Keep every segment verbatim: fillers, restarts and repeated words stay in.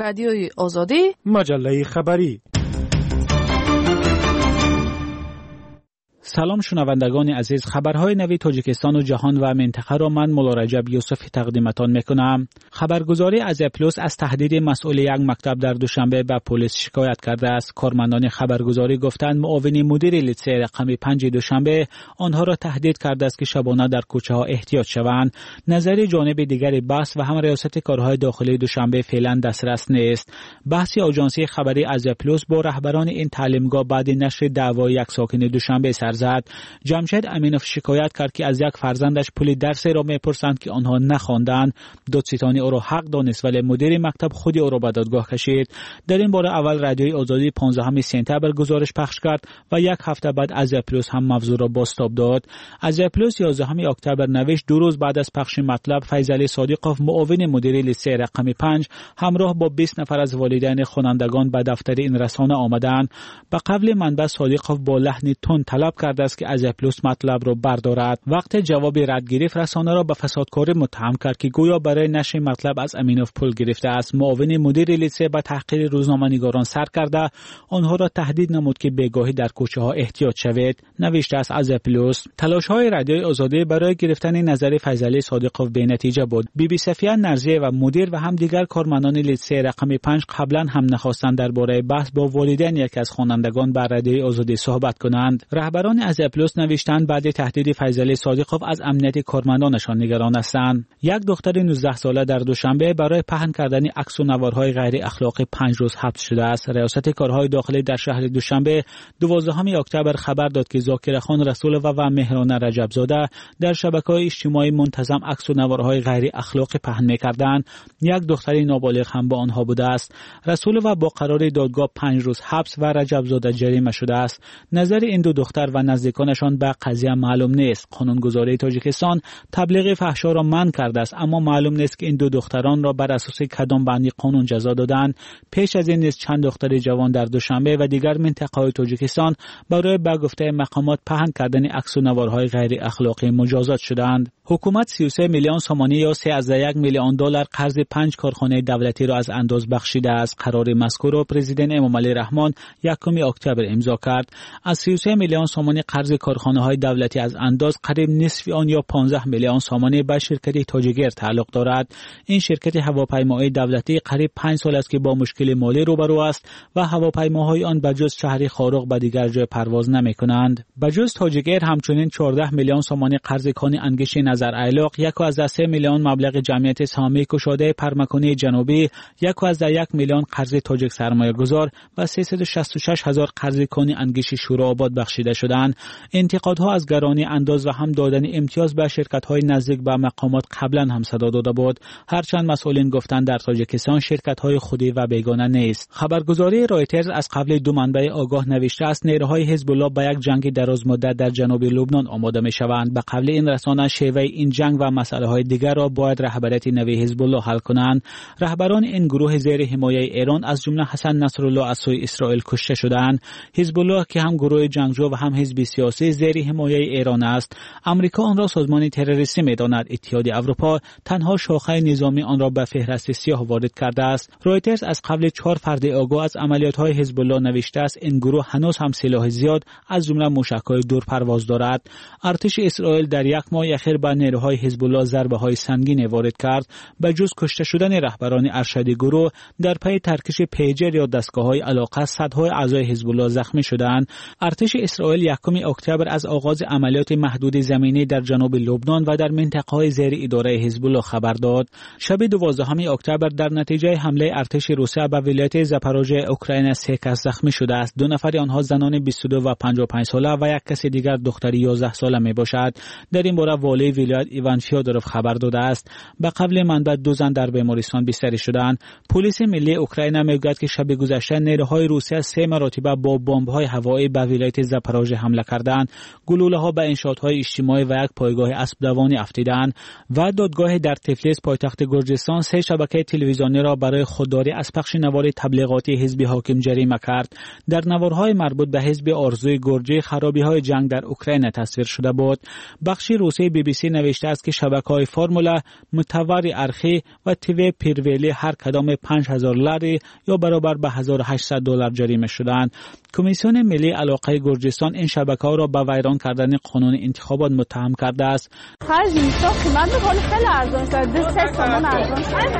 رادیوی آزادی، مجله خبری. سلام شنوندگان عزیز، خبرهای نوی تاجیکستان و جهان و منطقه را من مولا رجب یوسفی تقدیمتان میکنم. خبرگزاری ازیا پلوس از تهدید مسئول یک مکتب در دوشنبه به پلیس شکایت کرده است. کارمندان خبرگزاری گفتند معاون مدیر لیسه رقم پنج دوشنبه آنها را تهدید کرده است که شبانه در کوچه ها احتیاط شوند. نظر جانب دیگری بحث و هم ریاست کارهای داخلی دوشنبه فعلا دسترس نیست. بحث آژانسی خبری ازیا پلوس با رهبران این تعلیمگاه بعد نشر دعوای یک ساکن دوشنبه سر زد. جمشید امینوف شکایت کرد که از یک فرزندش پول درس را میپرسند که آنها نخواندند. دادستانی او را حق دانست ولی مدیر مکتب خود او را به دادگاه کشید. در این باره اول رادیوی آزادی پانزدهم سپتامبر گزارش پخش کرد و یک هفته بعد ازیا پلوس هم موضوع را بازتاب داد. ازیا پلوس یازدهم اکتبر نوشت دو روز بعد از پخش مطلب فیضعلی صادقوف معاون مدیر لیسه رقم پنج همراه با بیست نفر از والدین خوانندگان به دفتر این رسانه آمدند. به قول منبع صادقوف با لحن تند طلب کرده است که ازیا پلوس مطلب را بردارد. وقت جواب رد گرفت رسانه را به فسادکاری متهم کرد که گویا برای نشر مطلب از امینوف پول گرفته است. معاون مدیر لیسه به تحقیر روزنامه‌نگاران سر کرده آنها را تهدید نمود که بیگاهی در کوچه ها احتیاط شوید. نوشته است ازیا پلوس. تلاش های رادیوی آزادی برای گرفتن نظر فیضعلی صادقوف بی نتیجه بود. بی بی صفیه نرزیه و مدیر و هم دیگر کارمندان لیسه رقم پنج قبلا هم نخواستند درباره بحث با والدین یکی از خوانندگان بر رادیوی آزادی صحبت کنند. رهبران ازیا پلوس نوشتند بعد تهدید فیضعلی صادقوف از امنیت کارمندانشان نگران هستند. یک دختر نوزده ساله در دوشنبه برای پهن کردن عکس و نوارهای غیر اخلاقی پنج روز حبس شده است. ریاست کارهای داخلی در شهر دوشنبه دوازدهم اکتبر خبر داد که ذاکر خان رسول و و مهران رجب زاده در شبکه‌های اجتماعی منتظم عکس و نوارهای غیر اخلاقی پهن می‌کردند. یک دختر نابالغ هم با آنها بوده است. رسول و با قرار دادگاه پنج روز حبس و رجب زاده جریمه شده است. نظر این دو دختر و نزدیکانشان به قضیه معلوم نیست. قانونگذاری تاجیکستان تبلیغ فحشا را منع کرده است اما معلوم نیست که این دو دختران را بر اساس کدام بندی قانون جزا دادند. پیش از این نیز چند دختر جوان در دوشنبه و دیگر منطقه‌های تاجیکستان برای به گفته مقامات پهن کردن عکس و نوارهای غیر اخلاقی مجازات شدند. حکومت سی و سه میلیون سومانی یا سه از یک میلیون دلار قرض پنج کارخانه دولتی را از انداز بخشیده است. قرار مذکور را پرزیدنت امامعلی رحمان یکم اکتبر امضا کرد. از سی و سه میلیون سومانی قرض کارخانه‌های دولتی از انداز قریب نصف آن یا پانزده میلیون سومانی به شرکت تاجیگر تعلق دارد. این شرکت هواپیمایی دولتی قریب پنج سال است که با مشکل مالی روبرو است و هواپیماهای آن بجز شهر خاروق به دیگر جای پرواز نمی‌کنند. بجز تاجیگر همچنین چهارده میلیون سومانی قرض کانی انگشت نظر ایلاق، یک و از سه میلیون مبلغ جمعیت سهامی کشاده پرمکانی جنوبی، یک و از یک میلیون قرض تاجیک سرمایه گذار و سیصد و شصت و شش هزار قرض کانی انگشت شوراباد بخشیده شدند. انتقادها از گرانی انداز و هم دادن امتیاز به شرکت‌های نزدیک به مقامات قبلا هم صدا داده بود. هرچند مسئولین گفتند در تاجیکستان شرکت‌های خودی و بیگانه نیست. خبرگزاری رایترز از قبل دو منبع آگاه نوشته است نیروهای حزب الله به یک جنگ دراز مدت در جنوب لبنان آماده می‌شوند. به قبل این رسانه شیوه این جنگ و مسائل‌های دیگر را باید رهبریت نوی حزب الله حل کنند. رهبران این گروه زیر حمایت ایران از جمله حسن نصرالله از سوی اسرائیل کشته شدند. حزب الله که هم گروه جنگجو و هم حزب سیاسی زیر حمایت ایران است. آمریکا آن را سازمان تروریستی می‌داند. اتحادیه اروپا تنها شاخه نظامی آن را به فهرست سیاه وارد کرده است. رایترز از قبل چهار فرد آگاه از عملیات‌های حزب الله نوشته است این گروه هنوز هم سلاح زیاد از جمله موشک‌های دورپرواز دارد. ارتش اسرائیل در یک ماه اخیر به نیروهای حزب الله ضربه‌های سنگین وارد کرد. به جز کشته شدن رهبران ارشدی گروه در پی ترکش پیجر یا دستگاه‌های علاقه صدها اعضای حزب الله زخمی شدند. ارتش اسرائیل یکم اکتبر از آغاز عملیات محدود زمینی در جنوب لبنان و در منطقه‌های زیر اداره حزب الله خبر داد. شب دوازدهم اکتبر در نتیجه حمله ارتش روسیه به ولایت زاپاروژه اوکراین سه کس زخمی شده است. دو نفر آنها زنان بیست و دو و پنجاه و پنج ساله و یک کس دیگر دختر یازده ساله میباشد. در این باره والی ولایت ایوان فیودروف خبر داده است. به قبل منبع دو زن در بیمارستان بستری شدند. پلیس ملی اوکراین میگوید که شب گذشته نیروهای روسیه سه مرتبه با بمب‌های هوایی به ولایت زاپاروژه حمله کردند، گلوله‌ها به انشاءات‌های اجتماعی و یک پایگاه اسب دوانی افتیدند و دادگاه در تفلیس پایتخت گرجستان سه شبکه تلویزیونی را برای خودداری از پخش نوار تبلیغاتی حزب حاکم جریمه کرد. در نوارهای مربوط به حزب آرزوی گرجی خرابی‌های جنگ در اوکراین تصویر شده بود. بخشی روسی بی بی سی نوشته است که شبکه‌های فرمولا، متور ارخی و تیوی پیرویلی هر کدام پنج هزار لری یا برابر به هزار و هشتصد دلار جریمه شدند. کمیسیون ملی علاقه گرجستان این شبکه‌ها را به ویران کردن قانون انتخابات متهم کرده است. خرج نیستا قیمت به خیلی ارزان شده، سه تومان ارزان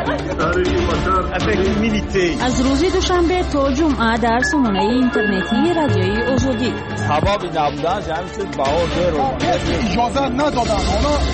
شده. از روز دوشنبه تا جمعه در سامانه اینترنتی رادیوی آزادی. سبب نبودن جمعیت بهار رو اجازه ندادن.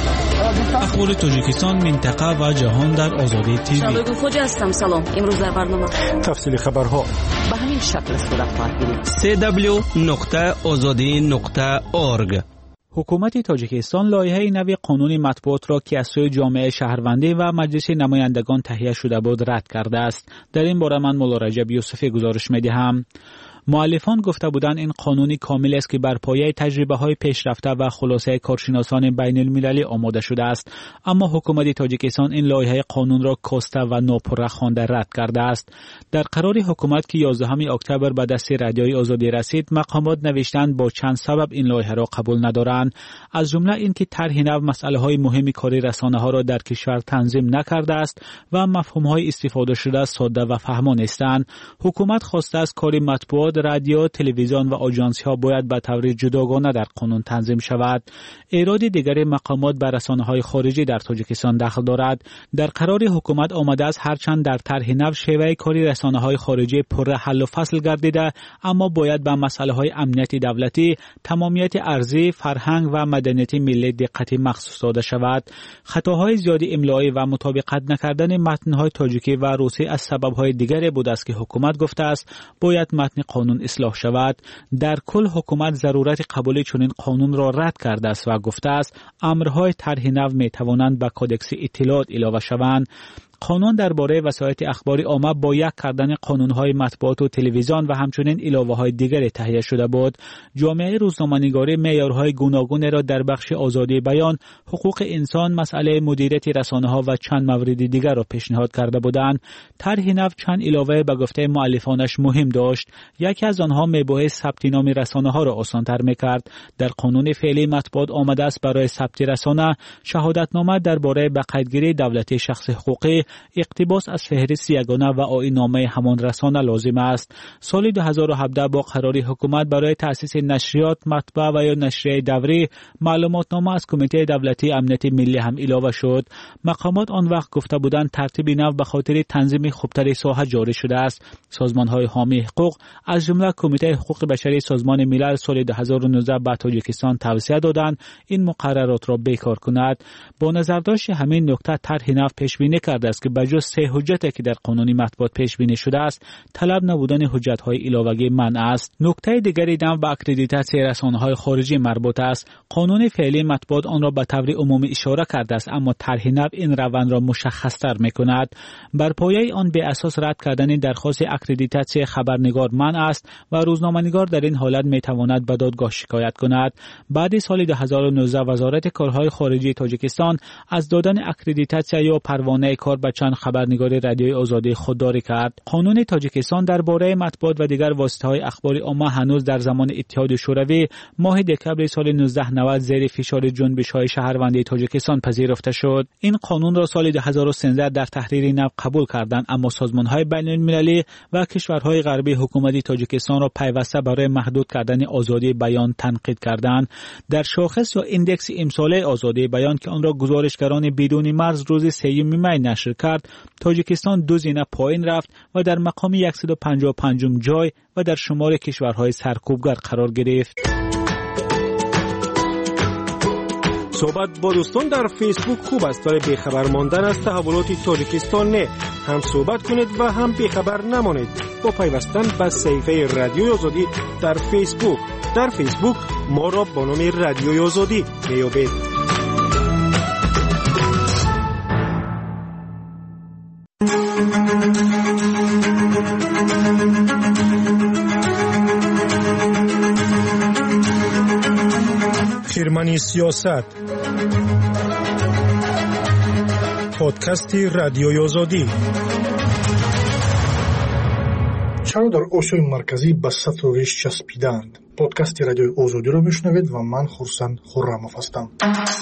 اخبار تاجیکستان، منطقه و جهان در آزادی تیوی. شبکه خوجه هستم. سلام. امروز در برنامه تفصیل خبرها به همین شکل صورت خواهد گرفت. سی دبلیو نقطه آزادی نقطه اورگ. حکومت تاجیکستان لایحه نوی قانون مطبوعات را که از سوی جامعه شهروندی و مجلس نمایندگان تهیه شده بود رد کرده است. در این باره من مولا رجب یوسفی گزارش می‌دهم. مؤلفان گفته بودند این قانونی کامل است که بر پایه تجربه‌های پیشرفته و خلاصه کارشناسان بین‌المللی آماده شده است، اما حکومت تاجیکستان این لایحه قانون را کاسته و ناپره خوانده رد کرده است. در قرار حکومت که یازدهم اکتبر به دست رادیوی آزادی رسید، مقامات نوشتند با چند سبب این لایحه را قبول ندارند، از جمله اینکه طرح نو مسائل‌های مهم کاری رسانه‌ها را در کشور تنظیم نکرده است و مفهوم‌های استفاده شده ساده و فهمان نیستند. حکومت خواسته است کار مطبوعات، رادیو، تلویزیون و آژانس‌ها باید به طور جداگانه در قانون تنظیم شود. ایراد دیگر مقامات بر رسانه‌های خارجی در تاجیکستان دخل دارد. در قرار حکومت آمده است هرچند در طرح نو شیوه کاری رسانه‌های خارجی پر حل و فصل گردیده، اما باید به مسائل‌های امنیتی دولتی، تمامیت ارضی، فرهنگ و مدنیت ملی دقت مخصوص داده شود. خطاهای زیادی املایی و مطابقت نکردن متن‌های تاجیکی و روسی از سبب‌های دیگری بود است که حکومت گفته است باید متن قانون اصلاح شود. در کل حکومت ضرورت قبول چنین قانون را رد کرده است و گفته است امرهای طرح نو می توانند به کدکس اطلاعات علاوه شوند. قانون درباره وسایط اخباری عامه با یک کردن قانون‌های مطبوعات و تلویزیون و همچنین علاوه‌های دیگری تهیه شده بود. جامعه روزنامه‌نگاری معیارهای گوناگون را در بخش آزادی بیان، حقوق انسان، مسئله مدیریت رسانه‌ها و چند مورد دیگر را پیشنهاد کرده بودند. طرح نو چند علاوه به گفته مؤلفانش مهم داشت. یکی از آنها مباحث ثبت نام رسانه‌ها را آسان‌تر می‌کرد. در قانون فعلی مطبوعات آمده است برای ثبت رسانه شهادتنامه درباره بقیدگیری دولتی شخص حقوقی، اقتباس از فهرست یگانه و آیین‌نامه همان رسانه لازم است. سال دو هزار و هفده با قرار حکومت برای تأسیس نشریات، مطبع و یا نشریه دوری، معلوماتنامه از کمیته دولتی امنیت ملی هم علاوه شد. مقامات آن وقت گفته بودند ترتیب نو به خاطر تنظیم خوبتر ساحه جاری شده است. سازمان‌های حامی حقوق از جمله کمیته حقوق بشری سازمان ملل سال دو هزار و نوزده به تاجیکستان توصیه دادند این مقررات را بیکار کند. با نظرداشت همین نکته طرح نو پیش بینی کرده است که بجز سه حجتی که در قانون مطبوعات پیش بینی شده است، طلب نبودن حجت‌های علاوه‌ای منع است. نکته دیگری نو به اکریدیتاسیون رسانه‌های خارجی مربوط است. قانون فعلی مطبوعات آن را به طور عمومی اشاره کرده است، اما طرح نو این روند را مشخص‌تر می‌کند. بر پایه آن به اساس رد کردن درخواست اکریدیتاسیون خبرنگار منع است و روزنامه‌نگار در این حالت می‌تواند به دادگاه شکایت کند. بعد سال دو هزار و نوزده وزارت کارهای خارجی تاجیکستان از دادن اکریدیتاسیون یا پروانه کار به چند خبرنگاری رادیوی آزادی خودداری کرد. قانون تاجیکستان درباره مطبوعات و دیگر واسطه‌های اخباری عامه هنوز در زمان اتحاد شوروی ماه دکبر سال نوزده نود زیر فشار جنبش‌های شهروندی تاجیکستان پذیرفته شد. این قانون را سال دو هزار و سیزده در تحریر نو قبول کردند، اما سازمان‌های بین‌المللی و کشورهای غربی حکومت تاجیکستان را پیوسته برای محدود کردن آزادی بیان تنقید کردند. در شاخص یا ایندکس امساله آزادی بیان که آن را گزارشگران بدون مرز روز سوم می نشر کرد، تاجیکستان دو زینه پایین رفت و در مقام صد و پنجاه و پنجم جای و در شمار کشورهای سرکوبگر قرار گرفت. صحبت با دوستان در فیسبوک خوب است، ولی بیخبر ماندن از تحولات تاجیکستان نه. هم صحبت کنید و هم بیخبر نمانید با پیوستن به صفحه رادیوی آزادی در فیسبوک. در فیسبوک ما را با نام رادیوی آزادی میابید. دامن سیاست. پادکست رادیوی آزادی. چرا در آسیای مرکزی به سطل و ریش چسبیدند؟ پادکست رادیوی آزادی را میشنوید و من خورسند خرموف هستم.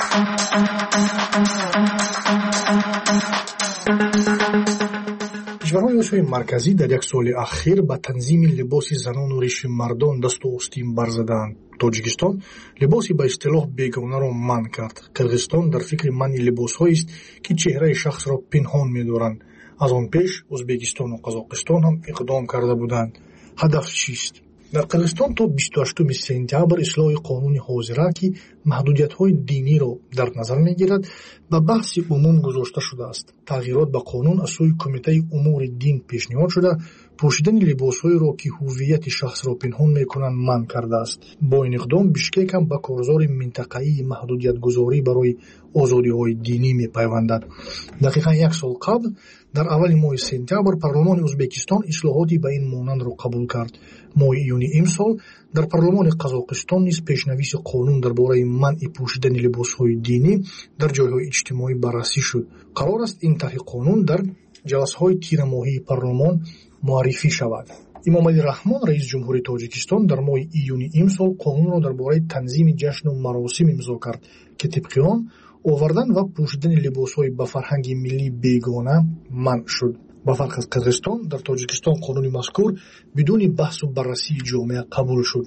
کشورهای آسیای مرکزی در یک سال اخیر به تنظیم لباس زنان و ریش مردان دست و آستین برزدند. تاجیکستان لباسی به اصطلاح بیگانه را منع کرد. قرغیزستان در فکر منع لباس‌هایی است که چهره شخص را پنهان می‌دارند. از آن پیش ازبکستان و قزاقستان هم اقدام کرده بودند. هدف چیست؟ در قرغیزستان تا بیست و هشتم سپتامبر اصلاح قانون حاضره که محدودیت‌های دینی را در نظر می‌گیرد به بحث عموم گذاشته شده است. تغییرات به قانون از سوی کمیته امور دین پیشنهاد شده پوشیدن لباس‌هایی را که هویت شخص را پنهان می‌کنند منع کرده است. با این اقدام بیشکک هم به کارزار منطقه‌ای محدودیت‌گذاری برای آزادی‌های دینی می‌پیوندد. دقیقاً یک سال قبل در اول ماه سپتامبر پارلمان ازبکستان اصلاحاتی به این مانند را قبول کرد. ماه ایون امسال در پارلمان قزاقستان نیز پیشنویس قانون درباره منع پوشیدن لباس‌های دینی در جای‌های اجتماعی بررسی شد. قرار است این طرح قانون در جلسه‌های تیر ماهی پارلمان معرفی شود. امامعلی رحمان رئیس جمهوری تاجیکستان در ماه ایون امسال قانون را درباره تنظیم جشن و مراسم امضا کرد که طبق آن آوردن و پوشیدن لباس‌های به فرهنگ ملی بیگانه منع شد. با فرق از قرغیزستان در تاجیکستان قانون مذکور بدون بحث و بررسی جامعه قبول شد.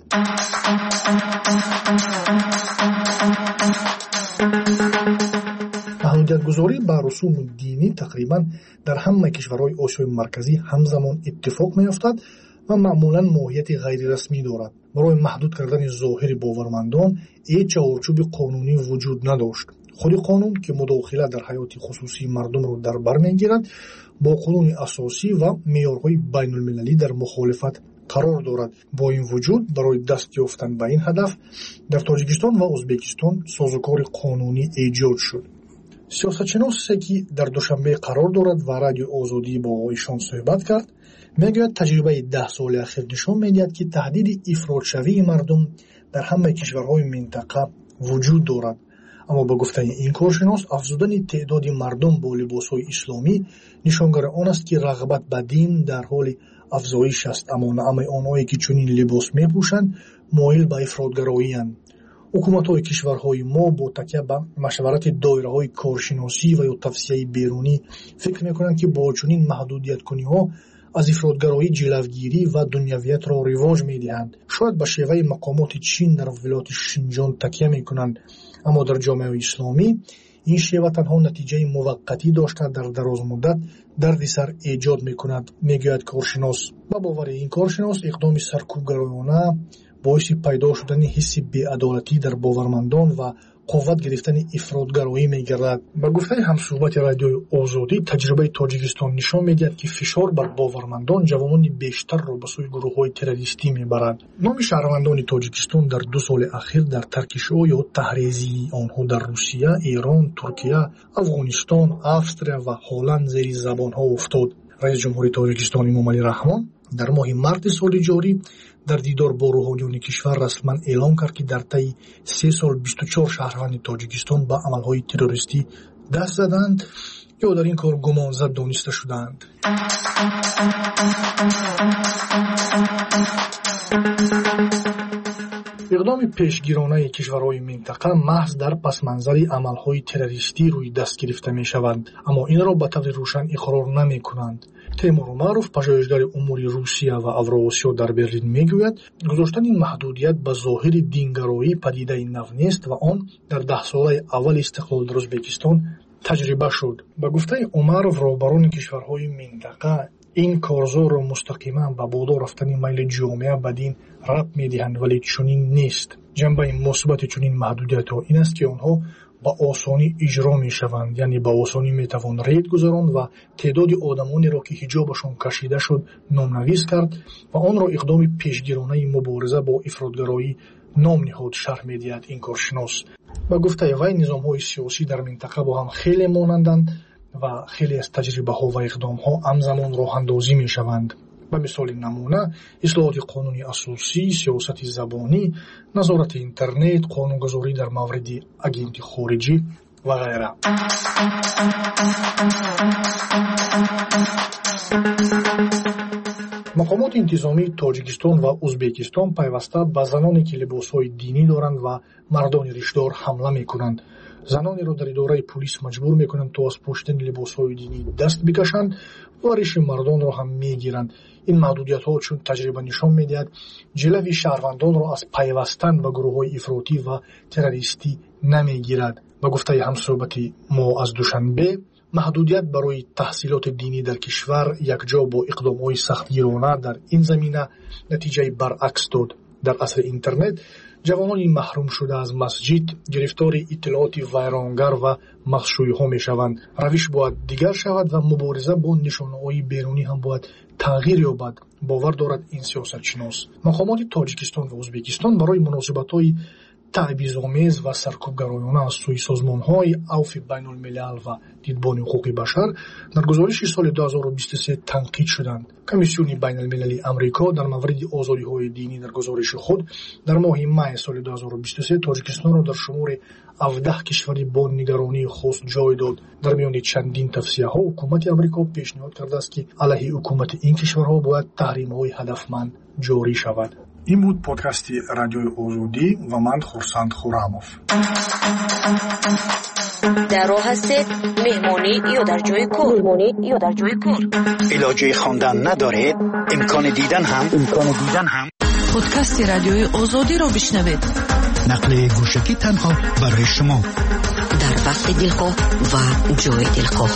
محدودیت‌گذاری به رسوم دینی تقریباً در همه کشورهای آسیای مرکزی همزمان اتفاق می‌افتد و معمولاً ماهیت غیر رسمی دارد. برای محدود کردن ظاهر باورمندان هیچ چارچوب قانونی وجود نداشت. خود قانون که مداخله در حیات خصوصی مردم را در بر می‌گیرد با قانون اساسی و معیارهای بین المللی در مخالفت قرار دارد. با این وجود برای دست یافتن به این هدف در تاجیکستان و ازبکستان سازوکار قانونی ایجاد شد. سیاستشناسی که در دوشنبه قرار دارد و رادیو آزادی با ایشان صحبت کرد میگوید تجربه ده سال اخیر نشان میدهد که تهدید افراط‌شوی مردم در همه کشورهای منطقه وجود دارد. اما با گفته این کارشناس افزودن تعداد مردم با لباس‌های اسلامی نشانگر آن است که رغبت به دین در حال افزایش است، اما نه همه آنهایی که چنین لباس میپوشند مایل به افراط‌گرایی اند. حکومت‌های کشورهای ما با تکیه به مشورت دایره‌های کارشناسی و یا توصیه بیرونی فکر می‌کنند که با چنین محدودیت‌کنی‌ها از افراط‌گرایی جلوگیری و دنیویت را رواج می‌دهند. شاید به شیوه مقامات چین در ولایت شینجان تکیه می‌کنند، اما در جامعه اسلامی این شیوه تنها نتیجه موقتی داشته در دراز مدت دردسر ایجاد می‌کند، می‌گوید کارشناس. با باور این کارشناس اقدام سرکوبگرایانه باعث پیدا شدن حس بی‌عدالتی در باورمندان و قوت گرفتن افراط‌گرایی می‌گردد. با گفته همصحبت رادیوی آزادی تجربه تاجیکستان نشان می‌دهد که فشار بر باورمندان جوانان بیشتر را به سوی گروه‌های تروریستی می‌برد. نام شهروندان تاجیکستان در دو سال اخیر در ترکشو یا تحریزی آنها در روسیه، ایران، ترکیه، افغانستان، استرالیا و هلند زیر زبان‌ها افتاد. رئیس جمهوری تاجیکستان امامعلی رحمان در ماه مارس سال جاری در دیدار با روحانیون کشور رسما اعلام کرد که در طی سه سال بیست و چهار شهروند تاجیکستان به عملهای تروریستی دست زدند یا در این کار گمانزد دانسته شدند. اقدام پیشگیرانه کشورهای منطقه محض در پس منظر عملهای تروریستی روی دست گرفته می شوند، اما این را به طور روشن اقرار نمی کنند. تیمور اومروف پژوهشگر امور روسیه و اوراسیا در برلین میگوید گذاشتن این محدودیت به ظاهر دینگرایی پدیده نو نیست و آن در ده ساله اول استقلال در ازبکستان تجربه شد. با گفته اومروف رهبران کشورهای منطقه این کارزار را مستقیما به بالا رفتن میل جامعه به دین ربط میدهند، ولی چنین نیست. جنبه مثبت چنین محدودیت‌ها این است که آنها با آسانی اجرا می شوند، یعنی با آسانی می توان رید گذراند و تعداد آدمانی را که حجابشان کشیده شد نامنویس کرد و آن را اقدام پیشگیرانه مبارزه با افراط‌گرایی نام نهاد، شرح می دهد این کارشناس. با گفته وی نظام‌های سیاسی در منطقه با هم خیلی مانندند و خیلی از تجربه ها و اقدام ها همزمان راه اندازی می شوند. به مثال نمونه اصلاحات قانونی اساسی، سیاست زبانی، نظارت اینترنت، قانونگذاری در مورد اگنت خارجی و غیره. مقامات انتظامی تاجیکستان و ازبکستان پیوسته به زنانی که لباسهای دینی دارند و مردان ریشدار حمله میکنند. زنانی را در اداره پلیس مجبور میکنند تا از پوشیدن لباسهای دینی دست بکشند و ریش مردان را هم میگیرند. این محدودیت ها چون تجربه نشان میدهد جلوی شهروندان را از پیوستن به گروه های افراطی و تروریستی نمیگیرد. به گفته همصحبت ما از دوشنبه، محدودیت برای تحصیلات دینی در کشور یکجا با اقدام‌های سختگیرانه در این زمینه نتیجه برعکس داد. در عصر اینترنت جوانان محروم شده از مسجد گرفتار اطلاعات ویرانگر و مخشوی‌ها می‌شوند. روش باید دیگر شود و مبارزه با نشانه‌های بیرونی هم باید تغییر یابد، باور دارد این سیاستشناس. مقامات تاجیکستان و ازبکستان برای مناسبت‌های تعبیرآمیز و سرکوبگرایانه از سوی سازمان‌های عفو بین‌الملل و دیدبان حقوق بشر در گزارش سال دو هزار و بیست و سه تنقید شدند. کمیسیون بین‌المللی آمریکا در مورد آزادی‌های دینی در گزارش خود در ماه می سال دو هزار و بیست و سه تاجیکستان را در شمار هفده کشوری با نگرانی خاص جای داد. در میان چندین توصیه‌ها حکومت آمریکا پیشنهاد کرده است که علیه حکومت این کشورها باید تحریم‌های هدفمند جاری شود. این بود پادکست رادیوی آزادی و من خورسند خورموف. در راه هستید مهمانی یا در جای کار؟ مهمانی یا در جای کار؟ علاجه خواندن ندارید؟ امکان دیدن هم امکان دیدن هم پادکست رادیوی آزادی رو بشنوید. نقل گوشکی تنها برای شما در وقت دلخواه و جای دلخواه.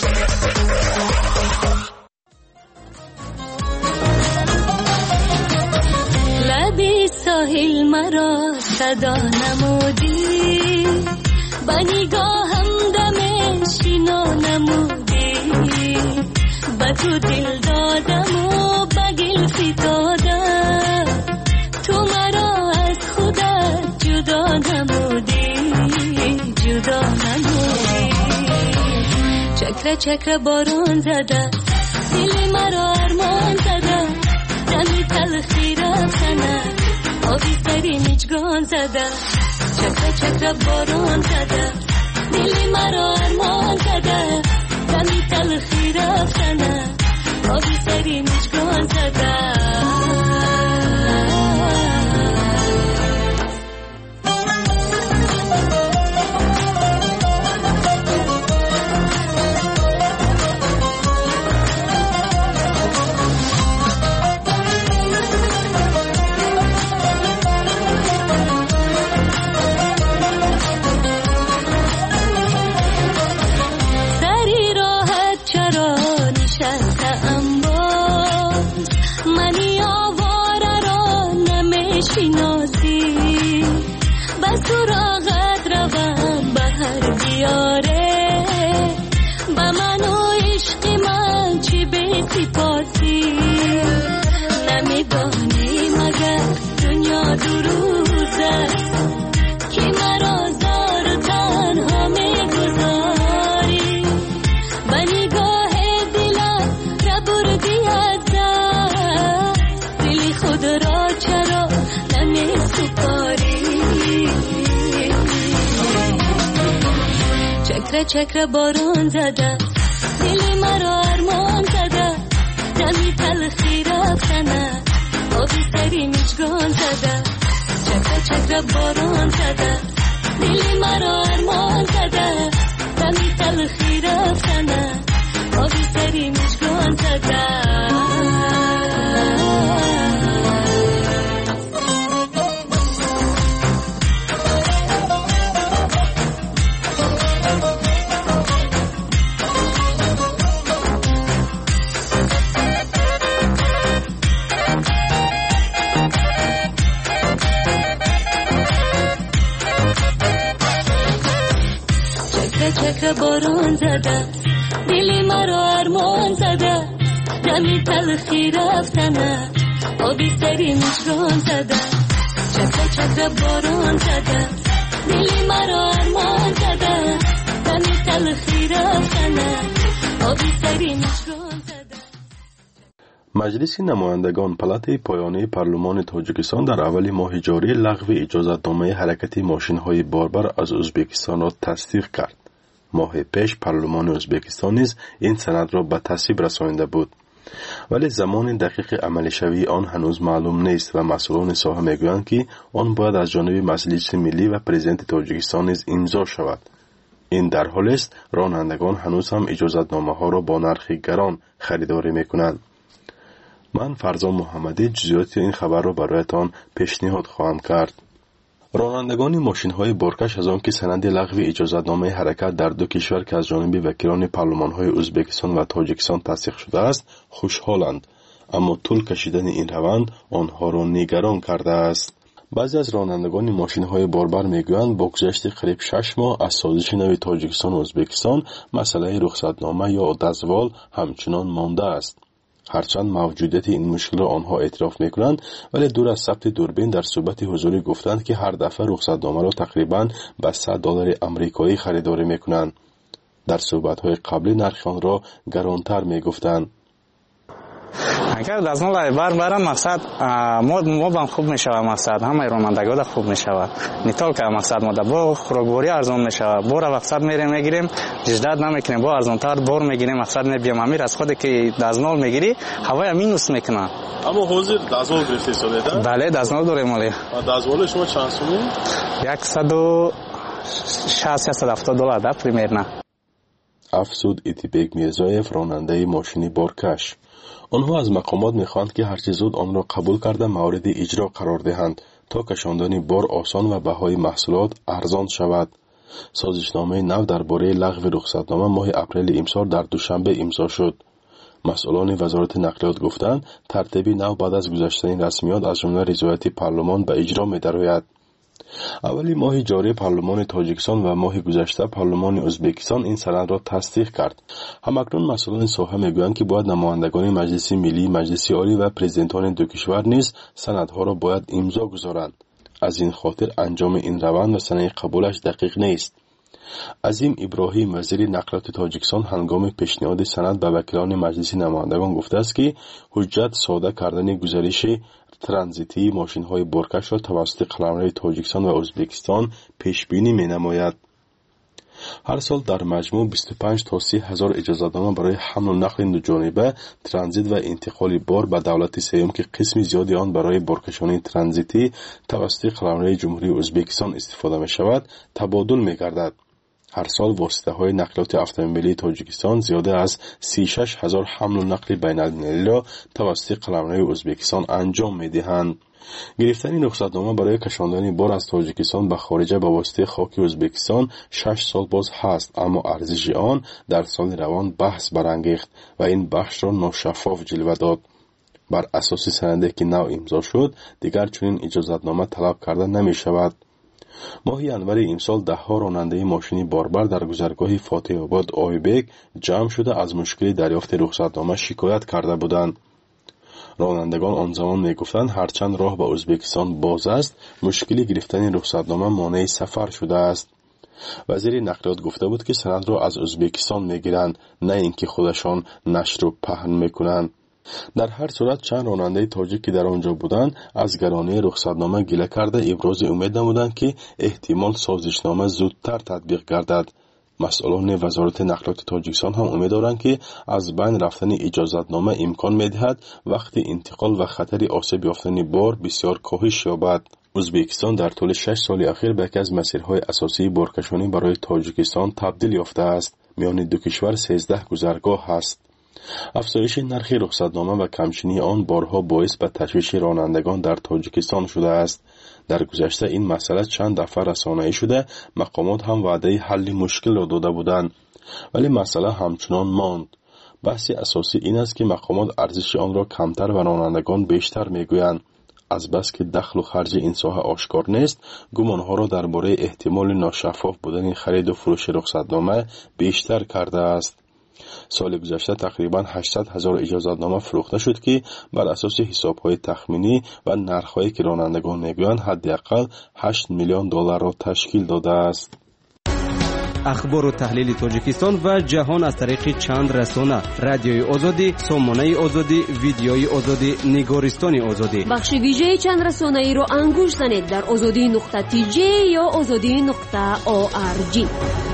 لبی ساحل مرا صدا نمودی، با نگاهم دم شینا نمودی، با تو دل دادم و با گل فتادم، تو مرا از خودت جدا نمودی، جدا نمودی. چکره چکره بارون زده، دل مرا ارمان زده، دمی تلخی رفتنه، آبی سری میچگان زده، چکره چکره بارون زده، دلی مرا ارمان زده، دمی تلخی رفتنه، آبی سری میچگان زده. چکره بارون زده، دل مرا ارمان زده، دمی تلخی رفتنه، آبی سری میچگان زده، چکره چکره بارون زده، دل مرا ارمان زده، دمی تلخی رفتنه، آبی سری میچگان زده. چکره بارون زده، دلی مرا ارمان زده، دمی تلخی رفتنه، آبی سری میچگان زده، چکره چکره بارون زده، دلی مرا ارمان زده، دمی تلخی رفتنه، آبی سری میچگان زده. مجلس نمایندگان پلات پایانی پارلمان تاجیکستان در اول ماه جاری لغو اجازتنامه حرکت ماشین‌های باربر از ازبکستان را تصدیق کرد. ماه پیش پارلمان ازبکستان نیز این سند را به تصویب رسانیده بود، ولی زمان دقیق عملی شوی آن هنوز معلوم نیست و مسئولان ساحه میگویند که آن باید از جانب مجلس ملی و پرزیدنت تاجیکستان نیز امضا شود. این در حالی است رانندگان هنوز هم اجازتنامه ها را با نرخ گران خریداری میکنند. من فرزان محمدی جزئیات این خبر را برایتان پیشنهاد خواهم کرد. رانندگان ماشین های بارکش از آن که سند لغو اجازتنامه حرکت در دو کشور که از جانب وکیلان پارلمان های ازبکستان و تاجیکستان تصدیق شده است خوشحالند، اما طول کشیدن این روند آنها را نگران کرده است. بعضی از رانندگان ماشین های باربر میگویند با گذشت قریب شش ماه از سازش نو تاجیکستان و ازبکستان مسئله رخصتنامه یا دزوال همچنان مانده است. هرچند موجودیت این مشکل را آنها اعتراف میکنند، ولی دور از ثبت دوربین در صحبت حضوری گفتند که هر دفعه رخصتنامه را تقریباً به صد دلار آمریکایی خریداری میکنند. در صحبت‌های قبلی نرخ آن را گرانتر میگفتند. اگر دزمال بار بارم مقصد ما ما بام خوب میشود، مقصد همه رانندگان خوب میشود، نیتال که مقصد ما با خوراکبری ارزان میشود، بار مقصد میریم میگیریم جدید نمیکنیم، با ارزان تر بار میگیریم مقصد میبیم امیر از خود که دزمال میگیری هوای مینوس میکنه. اما حاضر دزمال گرفته ساده؟ بله دزمال داریم ولی دزمال شما چند سومی؟ صد و شصت صد و هفتاد دلار ده پریمیرنا. افسود ایتیبک میرزایف راننده ماشینی بارکش. آنها از مقامات میخواهند که هرچه زود آن را قبول کرده مورد اجرا قرار دهند تا کشاندن بار آسان و بهای محصولات ارزان شود. سازشنامه نو درباره لغو رخصتنامه ماه اپریل امسال در دوشنبه امضا شد. مسئولان وزارت نقلیات گفتند ترتیب نو بعد از گذشتن رسمیات از جمله رضایت پارلمان به اجرا می‌دراید. اولی ماه جاری پارلمان تاجیکستان و ماه گذشته پارلمان ازبکستان این سند را تصدیق کرد. همکنون مسئولان ساحه میگویند که باید نمایندگان مجلس ملی، مجلس عالی و پرزیدنتان دو کشور نیز سندها را باید امضا گذارند. از این خاطر انجام این روند و سند قبولش دقیق نیست. عظیم ابراهیم وزیر نقلیات تاجیکستان هنگام پیشنهاد سند به وکیلان مجلس نمایندگان گفته است که حجت ساده کردن گزارش ترانزیتی ماشین های بارکش را توسط قلمرو تاجیکستان و ازبکستان پیش بینی می نماید. هر سال در مجموع بیست و پنج تا سی هزار اجازتنامه برای حمل و نقل دو جانبه، ترانزیت و انتقال بار به دولت سیوم که قسم زیادی آن برای بارکشانی ترانزیتی توسط قلمرو جمهوری ازبکستان استفاده می شود، تبادل می گردد. هر سال واسطه های نقلیات اتومبیلی تاجیکستان زیاده از سی و شش هزار حمل و نقل بین المللی را توسط قلمرو ازبکستان انجام می دهند. گرفتن رخصتنامه برای کشاندن بار از تاجیکستان به خارجه به واسطه خاک ازبکستان شش سال باز هست، اما ارزش آن در سال روان بحث برانگیخت و این بخش را ناشفاف جلوه داد. بر اساس سندی که نو امضا شد دیگر چنین اجازتنامه طلب کرده نمی شود. ماه ینور امسال ده ها راننده ماشینی باربر در گذرگاه فاتح آباد آیبک جمع شده از مشکل دریافت رخصتنامه شکایت کرده بودند. رانندگان آن زمان می گفتند هرچند راه به ازبکستان باز است، مشکل گرفتن رخصتنامه مانع سفر شده است. وزیر نقلیات گفته بود که سند را از ازبکستان می گیرند، نه اینکه خودشان نشر و پهن می کنند. در هر صورت چند راننده تاجیک که در آنجا بودند از گرانی رخصتنامه گله کرده ابراز امید نمودند که احتمال سازشنامه زودتر تطبیق گردد. مسئولان وزارت نقلیات تاجیکستان هم امید دارند که از بین رفتن اجازتنامه امکان می‌دهد وقتی انتقال و خطر آسیب یافتن بار بسیار کاهش یابد. ازبکستان در طول شش سال اخیر به یکی از مسیرهای اساسی بارکشانی برای تاجیکستان تبدیل یافته است. میان دو کشور سیزده گذرگاه است. افزایش نرخ رخصتنامه و کمچینی آن بارها باعث به تشویش رانندگان در تاجیکستان شده است. در گذشته این مسئله چند دفعه رسانه‌ای شده، مقامات هم وعده حل مشکل را داده بودند، ولی مسئله همچنان ماند. بحث اساسی این است که مقامات ارزش آن را کمتر و رانندگان بیشتر میگویند. از بس که دخل و خرج این ساحه آشکار نیست، گمانها را درباره احتمال ناشفاف بودن خرید و فروش رخصتنامه بیشتر کرده است. سال گذشته تقریباً هشتصد هزار اجازتنامه فروخته شد که بر اساس حساب‌های تخمینی و نرخ‌هایی که رانندگان میگویند حداقل هشت میلیون دلار را تشکیل داده است. اخبار و تحلیل تاجیکستان و جهان از طریق چند رسانه: رادیوی آزادی، سامانه آزادی، ویدیوی آزادی، نگارستان آزادی. بخش ویژه چند رسانه ای را انگوش زنید در آزادی نقطه تی جی یا آزادی نقطه او آر جی.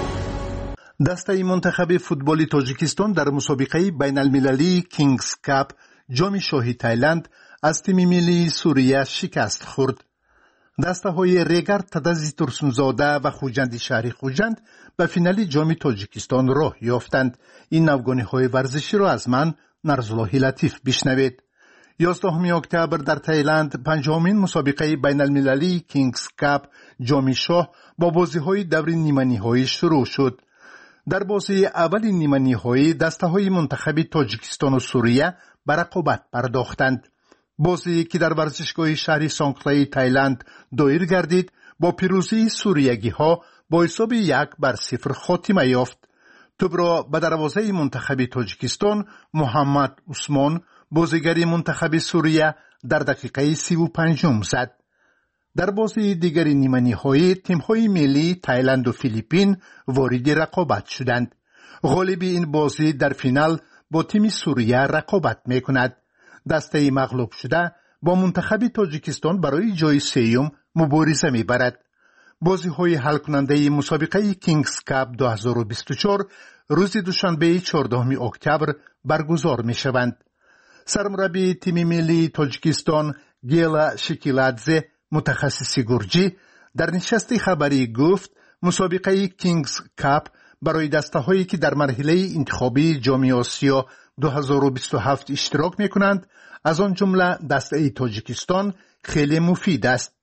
دسته منتخب فوتبال تاجیکستان در مسابقه بین المللی کینگز کاپ جام شاهی تایلند از تیم ملی سوریه شکست خورد. دسته های ریگر تدازی ترسونزاده و خوجند شهری خوجند به فینال جام تاجیکستان راه یافتند. این نوگانی های ورزشی را از من نرزالله لطیف بشنوید. یازدهم اکتبر در تایلند پنجمین مسابقه بین المللی کینگز کاپ جام شاه با بازی های دور نیمه نهایی شروع شد. در بازی اول نیمه نهایی دسته های منتخب تاجیکستان و سوریه به رقابت پرداختند. بازی که در ورزشگاه شهری سانکلای تایلند دایر گردید با پیروزی سوریگی ها با حساب یک بر صفر خاتمه یافت. توپ را به دروازه منتخب تاجیکستان محمد عثمان بازیگر منتخب سوریه در دقیقه سی و پنجم زد. در بازی دیگر نیمه نهایی تیم‌های ملی تایلند و فیلیپین وارد رقابت شدند. غالب این بازی در فینال با تیم سوریه رقابت می‌کند. دسته مغلوب شده با منتخب تاجیکستان برای جای سوم مبارزه می‌برد. بازی‌های حل کننده مسابقه کینگز کاپ دو هزار و بیست و چهار روز دوشنبه چهاردهم اکتبر برگزار می‌شوند. سرمربی تیم ملی تاجیکستان گیلا شکیلادزه متخصص گرجی در نشست خبری گفت مسابقه کینگز کاپ برای دسته‌هایی که در مرحله انتخابی جام آسیا دو هزار و بیست و هفت اشتراک می‌کنند از آن جمله دسته تاجیکستان خیلی مفید است.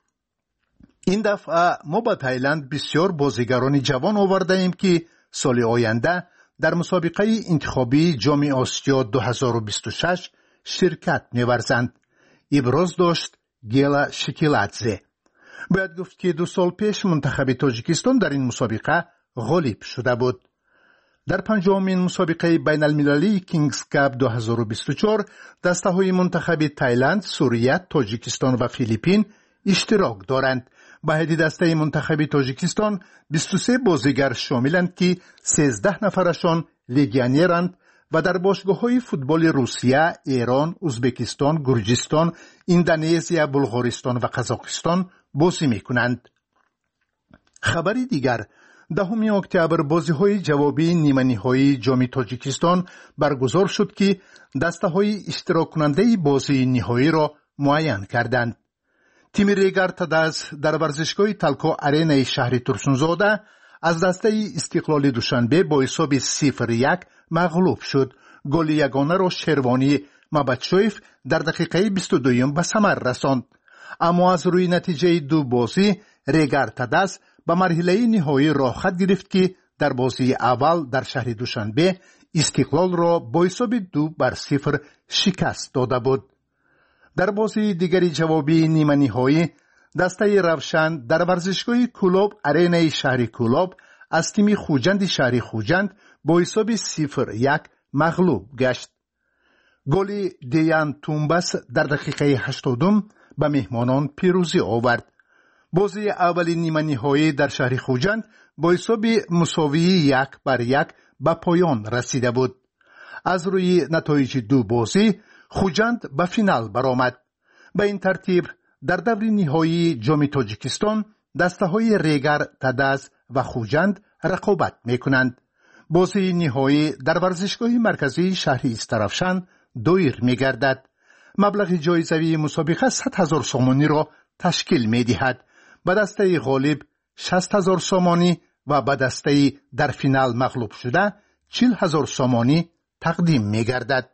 این دفعه ما با تایلند بسیار بازیگران جوان آورده ایم که سال آینده در مسابقه انتخابی جام آسیا دو هزار و بیست و شش شرکت می‌ورزند. ابراز داشت گیلا شکیلادزه. باید گفت که دو سال پیش منتخب تاجیکستان در این مسابقه غالب شده بود. در پنجمین مسابقه بین المللی کینگز کاپ دو هزار و بیست و چهار دسته های منتخب تایلند، سوریه، تاجیکستان و فیلیپین اشتراک دارند. به هدی دسته منتخب تاجیکستان بیست و سه بازیگر شاملند که سیزده نفرشان لگیونرند و در باشگاه‌های فوتبال روسیه، ایران، ازبکستان، گرجستان، اندونزیا، بلغارستان و قزاقستان بازی می‌کنند. خبری دیگر، دهم اکتبر بازی‌های جوابی نیمه نهایی جام تاجیکستان برگزار شد که دسته‌های اشتراک کننده بازی نهایی را معین کردند. تیم ریگر تداز در ورزشگاه تلکو آرینای شهر ترسونزاده از دسته استقلال دوشنبه با حساب صفر یک مغلوب شد. گل یگانه را شروانی مبادشویف در دقیقه بیست و دوم به ثمر رساند. اما از روی نتیجه دو بازی ریگر تداز به مرحله نهایی راه خط گرفت که در بازی اول در شهر دوشنبه استقلال را با حساب دو بر صفر شکست داده بود. در بازی دیگری جوابی نیمه نهایی دسته روشن در ورزشگاه کلوب آرینای شهر کلوب از تیم خوجند شهر خوجند با حساب صفر یک مغلوب گشت. گل دیان تومباس در دقیقه هشتادم به مهمانان پیروزی آورد. بازی اولی نیمه نهایی در شهر خوجند با حساب مساوی یک بر یک به پایان رسیده بود. از روی نتایج دو بازی خوجند به فینال برآمد. به این ترتیب در دور نهایی جام تاجیکستان دسته های ریگر، تداز و خوجند رقابت می کنند. بازی نهایی در ورزشگاه مرکزی شهر استرافشان دایر می گردد. مبلغ جایزوی مسابقه صد هزار سومانی را تشکیل می دهد. به دسته غالب شصت هزار سومانی و به دسته در فینال مغلوب شده چهل هزار سومانی تقدیم می گردد.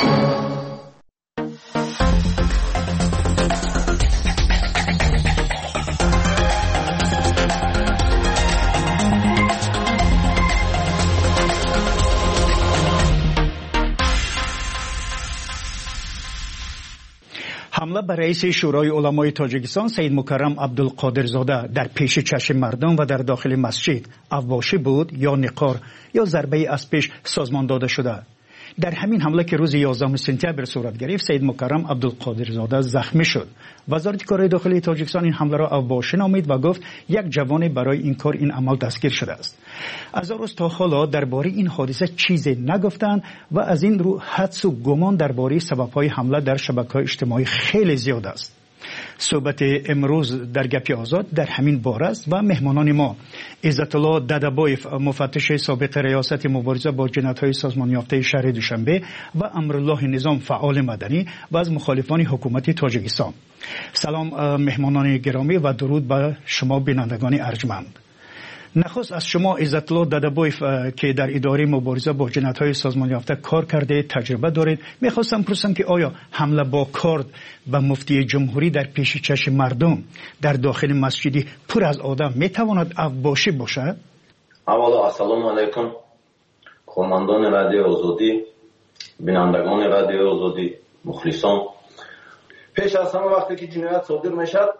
حمله بر رئیس شورای علمای تاجیکستان سید مکرم عبدالقادرزاده در پیش چشم مردم و در داخل مسجد اواشی بود یا نقار یا ضربه از پیش سازمان داده شده. در همین حمله که روز یازدهم سپتامبر صورت گرفت، سید مکرم عبدالقادر زاده زخمی شد. وزارت کارهای داخلی تاجیکستان این حمله را اوباشه نامید و گفت یک جوان برای این کار این عمل دستگیر شده است. از روز تا حالا درباره این حادثه چیزی نگفتند و از این رو حدس و گمان درباره سبب‌های حمله در شبکه‌های اجتماعی خیلی زیاد است. صحبت امروز در گپی آزاد در همین باره است و مهمانان ما عزت الله ددبایف، مفتش سابق ریاست مبارزه با جنایت‌های سازمان یافته شهر دوشنبه و امرالله نظام، فعال مدنی و از مخالفان حکومت تاجیکستان. سلام مهمانان گرامی و درود به شما بینندگان ارجمند. نخست از شما عزت الله ددبایف که در اداره مبارزه با جنایت‌های سازمان یافته کار کرده، تجربه دارید، می‌خواستم پرسم که آیا حمله با کارد به مفتی جمهوری در پیش چشم مردم در داخل مسجدی پر از آدم میتواند اوباشی باشد؟ اولا السلام علیکم کارمندان رادیو آزادی، بینندگان رادیو آزادی، مخلصان. پیش از همه وقتی که جنایت صادر میشد،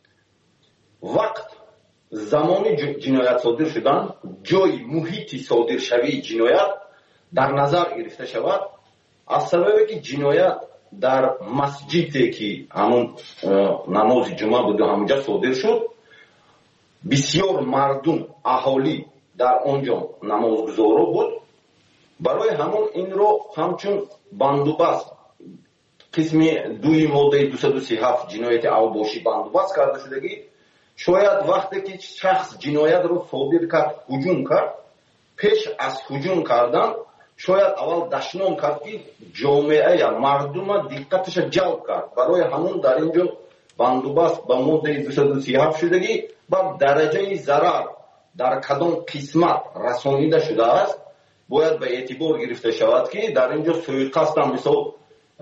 وقت زمانی جنایت صادر شدن، جای محیطی صادر شوی جنایت در نظر گرفته شود. از سببی که جنایت در مسجدی که همون نماز جمعه بود و همونجا صادر شد، بسیار مردم اهالی در آنجا نمازگزارا بود. برای همون این رو همچون بندوبست قسم دوی ماده دویست و سی و هفت جنایت اوباشی بندوبست کرده شدگی، شاید وقتی که شخص جنایت رو صادر کرد، هجوم کرد، پیش از هجوم کردن شاید اول دشنام کرد که جامعه یا مردم دقتش جلب کرد. برای همون در اینجا بندوبست با ماده دویست و سی و هفت شدگی با درجه ضرر در کدام قسمت رسانیده شده است باید به اعتبار گرفته شود که در اینجا سوءقصد هم مثلا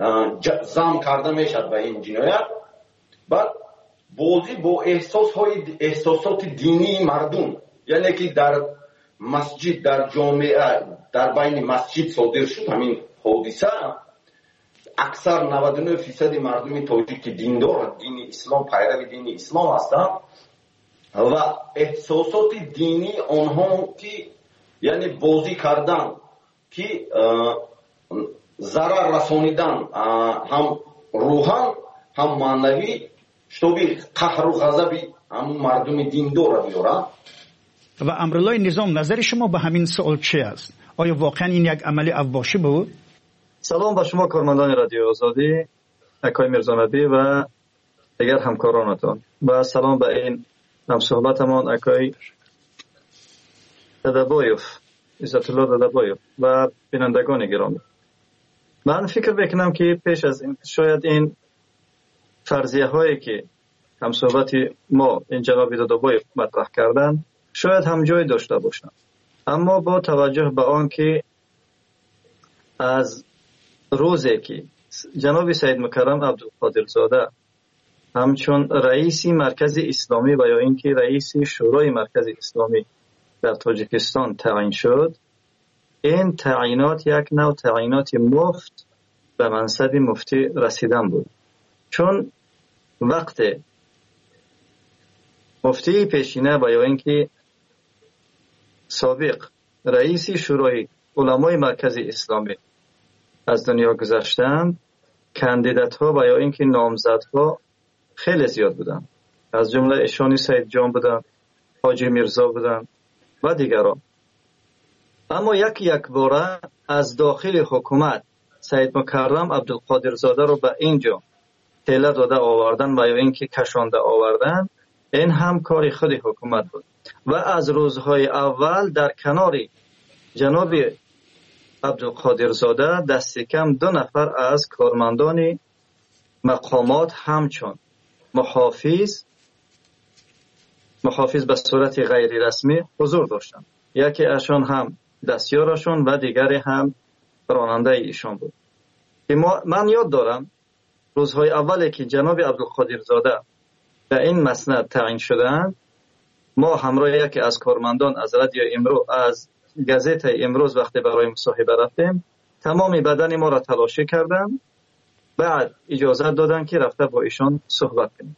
زم کرده میشد به این جنایت. بعد بازی با احساس های احساسات دینی مردم، یعنی که در مسجد، در جامعه، در بین مسجد صادر شد همین حادثه، اکثر نود و نه درصد مردم تاجیک که دیندار، دین اسلام، پیرو دین اسلام هستند و احساسات دینی آنها که یعنی بازی کردن که ضرر رسانیدن هم روحان هم معنوی شبیه قهر و غضبی هم مردم دیندار را بیارن. و امرالله نظام، نظر شما به همین سوال چی است؟ آیا واقعا این یک عمل اوباشی بود؟ سلام به شما کارمندان رادیو آزادی، اکای میرزانبی و دیگر همکارانتان، و سلام به این همصحبتمان اکای ددبایف، عزت الله ددبایف و بینندگان گرامی. من فکر بکنم که پیش از این شاید این فرضیه هایی که هم صحبت ما این جناب ددبایف مطرح کردن شاید هم جای داشته باشند، اما با توجه به آن که از روزی که جناب سید مکرم عبدالقادر زاده همچون رئیس مرکز اسلامی و یا اینکه رئیس شورای مرکز اسلامی در تاجیکستان تعیین شد، این تعیینات یک نوع تعیینات مفت به منصب مفتی رسیدن بود. چون وقت مفتی پیشینه و یا اینکه سابق رئیس شورای علمای مرکز اسلامی از دنیا گذشتند، کاندیدات ها و یا اینکه نامزدها خیلی زیاد بودند، از جمله اشانی سید جان بودند، حاجی میرزا بودند و دیگران. اما یک یک باره از داخل حکومت سید مکرم عبدالقادر زاده رو به اینجا تله داده آوردن و یا اینکه کشانده آوردن، این هم کار خود حکومت بود و از روزهای اول در کنار جناب عبدالقادر زاده دست کم دو نفر از کارمندان مقامات همچون محافظ محافظ به صورت غیر رسمی حضور داشتند. یکی اشان هم دستیارشون و دیگری هم راننده ایشان بود. من یاد دارم روزهای اولی که جناب عبدالقادر زاده به این مسند تعیین شدند، ما همراه یکی از کارمندان از رادیو امروز، از گازت امروز وقتی برای مصاحبه رفتیم، تمام بدن ما را تلاشی کردند، بعد اجازه دادن که رفته با ایشان صحبت کنیم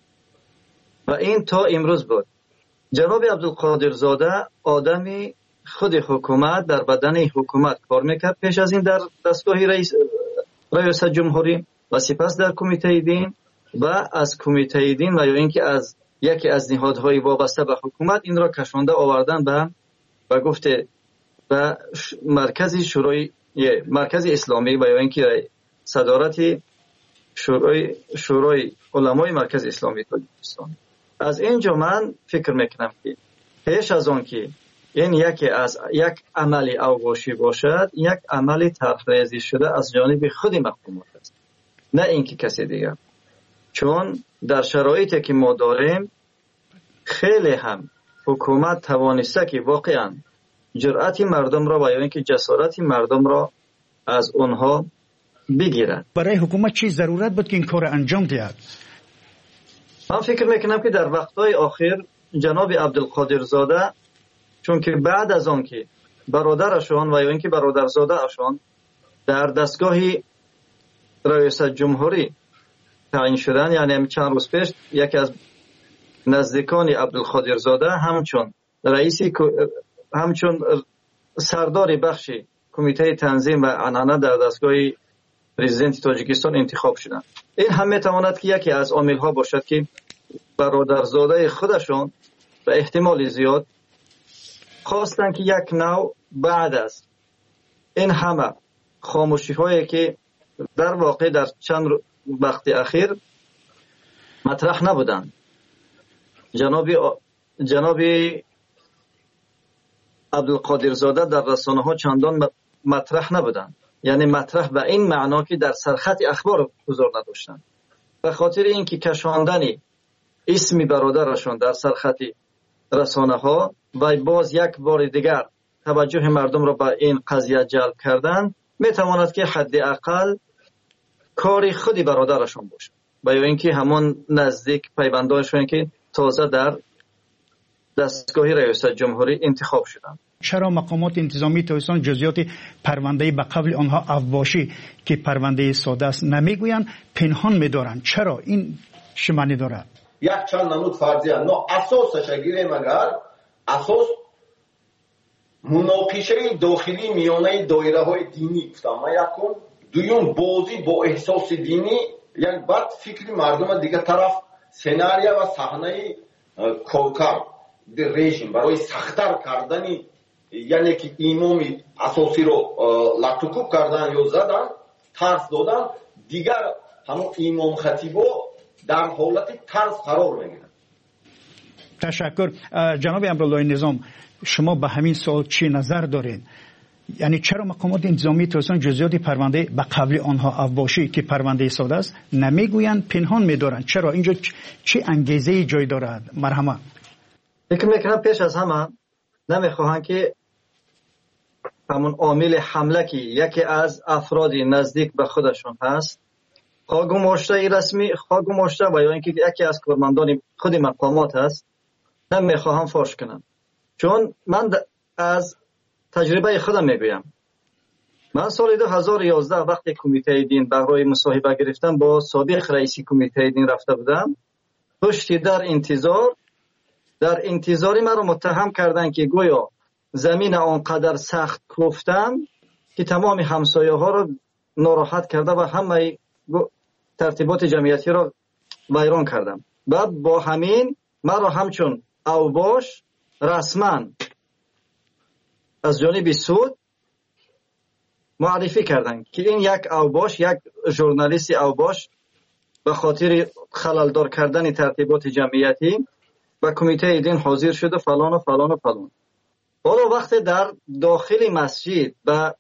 و این تا امروز بود. جناب عبدالقادر زاده آدمی خود حکومت در بدن حکومت کار میکرد، پیش از این در دستگاه رئیس ریاست جمهوری و سپس در کمیته دین و از کمیته دین و یا اینکه از یکی از نهادهای وابسته به حکومت این را کشانده آوردن به و گفته و مرکز شورای مرکز اسلامی و یا اینکه صدارت شورای شورای علمای مرکز اسلامی تاجیکستان. از اینجا من فکر میکنم که پیش از آن که این یکی از یک عملی اوباشی باشد، یک عملی طرحریزی شده از جانب خود مقامات است، نه اینکه کسی دیگر. چون در شرایطی که ما داریم خیلی هم حکومت توانسته که واقعا جرأت مردم را و یا اینکه جسارت مردم را از اونها بگیرد. برای حکومت چی ضرورت بود که این کار انجام دهد؟ من فکر میکنم که در وقتهای آخر جناب عبدالقادر زاده، چون که بعد از آن که برادرشان و یا اینکه برادرزاده اشان در دستگاه ریاست جمهوری تعیین شدن، یعنی چند روز پیش یکی از نزدیکان عبدالقادر زاده همچون رئیس همچون سردار بخش کمیته تنظیم و عنعنه در دستگاه پرزیدنت تاجیکستان انتخاب شدن. این هم میتواند که یکی از عامل ها باشد که برادرزاده خودشون به احتمال زیاد خواستن که یک نوع بعد از این همه خاموشی هایی که در واقع در چند وقت اخیر مطرح نبودن، جناب جناب عبدالقادر زاده در رسانه ها چندان مطرح نبودن، یعنی مطرح به این معنا که در سرخط اخبار حضور نداشتن. به خاطر اینکه کشاندن اسم برادرشان در سرخط رسانه ها و باز یک بار دیگر توجه مردم را به این قضیه جلب کردن، میتواند که حداقل کاری خودی برادرشان باشه و یا اینکه همون نزدیک پیوندانشون که تازه در دستگاه ریاست جمهوری انتخاب شدند. چرا مقامات انتظامی تاجیکستان جزئیات پرونده به قبل آنها اوباشی که پرونده ساده است نمیگویند، پنهان می‌دارند؟ چرا این چه معنی دارد؟ یک چند نمود فرضیه نه اساسش گیریم اگر اساس مناقشه داخلی میانه دایره های دینی گفتم یکم، دوم بازی با احساس دینی، یعنی بعد فکری مردم دیگه طرف سناریو و صحنه کوکب در رژیم برای سخت‌تر کردن، یعنی که امام اساسی رو لطکوب کردن یا زدن، ترس دادن، دیگر همون امام خطیبو در حالت ترس قرار میگیرن. تشکر. جناب امرالله نظام، شما به همین سوال چی نظر دارین؟ یعنی چرا مقامات انتظامی تاجیکستان جزئیات پرونده به قبل آنها اوباشی که پرونده ساده است نمیگویند، پنهان می‌دارند؟ چرا اینجا چه انگیزه‌ای جای دارد؟ مرحمت. فکر میکنم پیش از همه نمیخواهند که همون عامل حمله که یکی از افراد نزدیک به خودشون هست خواه گماشته رسمی خواه گماشته و یا اینکه یکی از کارمندان خود مقامات هست نمیخواهم فاش کنم. چون من از تجربه خودم میگویم، من سال دو هزار و یازده وقتی کمیته دین برای مصاحبه گرفتم با سابق رئیس کمیته دین رفته بودم، پشتی در انتظار در انتظاری من رو متهم کردن که گویا زمین آنقدر سخت کوفتم که تمام همسایه ها رو ناراحت کرده و همه ترتیبات جمعیتی رو ویران کردم و با همین من رو همچون اوباش رسما از جانب سود معرفی کردن که این یک اوباش، یک ژورنالیست اوباش به خاطر خللدار کردن ترتیبات جمعیتی و کمیته دین حاضر شده فلان و فلان و فلان. حالا وقتی در داخل مسجد و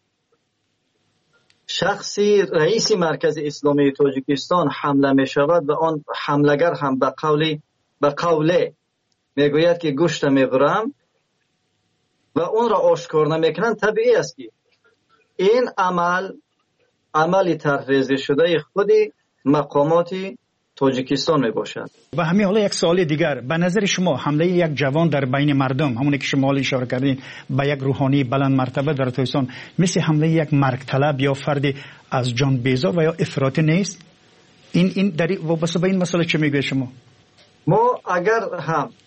شخصی رئیس مرکز اسلامی تاجیکستان حمله می شود و آن حملگر هم به قولی به قوله میگوید که گوشت میبرم و اون را آشکار نمیکنن، طبیعی است که این عمل عملی طرحریزی شده خود مقامات تاجیکستان می باشد. و همین حالا یک سوال دیگر، به نظر شما حمله یک جوان در بین مردم، همونی که شما اشاره کردین به یک روحانی بلند مرتبه در تاجیکستان، مثل حمله یک مرگ طلب یا فردی از جان بیزار و یا افراطی نیست؟ این این در وابسته به این مسئله چه میگه شما؟ ما اگر هم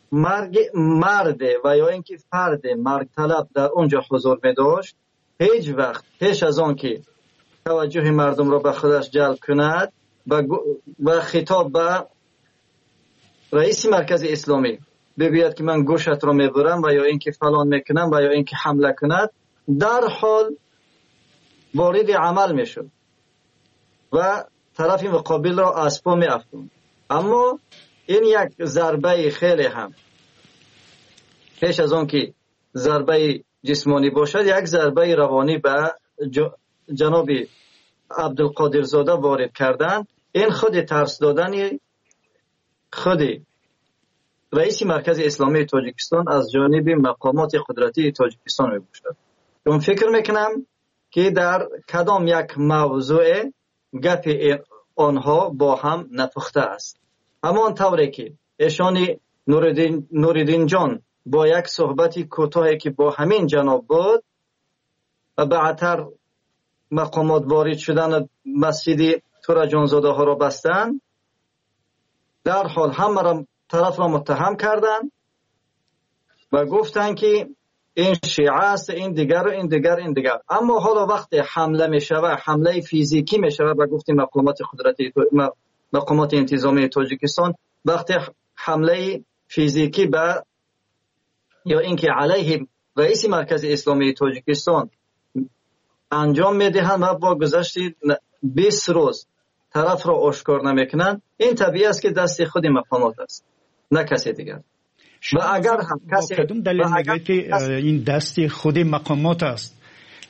مرگ مرد و یا اینکه فرد مرگ طلب در اونجا حضور می داشت، هیچ وقت پیش از آن که توجه مردم را به خودش جلب کند و خطاب به رئیس مرکز اسلامی بگوید که من گوشت را میبرم و یا اینکه فلان میکنم و یا اینکه حمله کند، در حال وارد عمل میشد و طرف مقابل را از پا میافتوند. اما این یک ضربه خیلی هم پیش از آن که ضربه جسمانی باشد، یک ضربه روانی به جناب عبدالقادر زاده وارد کردند. این خود ترس دادن خود رئیس مرکز اسلامی تاجیکستان از جانب مقامات قدرتی تاجیکستان می باشد. من فکر میکنم که در کدام یک موضوع گپ آنها با هم نپخته است. همان طوری که ایشان نوردین, نوردین جان با یک صحبتی کوتاهی که با همین جناب بود و بعدتر مقامات وارد شدن مسجد تورا جانزاده ها را بستن، در حال همه را طرف را متهم کردن و گفتن که این شیعه است، این دیگر و این دیگر این دیگر. اما حالا وقتی حمله می شود، حمله فیزیکی می شود و گفتیم مقامات قدرتی مقامات انتظامی تاجیکستان وقتی حمله فیزیکی به یا اینکه علیه رئیس مرکز اسلامی تاجیکستان انجام میدهند و با گذشت بیست روز طرف را آشکار نمیکنند، این طبیعی است که دست خود مقامات است، نه کسی دیگر. و اگر هم کسی کدوم دلیل میگه که این دست خود مقامات است؟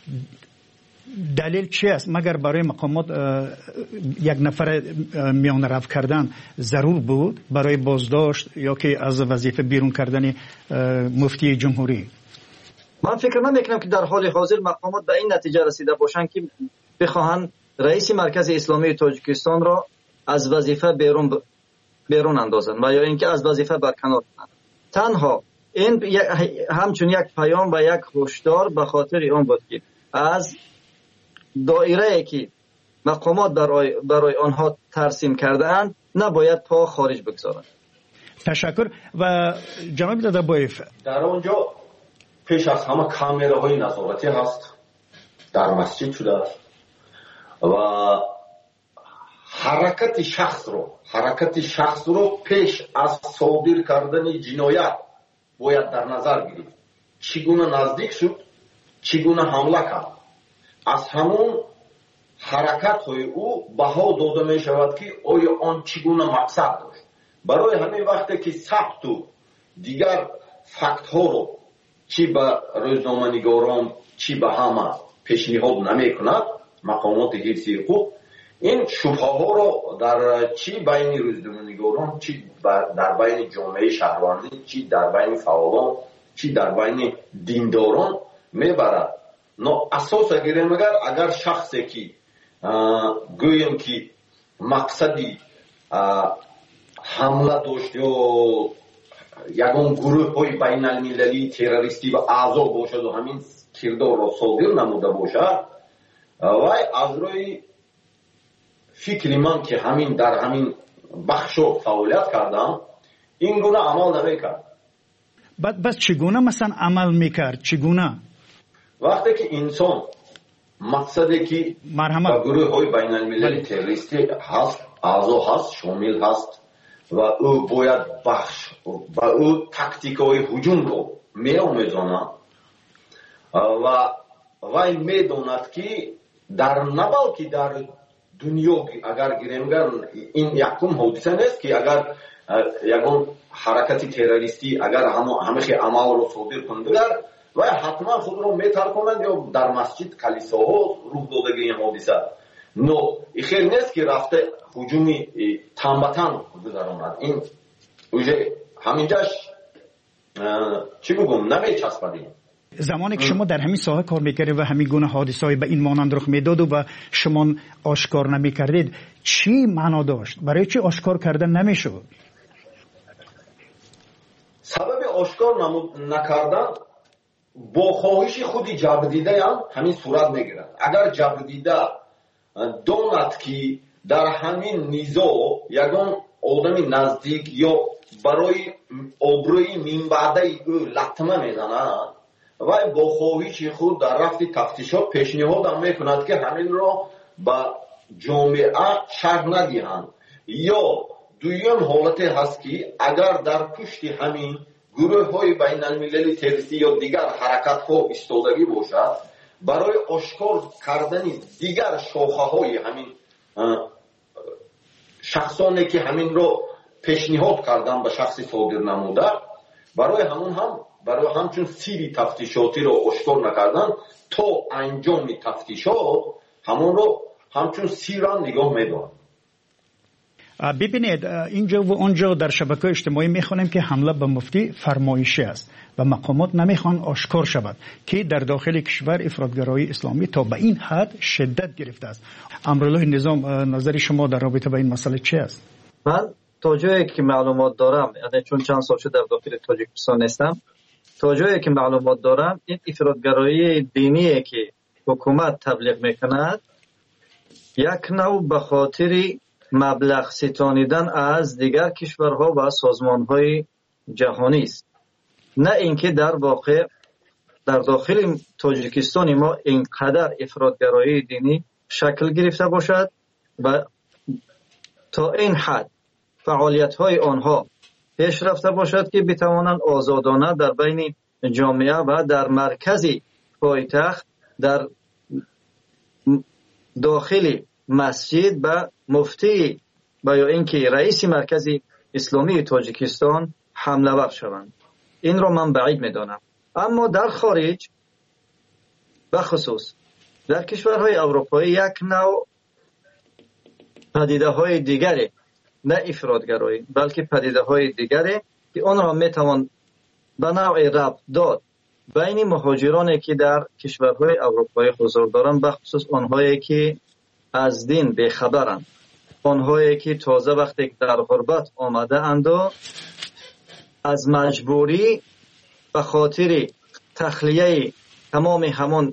دلیل چی است؟ مگر برای مقامات یک نفر میان رو کردن ضرور بود برای بازداشت یا که از وظیفه بیرون کردن مفتی جمهوری؟ من فکر نمیکنم که در حال حاضر مقامات به این نتیجه رسیده باشند که بخواهند رئیس مرکز اسلامی تاجیکستان را از وظیفه بیرون ب... بیرون اندازند و یا اینکه از وظیفه برکنار کنند. تنها این همچون یک پیام و یک هشدار به خاطر اون بود که از دایره که مقامات برای, برای آنها ترسیم کرده اند نباید پا خارج بگذارند. تشکر. و جناب دادابایف، در آنجا پیش از همه کامراهای نظارتی هست، در مسجد شده است و حرکت شخص رو حرکت شخص رو پیش از صادر کردن جنایت باید در نظر گیرید. چگونه نزدیک شد، چگونه حمله کرد، از همون حرکت های او بها داده می شود که آیا آن چگونه مقصد داشت. برای همین وقتی که ثبت و دیگر فکت ها رو چی به روزنامه نگاران چی به همه پیشنهاد نمی کند مقامات حفظی حقوق، این شبهه ها رو در چی بین روزنامه‌نگاران، چی در بین جامعه شهروندی، چی در بین فعالان، چی در بین دینداران میبرد. نه اساس اگر مگر اگر شخصی که گویم که مقصدی حمله داشت یا یگان گروه های بین المللی تروریستی و اعضا باشد و همین کردار را صادر نموده باشد و از روی فکر من که همین در همین بخشو فعالیت کردم این گونه عمل نمیکرد. بعد بس چگونه مثلا عمل میکرد؟ چگونه؟ وقتی که انسان مقصدی که با گروه های بین المللی تروریستی هست، اعضا هست، شامل هست و او باید بخش و او تاکتیک های هجوم رو می آموزاند و وی می داند که در نبال که در دنیا اگر گیریم این یکم حادثه نیست که اگر یکم حرکتی تروریستی اگر همه عمل رو صادر کنند و حتما خود رو میتر کنند یا در مسجد کلیساها روح دادگی این حادثه. نو این خیلی نیست که رفته هجومی تنبتن گذراند. این همینجاش چی بگم نمیچسبدیم. زمانی که شما در همین ساحه کار میکردید و همین گونه حادثه‌ای به این مانند رخ میداد و شما آشکار نمیکردید، چی معنا داشت؟ برای چی آشکار کردن نمیشد؟ سبب آشکار نکردن با خواهش خودی جبردیده هم همین صورت میگیرد. اگر جبردیده داند که در همین نیزا یگان آدم نزدیک یا برای обрӯи минбаъдаи ӯ латма мезанад, вай бо хоҳиши худ дар рафти тафтишот пешниҳодам мекунад ки ҳаминро ба ҷомеа шарҳ надиҳанд. ё дуюм ҳолате ҳаст ки агар дар пушти ҳамин гурӯҳҳои байналмилалии террористӣ ё дигар ҳаракатҳо истодагӣ бошад, барои ошкор кардани дигар шохаҳои ҳамин шахсоне ки ҳаминро пешниҳод карданд ба шахси содир намуда, барои ҳамон ҳам барои ҳамчун сири тафтишотиро ошкор накардан, то анҷоми тафтишот ҳамонро ҳамчун сирам нигоҳ медоранд. ببینید اینجا و اونجا در شبکه‌های اجتماعی میخوانیم که حمله به مفتی فرمایشی است و مقامات نمیخوان آشکار شود که در داخل کشور افراطگرایی اسلامی تا به این حد شدت گرفته است. امرالله نظام، نظر شما در رابطه با این مسئله چی است؟ من تا جایی که معلومات دارم، یعنی چون چند سال شده در داخل تاجیکستان نیستم، تا جایی که معلومات دارم این افراطگرایی دینی که حکومت تبلیغ میکند یک نوع به خاطر مبلغ ستانیدن از دیگر کشورها و سازمانهای جهانی است، نه اینکه در واقع در داخل تاجیکستان ما اینقدر افراطگرایی دینی شکل گرفته باشد و تا این حد فعالیت های آنها پیش رفته باشد که بتوانند آزادانه در بین جامعه و در مرکز پایتخت در داخل مسجد و مفتی و یا اینکه رئیس مرکز اسلامی تاجیکستان حمله ور شوند. این را من بعید میدانم. اما در خارج بخصوص در کشورهای اروپایی یک نوع پدیده های دیگری، نه افراطگرایی بلکه پدیده های دیگری که آن را میتوان به نوع ربط داد بین مهاجرانی که در کشورهای اروپایی حضور دارند، بخصوص آنهایی که از دین بیخبرند، آنهایی که تازه وقتی در غربت آمده اند و از مجبوری به خاطر تخلیه تمام همون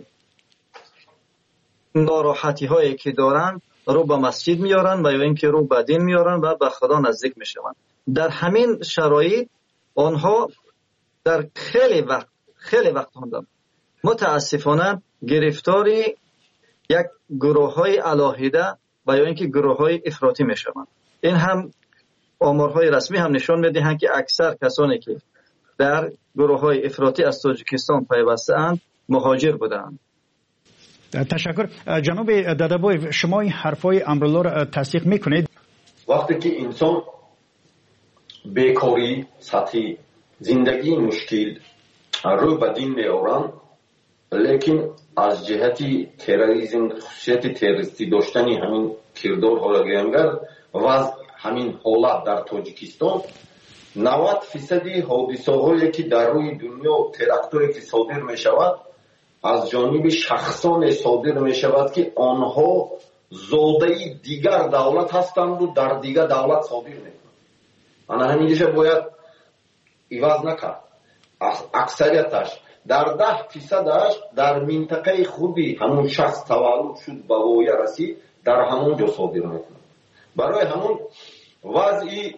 ناراحتی هایی که دارند رو به مسجد میارن و یا اینکه رو به دین میارن و به خدا نزدیک میشوند. در همین شرایط آنها در خیلی وقت خیلی وقت هستند متاسفانه گرفتاری یک گروه های علاهیده و یا اینکه گروه های افراطی میشوند. این هم آمارهای رسمی هم نشان میدهند که اکثر کسانی که در گروه های افراطی از تاجیکستان پیوسته اند مهاجر بودند. تشکر. جناب دادابوی، شما این حرفای امرالله را تصدیق میکنید؟ وقتی که انسان بیکاری، سطحی زندگی مشکل رو به دین میارند، لیکن از جهتی تروریسم، خصوصیت تروریستی داشتنی همین کردارها را گیرنگر و همین حالت در تاجیکستان نود فیصدی حادثه هایی که در روی دنیا تراکتوری که صادر می شود از جانب شخصان صادر می شود که آنها زاده دیگر دولت هستند و در دیگر دولت صادر می کنند. آنها همینجا باید ایواز نکرد. اکثریتش در ده فیصدش در منطقه خودی همون شخص تولد شد به وایه رسید در همون جا صادر می کنند. برای همون وضعی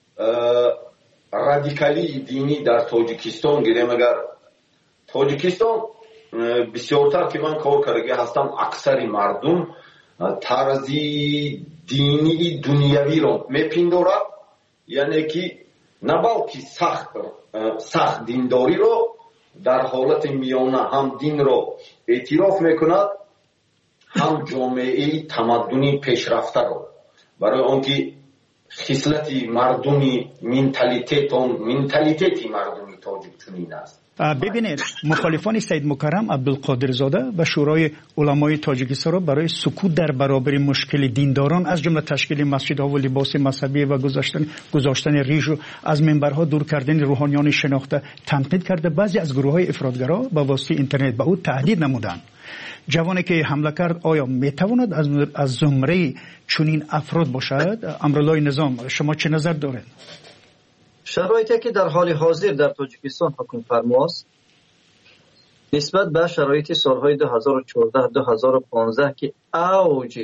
رادیکالی دینی در تاجیکستان گیریم، اگر تاجیکستان بسیارتر که من کار کرده هستم اکثر مردم طرزی دینی دنیوی رو میپندارد، یعنی که نبالکی سخت سخت دینداری رو در حالت میانه هم دین رو اعتراف میکند، هم جامعه تمدنی پیشرفته رو. برای آنکه خصلت مردمی منتالیتت اون منتالیتتی مردمی تاجیک چنین است. ببینید، مخالفان سید مکرم عبدالقادر زاده و شورای علمای تاجیکستان را برای سکوت در برابر مشکل دینداران از جمله تشکیل مسجدها و لباس مذهبی و گذاشتن گذاشتن ریش و از منبرها دور کردن روحانیان شناخته تنقید کرده. بعضی از گروه‌های افراطگرا با واسطه اینترنت به او تهدید نمودند. جوانی که حمله کرد آیا میتواند از از زمره چنین افراد باشد؟ امرالله نظام، شما چه نظر دارید؟ شرایطی که در حال حاضر در تاجیکستان حکم فرماست نسبت به شرایط سالهای دو هزار و چهارده دو هزار و پانزده که اوج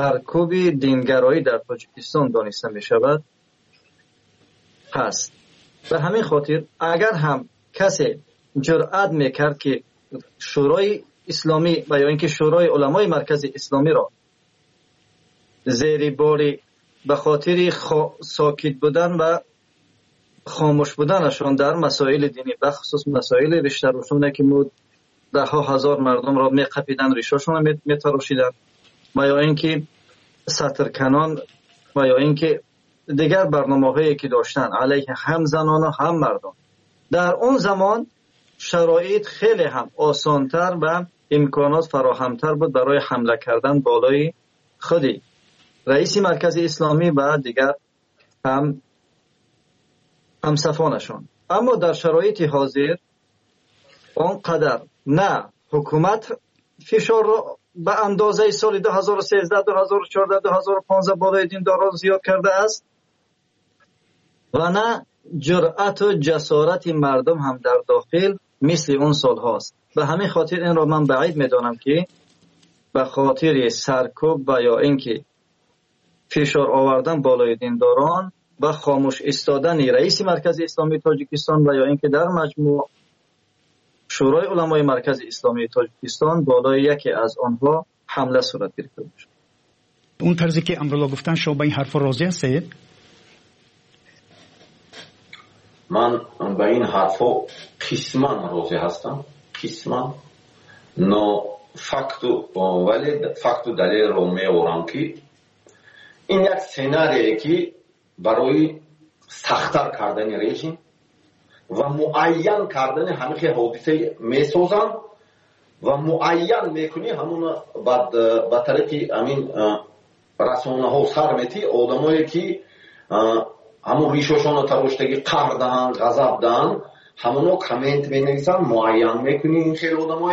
سرکوب دینگرایی در تاجیکستان دانسته می شود هست. به همین خاطر اگر هم کسی جرأت میکرد که شورای اسلامی و یا اینکه شورای علمای مرکز اسلامی را زیر باری به خاطر خا... ساکت بودن و خاموش بودنشان در مسائل دینی، به خصوص مسائل ریشه روشونه که مود ده ها هزار مردم را میقپیدن، ریشه‌شون میتراشیدن و یا اینکه سطرکنان و یا اینکه دیگر برنامه‌هایی که داشتن علیه هم زنان و هم مردم، در اون زمان شرایط خیلی هم آسانتر و امکانات فراهمتر بود برای حمله کردن بالای خودی رئیس مرکز اسلامی و دیگر هم همصفانشان. اما در شرایط حاضر آنقدر نه حکومت فشار را به اندازه سال دو هزار و سیزده، دو هزار و چهارده، دو هزار و پانزده بالای دینداران زیاد کرده است و نه جرأت و جسارت مردم هم در داخل مثل اون سال هاست. به همین خاطر این را من بعید میدانم که به خاطر سرکوب و یا اینکه فشار آوردن بالای دینداران و خاموش ایستادن رئیس مرکز اسلامی تاجیکستان و یا اینکه در مجموع شورای علمای مرکز اسلامی تاجیکستان بالای یکی از آنها حمله صورت گرفته باشد. اون طرزی که امرولا گفتن شما با این حرف راضی هستید؟ من به این حرفا قسما راضی هستم، قسما نو فاکتو ولی فاکتو دلیل رو میورم که این یک سناریه که برای سخت‌تر کردن رژیم و معین کردن همه حادثه میسازن و معین میکنی همون بعد به طریق همین رسانه ها سر میتی آدمایی که همون ریششون رو تراشتگی قهر دهن، غضب دهن، همونو کامنت مینویسن، معین میکنی این خیلی آدمایی.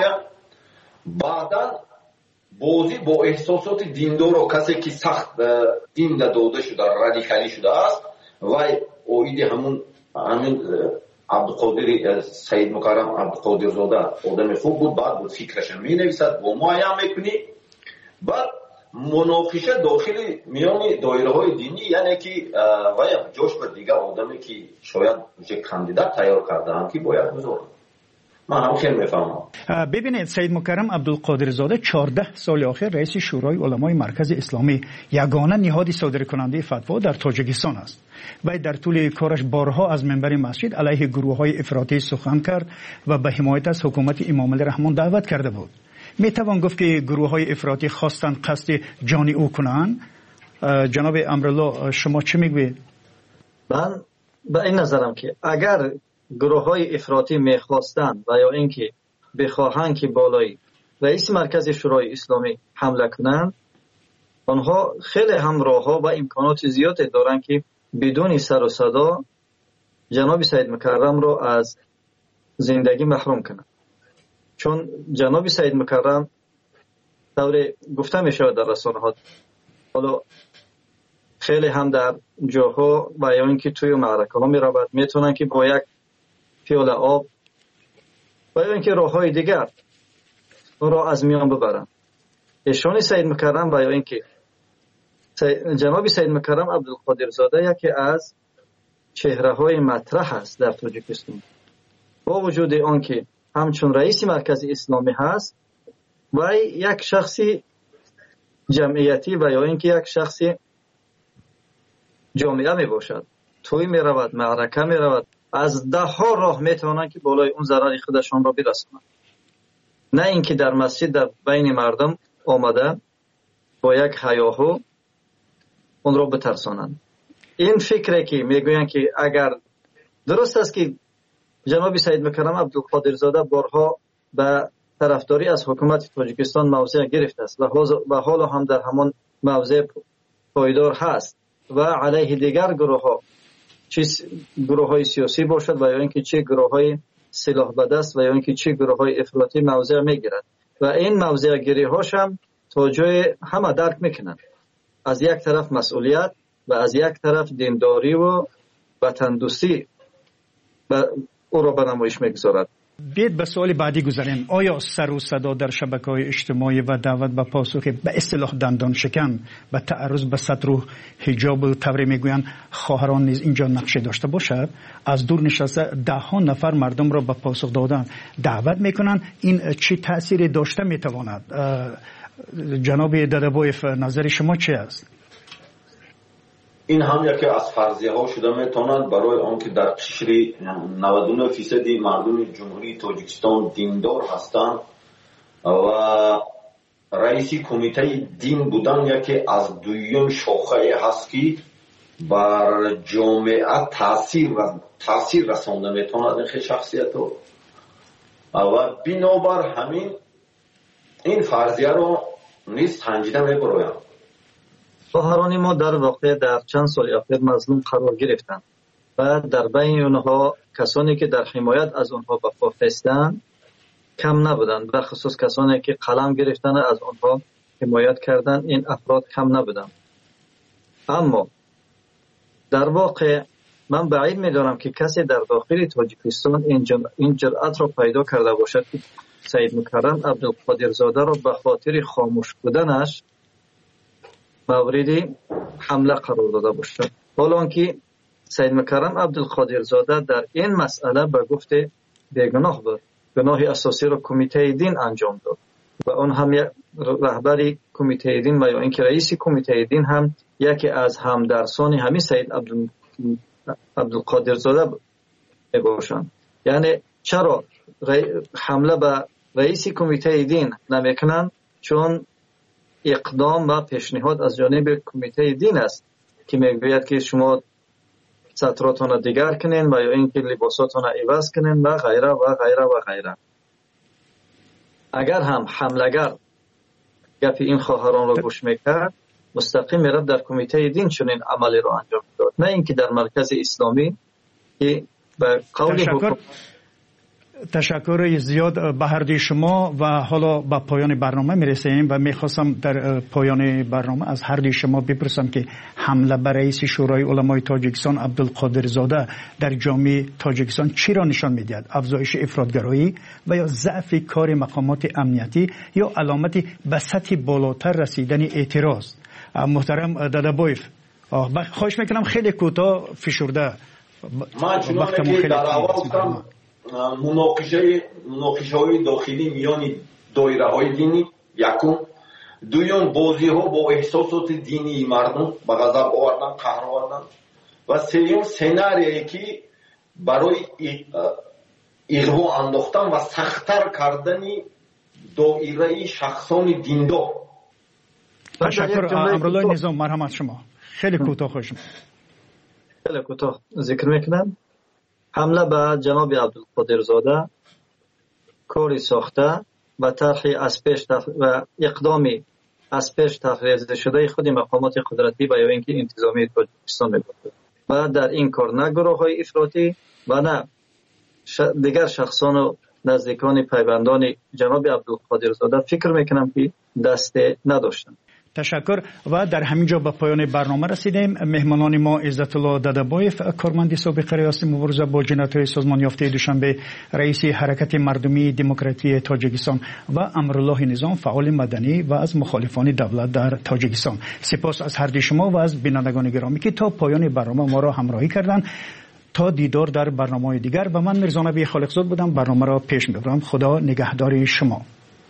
بعدا بازی با احساسات دیندار و کسی که سخت دین داده شده، رادیکالی شده است و اوید همون همین عبدالقادر سید مکرم عبدالقادر زاده آدم خوب بود، بعد بود فکرش می نویسد با معین میکنی. بعد مناقشه داخل میان دایره های دینی، یعنی که و یا جوش به دیگر آدمی که شاید یک کاندیدات تیار کرده هم که باید بزرگ من هم خیلی میفهمم. ببینید سید مکرم عبدالقادر زاده چهارده سال آخر رئیس شورای علمای مرکز اسلامی، یگانه نهاد صادر کننده فتوا در تاجیکستان است و در طول کارش بارها از منبر مسجد علیه گروه های افراطی سخن کرد و به حمایت از حکومت امام علی رحمان دعوت کرده بود. می توان گفت که گروه های افراطی خواستند قصد جان او کنند. جناب امرالله شما چه میگوید؟ من به این نظرم که اگر گروه های افراطی میخواستند و یا اینکه بخواهند که بالای رئیس مرکز شورای اسلامی حمله کنند، آنها خیلی هم راهها و امکانات زیادی دارند که بدون سر و صدا جناب سید مکرم را از زندگی محروم کنند. چون جناب سید مکرم طور گفته می شود در رسانه ها، حالا خیلی هم در جاها و یا اینکه توی معرکه ها می رود، میتونن که با یک پیاله آب و یا اینکه راه های دیگر اون را از میان ببرن. ایشان سید مکرم و یا اینکه جناب سید مکرم عبدالقادر زاده یکی از چهره های مطرح است در تاجیکستان، با وجود آنکه همچون رئیس مرکز اسلامی هست و یک شخصی جمعیتی و یا اینکه یک شخصی جامعه می باشد، توی می رود، معرکه می رود، از ده ها راه می توانند که بالای اون ضرر خودشان را برسانند، نه اینکه در مسجد در بین مردم آمده با یک هیاهو اون را بترسانند. این فکره که میگویند که اگر درست است که جناب سید مکرم عبدالقادر زاده بارها به طرفداری از حکومت تاجیکستان موضع گرفته است و حالا هم در همان موضع پایدار هست و علیه دیگر گروه ها، چه گروه های سیاسی باشد و یا اینکه چه گروه های سلاح بدست و یا اینکه چه گروه های افراطی موضع میگیرند و این موضع گیری هاش هم تا جای همه درک میکنند. از یک طرف مسئولیت و از یک طرف دینداری و وطن دوستی او را به نمایش میگذارد. بیاید به سوال بعدی گذاریم. آیا سر و صدا در شبکه‌های اجتماعی و دعوت به پاسخ به اصطلاح دندان شکن به تعرض به ستر و حجاب و طوری میگویند خواهران نیز اینجا نقشه داشته باشد؟ از دور نشسته ده ها نفر مردم را به پاسخ دادن دعوت میکنند. این چه تأثیری داشته میتواند؟ جناب دادابویف، نظر شما چی است؟ این هم یکی از فرضیه ها شده میتواند برای آنکه در قشر نود و نه درصد مردم جمهوری تاجیکستان دیندار هستند و رئیس کمیته دین بودن یکی از دویون شاخه هست که بر جامعه تاثیر تاثیر رسانده میتواند این شخصیت رو و بنابر همین این فرضیه رو نیز سنجیده میبرایم. خواهران ما در واقع در چند سال اخیر مظلوم قرار گرفتند و در بین اونها کسانی که در حمایت از اونها به پا خستند کم نبودند، به خصوص کسانی که قلم گرفتن از اونها حمایت کردند این افراد کم نبودند. اما در واقع من بعید می‌دارم که کسی در داخل تاجیکستان این جرأت را پیدا کرده باشد که سید مکرم عبدالقادرزاده را به خاطر خاموش بودنش موردی حمله قرار داده باشد، حالا که سید مکرم عبدالقادرزاده در این مسئله به گفت بیگناه بود. گناه اساسی را کمیته دین انجام داد و اون هم رهبری کمیته دین و یا اینکه رئیس کمیته دین هم یکی از همدرسان همین سید عبدالقادرزاده میباشند. یعنی چرا حمله به رئیس کمیته دین نمیکنند؟ چون اقدام و پیشنهاد از جانب کمیته دین است که میگوید که شما ستراتون را دیگر کنین و یا اینکه لباساتون را عوض کنین و غیره و غیره و غیره. اگر هم حملگر گپ این خواهران را گوش میکرد مستقیم میرفت در کمیته دین چنین عملی را انجام داد، نه اینکه در مرکز اسلامی که به قول حکومت. تشکر زیاد به هر دوی شما و حالا به پایان برنامه میرسیم و میخواستم در پایان برنامه از هر دوی شما بپرسم که حمله بر رئیس شورای علمای تاجیکستان عبدالقادرزاده در جامعه تاجیکستان چی را نشان میدهد؟ افزایش افراطگرایی و یا ضعف کار مقامات امنیتی یا علامتی به سطح بالاتر رسیدن اعتراض؟ محترم دادابویف، خواهش میکنم خیلی کوتاه فشرده. من چنانه که در اول گفتم مناقشه مناقشه های داخلی میان دایره های دینی یکم، دویم بازی ها با احساسات دینی مردم به غضب آوردن، قهر آوردن و سوم سناریویی که برای اغوا انداختن و سخت‌تر کردن دایره شخصان دیندار. تشکر. امرالله نظام، مرحمت شما. خیلی کوتاه خوشم. خیلی کوتاه ذکر میکنم. حمله به جناب عبدالقادرزاده کاری ساخته و طرحی از پیش و اقدامی از پیش تفریض شده خود مقامات قدرتی و یا اینکه انتظامی تاجیکستان می‌باشد و در این کار نه گروه‌های افراطی و نه دیگر شخصان و نزدیکان پیوندان جناب عبدالقادرزاده فکر میکنم که دست نداشتند. تشکر. و در همین جا به پایان برنامه رسیدیم. مهمانان ما عزت الله دادابویف، کارمند سابق ریاست مبارزه با جنایت‌های سازمان یافته دوشنبه، رئیس حرکت مردمی دموکراتی تاجیکستان و امرالله نظام، فعال مدنی و از مخالفان دولت در تاجیکستان. سپاس از هر دوی شما و از بینندگان گرامی که تا پایان برنامه ما را همراهی کردند. تا دیدار در برنامه‌های دیگر و من مرزا نبی خالقزاد بودم، برنامه را پیش می‌برم. خدا نگهدار شما.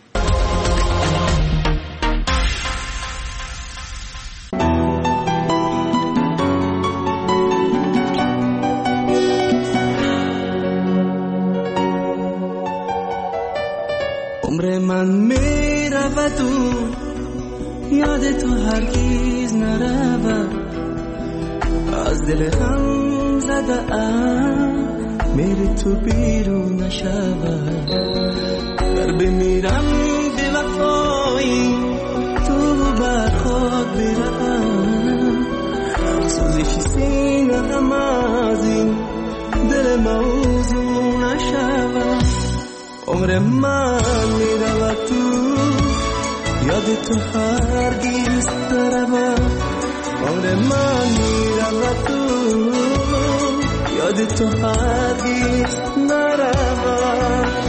عمر من میرود و یاد تو هرگز نرود، از دل هم زده ام میری تو بیرون نشود. گر بمیرم به وفایی تو بر خود برم، سوزش سینه هم از این دل موضوع نشود. عمر من میرود تو یاد تو هرگز نرود، عمر من میرود تو یاد تو هرگز نرود.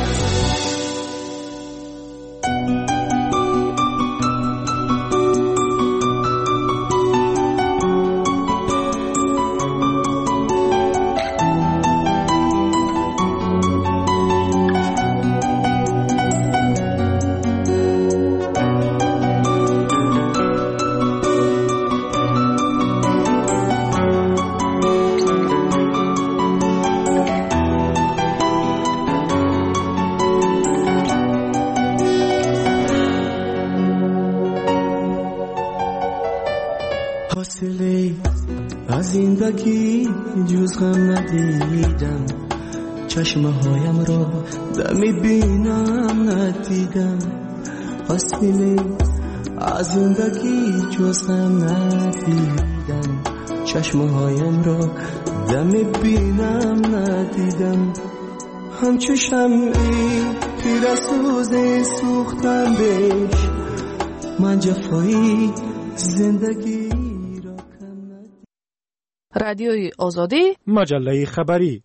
از زندگی جز غم ندیدم، چشمه هایم را دمی بینم ندیدم. فصلی از زندگی جز غم ندیدم، چشمه هایم را دمی بینم ندیدم. همچو شمعی پیر سوزی سوختم بیش، من جفایی زندگی را کم ندیدم. رادیوی آزادی، مجله خبری.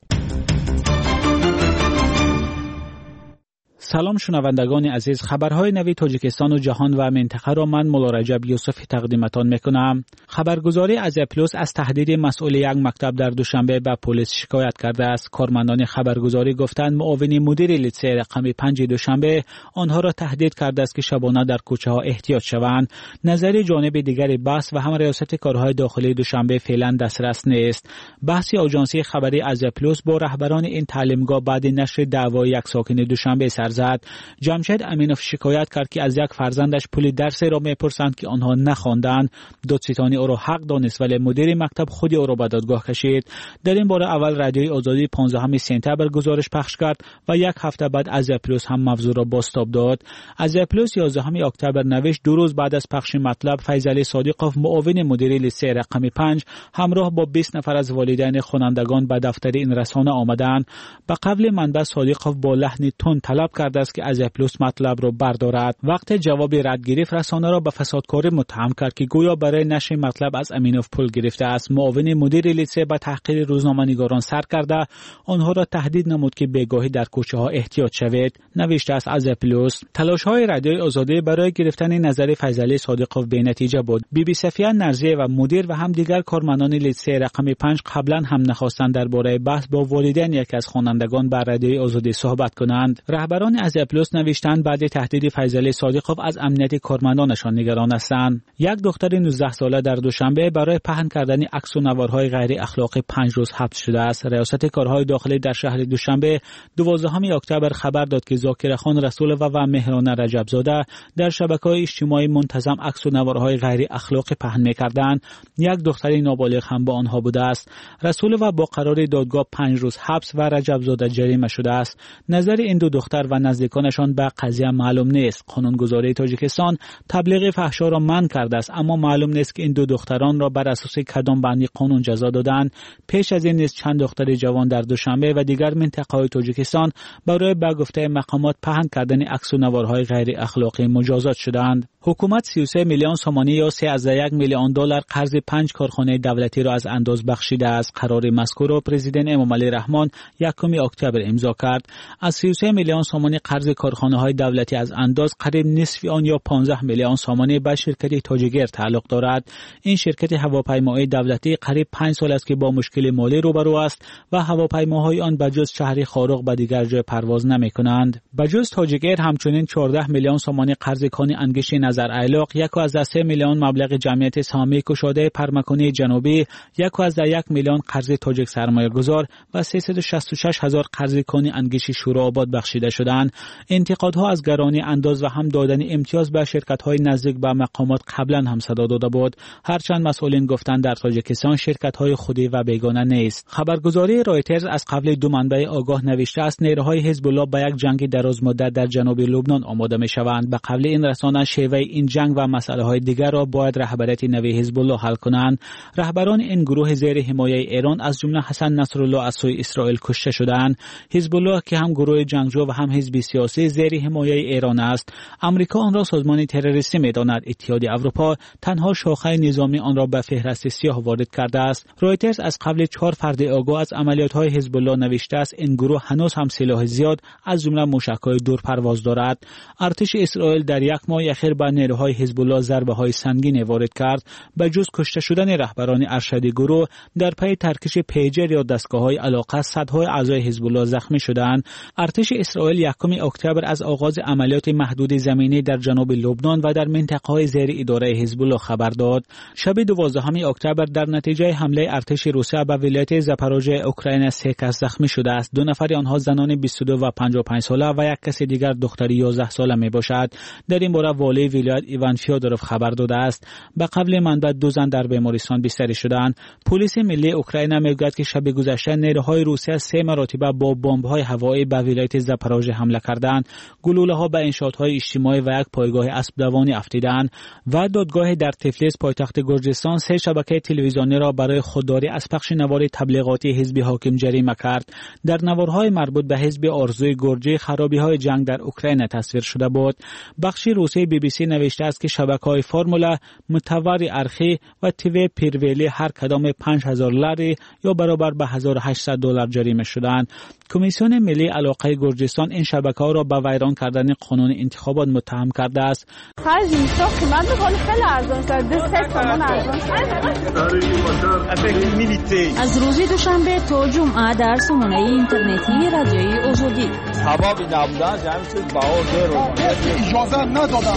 سلام شنوندگان عزیز، خبرهای نوی تاجیکستان و جهان و منطقه را من مولا رجب یوسف تقدیمتان میکنم. خبرگزاری ازیا پلوس از تهدید مسئول یک مکتب در دوشنبه به پلیس شکایت کرده است. کارمندان خبرگزاری گفتند معاون مدیر لیسه رقم پنج دوشنبه آنها را تهدید کرده است که شبانه در کوچه ها احتیاط شوند. نظر جانب دیگر بحث و هم ریاست کارهای داخلی دوشنبه فعلا دسترس نیست. بحث آژانسی خبری ازیا پلوس با رهبران این تعلیمگاه بعد نشر دعوای یک ساکن دوشنبه سر زد. جمشید امینوف شکایت کرد که از یک فرزندش پول درس را میپرسند که آنها نخواندند. دادستانی او را حق دانست ولی مدیر مکتب خود او را به دادگاه کشید. در این باره اول رادیوی آزادی پانزدهم سپتامبر گزارش پخش کرد و یک هفته بعد ازیا پلوس هم موضوع را بازتاب داد. ازیا پلوس یازدهم اکتبر نوشت دو روز بعد از پخش مطلب فیضعلی صادقوف معاون مدیر لیسه رقم پنج همراه با بیست نفر از والدین خوانندگان به دفتر این رسانه آمدند. به قول منبع صادقوف با لحن تند طلب کرده است که ازیا پلوس مطلب را بردارد. وقت جواب رد گرفت رسانه را به فسادکاری متهم کرد که گویا برای نشر مطلب از امینوف پول گرفته است. معاون مدیر لیسه به تحقیر روزنامه‌نگاران سر کرده آنها را تهدید نمود که بیگاهی در کوچه ها احتیاط شوید. نوشته است ازیا پلوس. تلاش های رادیوی آزادی برای گرفتن نظر فیضعلی صادقوف بی نتیجه بود. بی بی صفیه نرزی و مدیر و هم دیگر کارمندان لیسه رقم پنج قبلا هم نخواستند درباره بحث با والدین یکی از خوانندگان بر رادیوی آزادی صحبت کنند. رهبران ازیا پلوس نوشتند بعد تهدید فیضعلی صادقوف از امنیت کارمندانشان نگران هستند. یک دختر نوزده ساله در دوشنبه برای پهن کردن عکس و نوارهای غیر اخلاقی پنج روز حبس شده است. ریاست کارهای داخلی در شهر دوشنبه دوازدهم اکتبر خبر داد که ذاکر خان رسول و و مهران رجبزاده در شبکه‌های اجتماعی منتظم عکس و نوارهای غیر اخلاقی پهن می‌کردند. یک دختر نابالغ هم با آنها بوده است. رسول و با قرار دادگاه پنج روز حبس و رجبزاده جریمه شده است. نظر این دو دختر و نزدیکانشان به قضیه معلوم نیست. قانونگذاری تاجیکستان تبلیغ فحشا را منع کرده است اما معلوم نیست که این دو دختران را بر اساس کدام بندی قانون جزا دادند. پیش از این نیز چند دختر جوان در دوشنبه و دیگر منطقه‌های تاجیکستان برای به گفته مقامات پهن کردن عکس و نوارهای غیر اخلاقی مجازات شدند. حکومت سی و سه میلیون سومانی یا سه ازده یک میلیون دلار قرض پنج کارخانه دولتی را از انداز بخشیده است. قرار مذکور را پرزیدنت امامعلی رحمان یکم اکتبر امضا کرد. از سی و سه میلیون سومانی قرض کارخانه‌های دولتی از انداز قریب نصف آن یا پانزده میلیون سومانی به شرکت تاجیگر تعلق دارد. این شرکت هواپیمایی دولتی قریب پنج سال است که با مشکل مالی روبرو است و هواپیماهای آن بجز شهر خاروق به دیگر جای پرواز نمی‌کنند. بجز تاجیگر همچنین چهارده میلیون سومانی قرض کانی انگشت نظر ایلاق، یک و از سه میلیون مبلغ جمعیت سهامی کشاده پرمکانی جنوبی، یک و از یک میلیون قرض تاجیک سرمایه‌گذار و سیصد و شصت و شش هزار قرض کانی انگشت شورآباد بخشیده شدند. انتقادها از گرانی انداز و هم دادن امتیاز به شرکت‌های نزدیک به مقامات قبلا هم صدا داده بود. هرچند مسئولین گفتند در تاجیکستان شرکت‌های خودی و بیگانه نیست. خبرگزاری رایترز از قبل دو منبع آگاه نوشته است نیروهای حزب الله به یک جنگ دراز مدت در جنوب لبنان آماده می‌شوند. به قول این رسانه شیوه این جنگ و مسائل‌های دیگر را باید رهبریت نوی حزب الله حل کنند. رهبران این گروه زیر حمایت ایران از جمله حسن نصرالله از سوی اسرائیل کشته شدند. حزب الله که هم گروه جنگجو و هم حزب سیاسی زیر حمایت ایران است. آمریکا آن را سازمان تروریستی می‌داند. اتحادیه اروپا تنها شاخه نظامی آن را به فهرست سیاه وارد کرده است. رایترز از قبل چهار فرد آگاه از عملیات‌های حزب الله نوشته است این گروه هنوز هم سلاح زیاد از جمله موشک‌های دورپرواز دارد. ارتش اسرائیل در یک ماه اخیر به نیروهای حزب الله ضربه‌های سنگین وارد کرد. به جز کشته شدن رهبران ارشد گروه در پی ترکش پیجر یا دستگاه‌های علاقه صدهای اعضای حزب الله زخمی شدند. ارتش اسرائیل یک یکم اکتبر از آغاز عملیات محدود زمینی در جنوب لبنان و در منطقه‌های زیر اداره حزب الله خبر داد. شب دوازدهم اکتبر در نتیجه حمله ارتش روسیه به ولایت زاپاروژه اوکراین سه کس زخمی شده است. دو نفر آنها زنان بیست و دو و پنجاه و پنج ساله و یک کس دیگر دختر یازده ساله میباشد. در این باره والی ولایت ایوان فیودروف خبر داده است. به قبل منبع دو زن در بیمارستان بستری شدند. پلیس ملی اوکراین میگوید که شب گذشته نیروهای روسیه سه مرتبه با بمب‌های هوایی به ولایت زاپاروژه حمله کردند. گلوله‌ها به انشاءات‌های اجتماعی و یک پایگاه اسب دوانی افتیدند و دادگاه در تفلیس پایتخت گرجستان سه شبکه تلویزیونی را برای خودداری از پخش نوار تبلیغاتی حزب حاکم جریمه کرد. در نوارهای مربوط به حزب آرزوی گرجی خرابی‌های جنگ در اوکراین تصویر شده بود. بخش روسی بی بی سی نوشته است که شبکه‌های فرمولا، متور ارخی و تیوی پیرویلی هر کدام پنج هزار لری یا برابر به هزار و هشتصد دلار جریمه شدند. کمیسیون ملی علاقه گرجستان این شبکه‌ها را به ویران کردن قانون انتخابات متهم کرده است. خرج میساخت من بخوام خیلی ارزان است. دو سه تومان ارزان از روز دوشنبه تا جمعه در سامانه اینترنتی رادیوی آزادی. هوا بی نبودن جمعی چیز باور دارد. اجازه ندادن.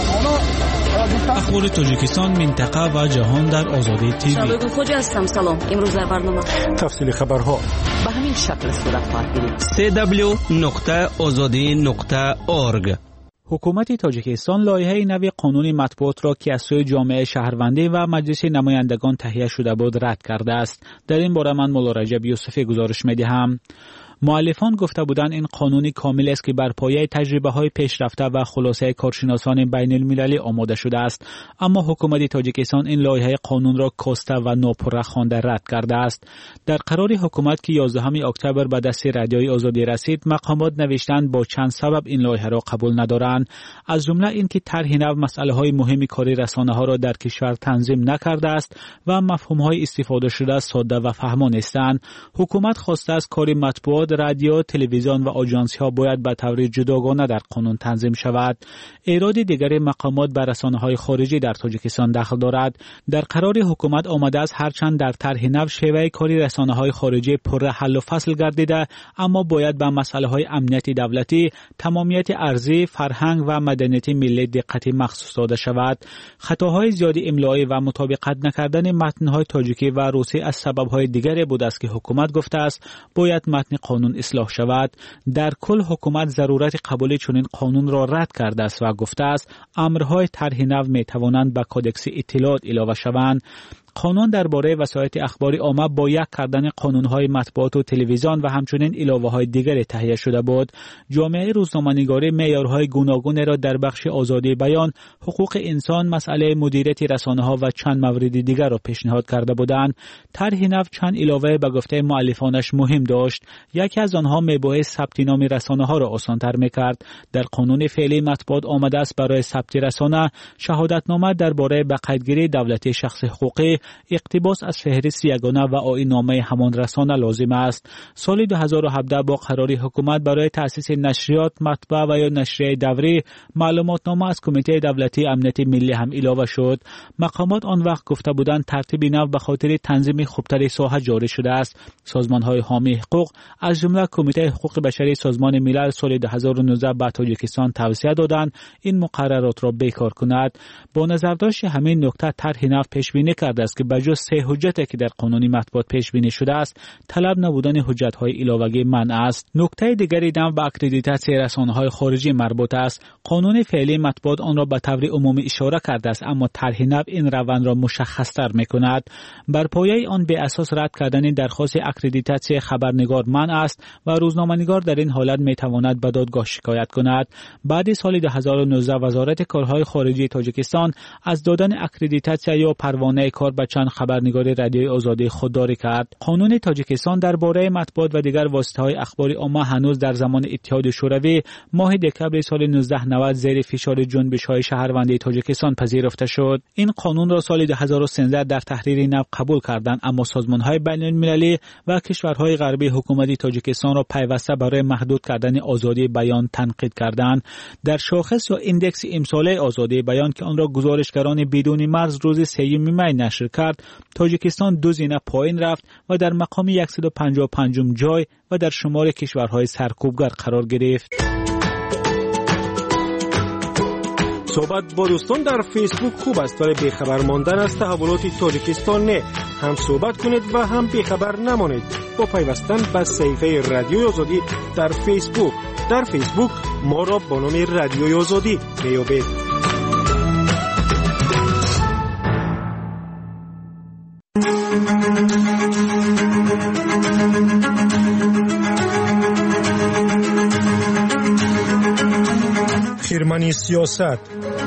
اخبار تاجیکستان، منطقه و جهان در آزادی تیوی. شبگون خوجه هستم. سلام. امروز در برنامه تفصیل خبرها به همین شکل صورت خواهد گرفت. سی دبلیو نقطه آزادی نقطه اورگ. حکومت تاجیکستان لایحه نوی قانون مطبوعات را که از سوی جامعه شهروندی و مجلس نمایندگان تهیه شده بود رد کرده است. در این باره من مولا رجب یوسفی گزارش می‌دهم. مؤلفان گفته بودند این قانونی کامل است که بر پایه تجربه‌های پیشرفته و خلاصه کارشناسان بین المللی آماده شده است، اما حکومت تاجیکستان این لایحه قانون را کاسته و ناپره خوانده رد کرده است. در قرار حکومت که یازدهم اکتبر به دست رادیوی آزادی رسید، مقامات نوشتند با چند سبب این لایحه را قبول ندارند، از جمله اینکه طرح نو مسائل‌های مهم کاری رسانه‌ها را در کشور تنظیم نکرده است و مفهوم‌های استفاده شده ساده و فهمان هستند. حکومت خواسته است کاری مطبوعات، رادیو، تلویزیون و آژانس‌ها باید به طور جداگانه در قانون تنظیم شود. ایراد دیگر مقامات بر رسانه‌های خارجی در تاجیکستان دخل دارد. در قرار حکومت آمده است هرچند در طرح نو شیوه کاری رسانه‌های خارجی پر حل و فصل گردیده، اما باید به مسائل‌های امنیت دولتی، تمامیت ارضی، فرهنگ و مدنیت ملی دقت مخصوص داده شود. خطاهای زیادی املایی و مطابقت نکردن متن‌های تاجیکی و روسی از سبب‌های دیگری بود است که حکومت گفته است باید متن قانون اصلاح شود. در کل حکومت ضرورت قبول چنین قانون را رد کرده است و گفته است امرهای طرح نو می توانند به کدکس اطلاعات اضافه شوند. قانون درباره وسایط اخباری عامه با یک کردن قانون‌های مطبوعات و تلویزیون و همچنین علاوه‌های دیگری تهیه شده بود. جامعه روزنامه‌نگاری معیارهای گوناگون را در بخش آزادی بیان، حقوق انسان، مسئله مدیریت رسانه‌ها و چند مورد دیگر را پیشنهاد کرده بودند. طرح نو چند علاوه به گفته مؤلفانش مهم داشت. یکی از آنها میبایست ثبت نام رسانه‌ها را آسان‌تر می‌کرد. در قانون فعلی مطبوعات آمده است برای ثبت رسانه شهادتنامه درباره بقیدگیری دولتی شخص حقوقی، اقتباس از فهرست یگانه و آیین‌نامه همان رسانه لازم است. سال دو هزار و هفده با قرار حکومت برای تأسیس نشریات، مطبع و یا نشریه دوری، معلوماتنامه از کمیته دولتی امنیت ملی هم اضافه شد. مقامات آن وقت گفته بودند ترتیب نو به خاطر تنظیم خوبتر ساحه جاری شده است. سازمان‌های حامی حقوق از جمله کمیته حقوق بشری سازمان ملل سال دو هزار و نوزده به تاجیکستان توصیه دادند این مقررات را بیکار کند. با نظرداشت همین نکته طرح نو پیش بینی کرده است که بجز سه حجتی که در قانون مطبوعات پیش بینی شده است، طلب نبودن حجت‌های علاوه‌ای منع است. نکته دیگری نو به اکریدیتاسیون رسانه‌های خارجی مربوط است. قانون فعلی مطبوعات آن را به طور عمومی اشاره کرده است، اما طرح نو این روند را مشخص‌تر می‌کند. بر پایه آن به اساس رد کردن درخواست اکریدیتاسیون خبرنگار منع است و روزنامه‌نگار در این حالت می‌تواند به دادگاه شکایت کند. بعد سال دو هزار و نوزده وزارت کارهای خارجی تاجیکستان از دادن اکریدیتاسیون یا پروانه کار به چند خبرنگار رادیوی آزادی خودداری کرد. قانون تاجیکستان درباره مطبوعات و دیگر واسطه‌های اخباری عامه هنوز در زمان اتحاد شوروی ماه دکبر سال نوزده نود زیر فشار جنبش‌های شهروندی تاجیکستان پذیرفته شد. این قانون را سال دو هزار و سیزده در تحریر نو قبول کردند، اما سازمان‌های بین‌المللی و کشورهای غربی حکومت تاجیکستان را پیوسته برای محدود کردن آزادی بیان تنقید کردند. در شاخص یا ایندکس امساله آزادی بیان که آن را گزارشگران بدون مرز روز سوم می نشر کرد، تاجیکستان دو زینه پایین رفت و در مقام صد و پنجاه و پنجم جای و در شمار کشورهای سرکوبگر قرار گرفت. صحبت با دوستان در فیسبوک خوب است ولی بیخبر ماندن از تحولات تاجیکستان نه. هم صحبت کنید و هم بیخبر نمانید با پیوستن به صفحه رادیوی آزادی در فیسبوک. در فیسبوک ما را با نام رادیوی آزادی میابید. خیرمنی سیاست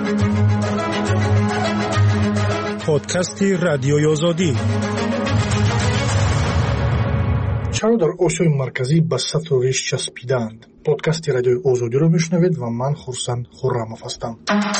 پادکست رادیوی آزادی. چرا در آسیای مرکزی به سطل و ریش چسبیدند؟ پادکست رادیوی آزادی رو میشنوید و من خورسند خرموف هستم.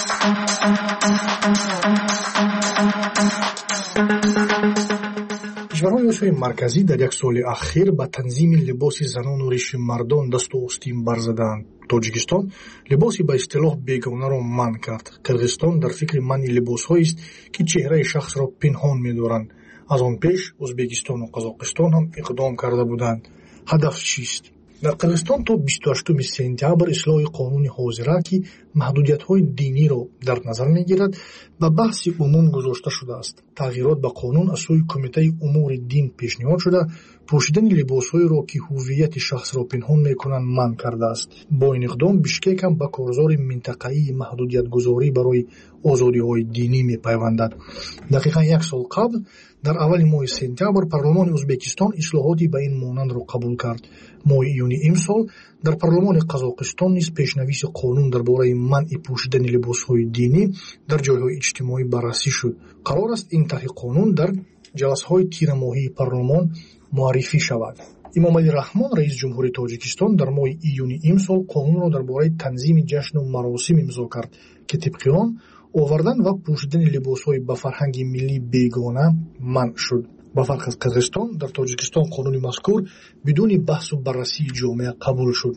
کشورهای آسیای مرکزی در یک سال اخیر به تنظیم لباس زنان و ریش مردان دست و آستین برزدند. توجیکستان لباسی به اصطلاح بیگانه را منع کرد. قرغیزستان در فکر منع لباس‌هایی است که چهره شخص را پنهان می‌دارند. از آن پیش ازبکستان و قزاقستان هم اقدام کرده بودند. هدف چیست؟ در قرغیزستان تا بیست و هشتم سپتامبر اصلاح قانون حاضره که محدودیت‌های دینی را در نظر می‌گیرد به بحث عموم گذاشته شده است. تغییرات به قانون از سوی کمیته امور دین پیشنهاد شده پوشیدن لباس‌هایی را که هویت شخص را پنهان می‌کنند منع کرده است. با این اقدام بشکک هم به کارزار منطقه‌ای محدودیت‌گذاری برای آزادی‌های دینی می‌پیوندد. دقیقاً یک سال قبل در اول ماه سپتامبر پارلمان ازبکستان اصلاحاتی به این مانند را قبول کرد. ماه ایونی امسال در پارلمان قزاقستان نیز پیشنویس قانون درباره منع پوشیدن لباس‌های دینی در جای‌های اجتماعی بررسی شد. قرار است این طرح قانون در جلسه‌های تیر ماهی پارلمان معرفی شود. امام علی رحمان رئیس جمهوری تاجیکستان در ماه ایونی امسال قانون را درباره تنظیم جشن و مراسم امضا کرد که طبق آن آوردن و پوشیدن لباس‌های به فرهنگ ملی بیگانه منع شد. با فرق از قزاقستان در تاجیکستان قانون مذکور بدون بحث و بررسی جامعه قبول شد.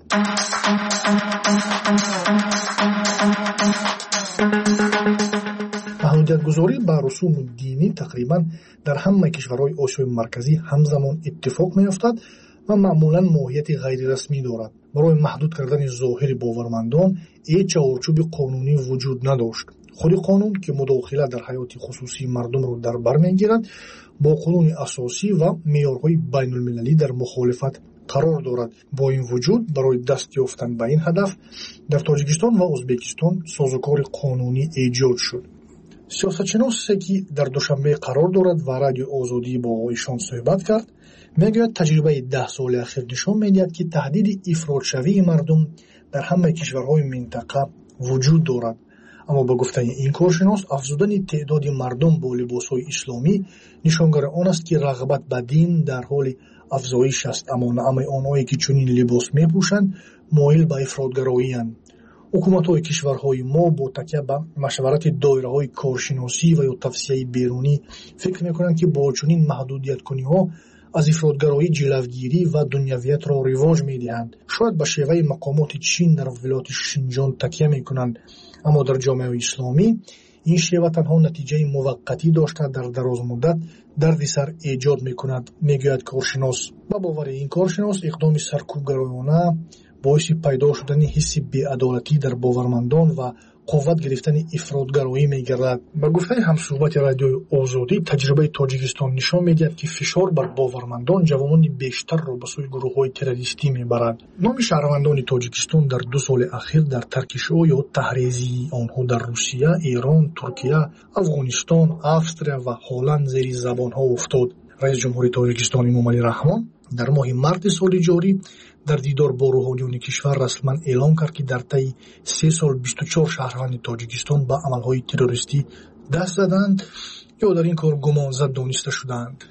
محدودیت‌گذاری به رسوم دینی تقریبا در همه کشورهای آسیای مرکزی همزمان اتفاق می‌افتد و معمولاً ماهیت غیر رسمی دارد. برای محدود کردن ظاهر باورمندان هیچ چارچوب قانونی وجود نداشت. خود قانون که مداخله در حیات خصوصی مردم را در بر می‌گیرد با قانون اساسی و معیارهای بین المللی در مخالفت قرار دارد. با این وجود برای دست یافتن به این هدف در تاجیکستان و ازبکستان سازوکار قانونی ایجاد شد. سیاستشناسی که در دوشنبه قرار دارد و رادیو آزادی با ایشان صحبت کرد میگوید تجربه ده سال اخیر نشان میدهد که تهدید افراط‌شوی مردم در همه کشورهای منطقه وجود دارد. اما با گفته این کارشناس افزودن تعداد مردم با لباس‌های اسلامی نشانگر آن است که رغبت به دین در حال افزایش است، اما نعم آنهایی که چنین لباس میپوشند مایل به افراط‌گرایی اند. حکومت‌های کشورهای ما با تکیه به مشورت دایره‌های کارشناسی و یا توصیه بیرونی فکر می‌کنند که با چنین محدودیت‌کنی‌ها از افراط‌گرایی جلوگیری و دنیویت را رواج می‌دهند. شاید به شیوه مقامات چین در ولایت شینجان تکیه می‌کنند، اما در جامعه اسلامی این شیوه تنها نتیجه موقتی داشته در دراز مدت دردسر ایجاد می‌کند، می‌گوید کارشناس. با باور این کارشناس اقدام سرکوبگرایانه باعث پیدا شدن حس بی‌عدالتی در باورمندان و قوت گرفتن افراط‌گرایی می‌گردد. با گفته همصحبت رادیوی آزادی تجربه تاجیکستان نشان می‌دهد که فشار بر باورمندان جوانان بیشتر را به سوی گروه‌های تروریستی می‌برد. نام شهروندان تاجیکستان در دو سال اخیر در ترکشو یا تحریزی آنها در روسیه، ایران، ترکیه، افغانستان، افریقا و هلند زیر زبان‌ها افتاد. رئیس جمهوری تاجیکستان امام علی رحمان در ماه مارس سال جاری در دیدار با روحانیون کشور رسما اعلام کرد که در طی سه سال بیست و چهار شهروند تاجیکستان به عملهای تروریستی دست زدند یا در این کار گمانزد دانسته شدند.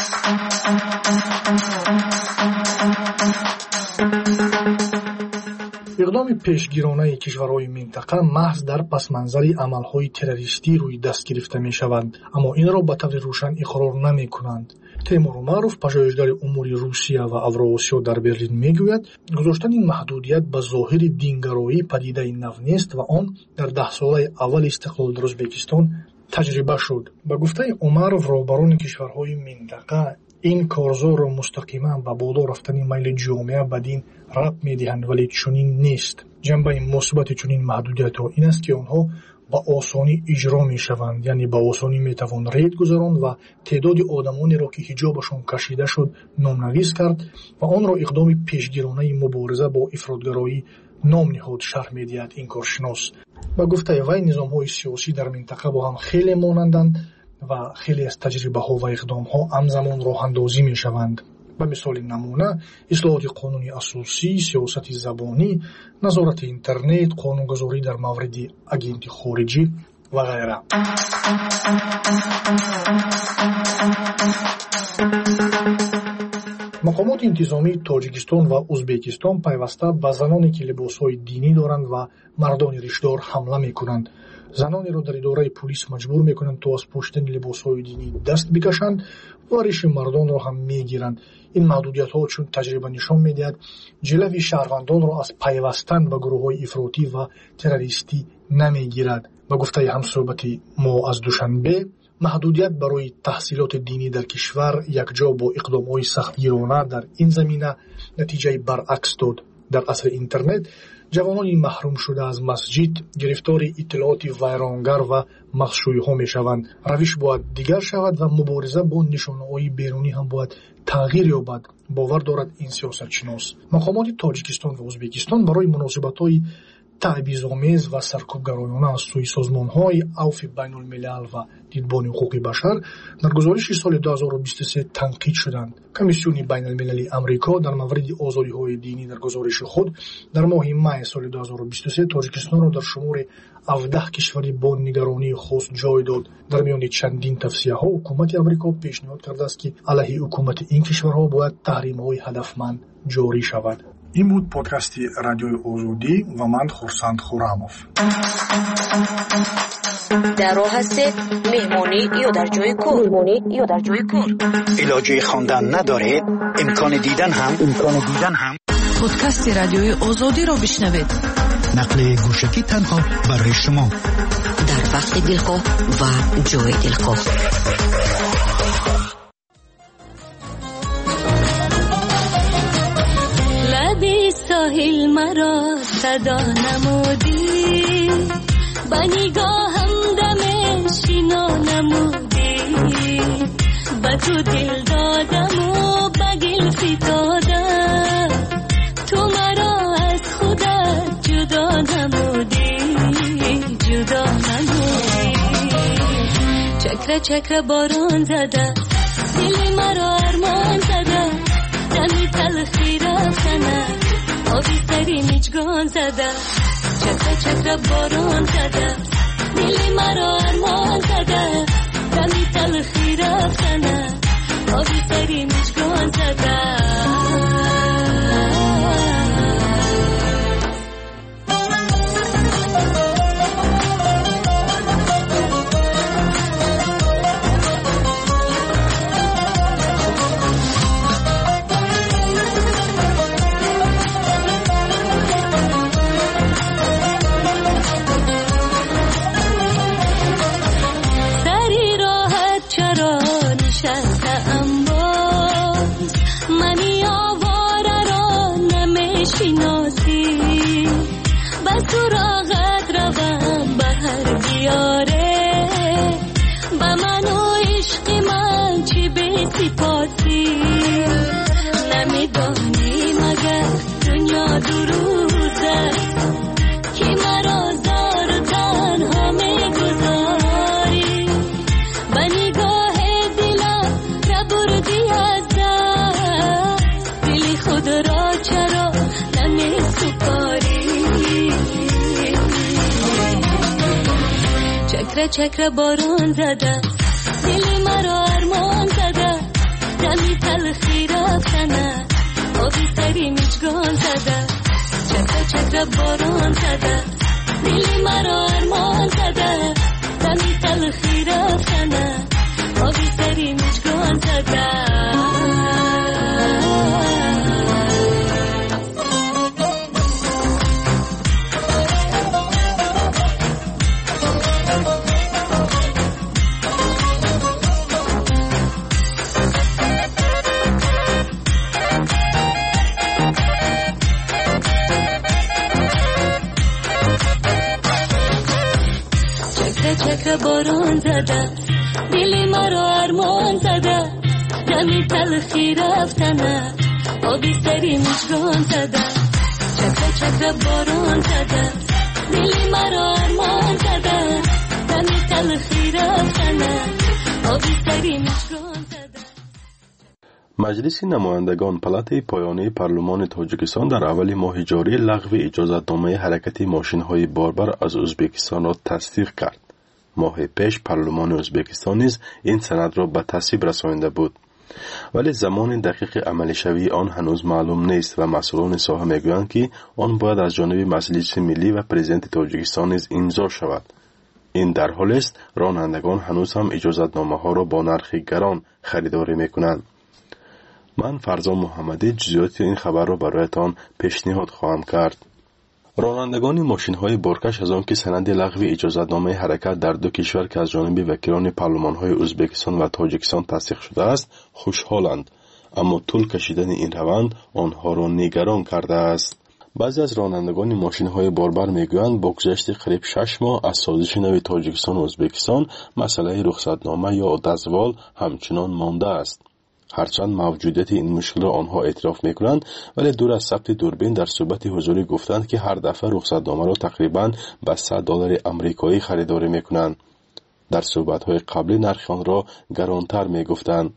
اقدام پیشگیرانه کشورهای منطقه محض در پس منظر عملهای تروریستی روی دست گرفته می شوند، اما این را به طور روشن اقرار نمی کنند. تیمور معروف پژوهشگر امور روسیه و اوراسیا در برلین میگوید گذاشتن این محدودیت به ظاهر دینگرایی پدیده نو نیست و آن در ده ساله اول استقلال در ازبکستان تجربه شد. با گفته عمرов راهبران کشورهای منطقه این کارزار را مستقیما به بالا رفتن میل جامعه به دین ربط میدهند، ولی چنین نیست. جنبه مثبت چنین محدودیت‌ها این است که آنها ба осонӣ иҷро мешаванд, яъне ба осонӣ метавон рейд гузаронд ва теъдоди одамонеро ки ҳиҷобашон кашида шуд номнавис кард ва онро иқдоми пешгиронаи мубориза бо ифротгароӣ ном ниҳод, шарҳ медиҳад ин коршинос. Ба гуфтаи вай, низомҳои сиёсӣ дар минтақа бо ҳам хеле монанданд ва хеле аз таҷрибаҳо ва иқдомҳо ҳамзамон роҳандозӣ мешаванд. ба мисоли намуна, ислоҳоти қонуни асосӣ, сиёсати забонӣ, назорати интернет, қонунгузорӣ дар мавриди агенти хориҷӣ ва ғайра. мақомоти интизомии Тоҷикистон ва Узбекистон пайваста ба заноне ки либосҳои динӣ доранд ва мардони риштдор ҳамла мекунанд. Занонеро дар идораи пулис маҷбур мекунанд то аз пӯшидани либосҳои динӣ даст бикашанд ва риши мардонро ҳам мегиранд. ин маҳдудиятҳо, чун таҷриба нишон медиҳад, ҷилави шаҳрвандонро аз пайвастан ба гурӯҳҳои ифротӣ ва террористӣ намегирад. ба гуфтаи ҳамсӯҳбати мо аз душанбе, маҳдудият барои таҳсилоти динӣ дар кишвар якҷо бо иқдомҳои сахтгирона дар ин замина натиҷаи баръакс дод. дар асри интернет ҷавонони маҳрум шуда аз масҷид гирифтори иттилооти вайронгар ва махшӯиҳо мешаванд. равиш бояд дигар шавад ва мубориза бо нишонаҳои берунӣ ҳам бояд тағйир ёбад, бовар дорад ин сиёсатшинос. мақомоти Тоҷикистон ва Узбекистон барои муносибатҳои таъбизомез ва саркӯбгароёна аз сӯи созмонҳои авфи байнулмилал ва дидбони ҳуқуқи башар дар гузориши соли ду ҳазору бисту се танқид шуданд. Комиссиони байналмилалии Амрико дар мавриди озодиҳои динӣ дар гузориши худ дар моҳи май соли ду ҳазору бисту се Тоҷикистонро дар шумори ҳавдаҳ кишвари бо нигаронии хос ҷой дод. дар миёни чандин тавсияҳо ҳукумати Амрико пешниҳод кардааст ки алайҳи ҳукумати ин кишварҳо бояд таҳримҳои ҳадафманд ҷорӣ шавад. ин буд подкасти Радиои Озодӣ ва ман Хурсанд Хуррамов. дар роҳ ҳастед, меҳмонӣ ё дар ҷои кор? меҳмонӣ ё дар ҷои кор. илоҷи хондан надоред? имкони дидан ҳам имкони дидан ҳам. подкасти Радиои Озодиро бишнавед. нақли гӯшагӣ танҳо барои шумо. дар вақти дилхоҳ ва ҷои дилхоҳ. ساحل مرا صدا نمودی، با نگاهم دم شینا نمودی، با تو دل دادم و با گل فتادم، تو مرا از خودت جدا نمودی، جدا نمودی. چکره چکره باران زده، دل مرا ارمان زده، دمی تلخی رفتنه، آبی سری میچگان زده، چکره چکره باران زده، دل مرا ارمان زده، دمی تلخی رفتنه، آبی سری میچگان زده. چکره باران زده، دل مرا ارمان زده، دمی تلخی رفتنه، آبی سری میچگان زده، چکره چکره باران زده، دل مرا ارمان زده، دمی تلخی رفتنه، آبی سری میچگان زده. چکر باران زده دل مرا ارمان زده دمی تلخی رفتنه آبی سری مجگان زده چکر چکر باران زده دل مرا ارمان زده دمی تلخی رفتنه آبی سری مجگان زده. مجلس نمایندگان پلات پایانی پارلمان تاجیکستان در اول ماه جاری لغو اجازتنامه حرکت ماشین‌های باربر از ازبکستان را تصدیق کرد. ماه پیش پارلمان ازبکستان نیز این سند را به تصویب رسانیده بود، ولی زمان دقیق عملی شوی آن هنوز معلوم نیست و مسئولان ساحه میگویند که آن باید از جانب مجلس ملی و پرزیدنت تاجیکستان نیز امضا شود. این در حالی است رانندگان هنوز هم اجازتنامه ها را با نرخ گران خریداری میکنند. من فرزان محمدی جزئیات این خبر را برایتان پیشنهاد خواهم کرد. رانندگان ماشین های بارکش از آن که سند لغو اجازتنامه حرکت در دو کشور که از جانب وکیلان پارلمان های ازبکستان و تاجیکستان تصدیق شده است خوشحالند، اما طول کشیدن این روند آنها را نگران کرده است. بعضی از رانندگان ماشین های باربر میگویند با گذشت قریب شش ماه از سازش نو تاجیکستان و ازبکستان مسئله رخصتنامه یا دزوال همچنان مانده است. هرچند موجودیت این مشکل را آنها اعتراف میکنند، ولی دور از ثبت دوربین در صحبت حضوری گفتند که هر دفعه رخصتنامه را تقریباً به صد دلار آمریکایی خریداری میکنند. در صحبت‌های قبلی نرخ آن را گرانتر میگفتند.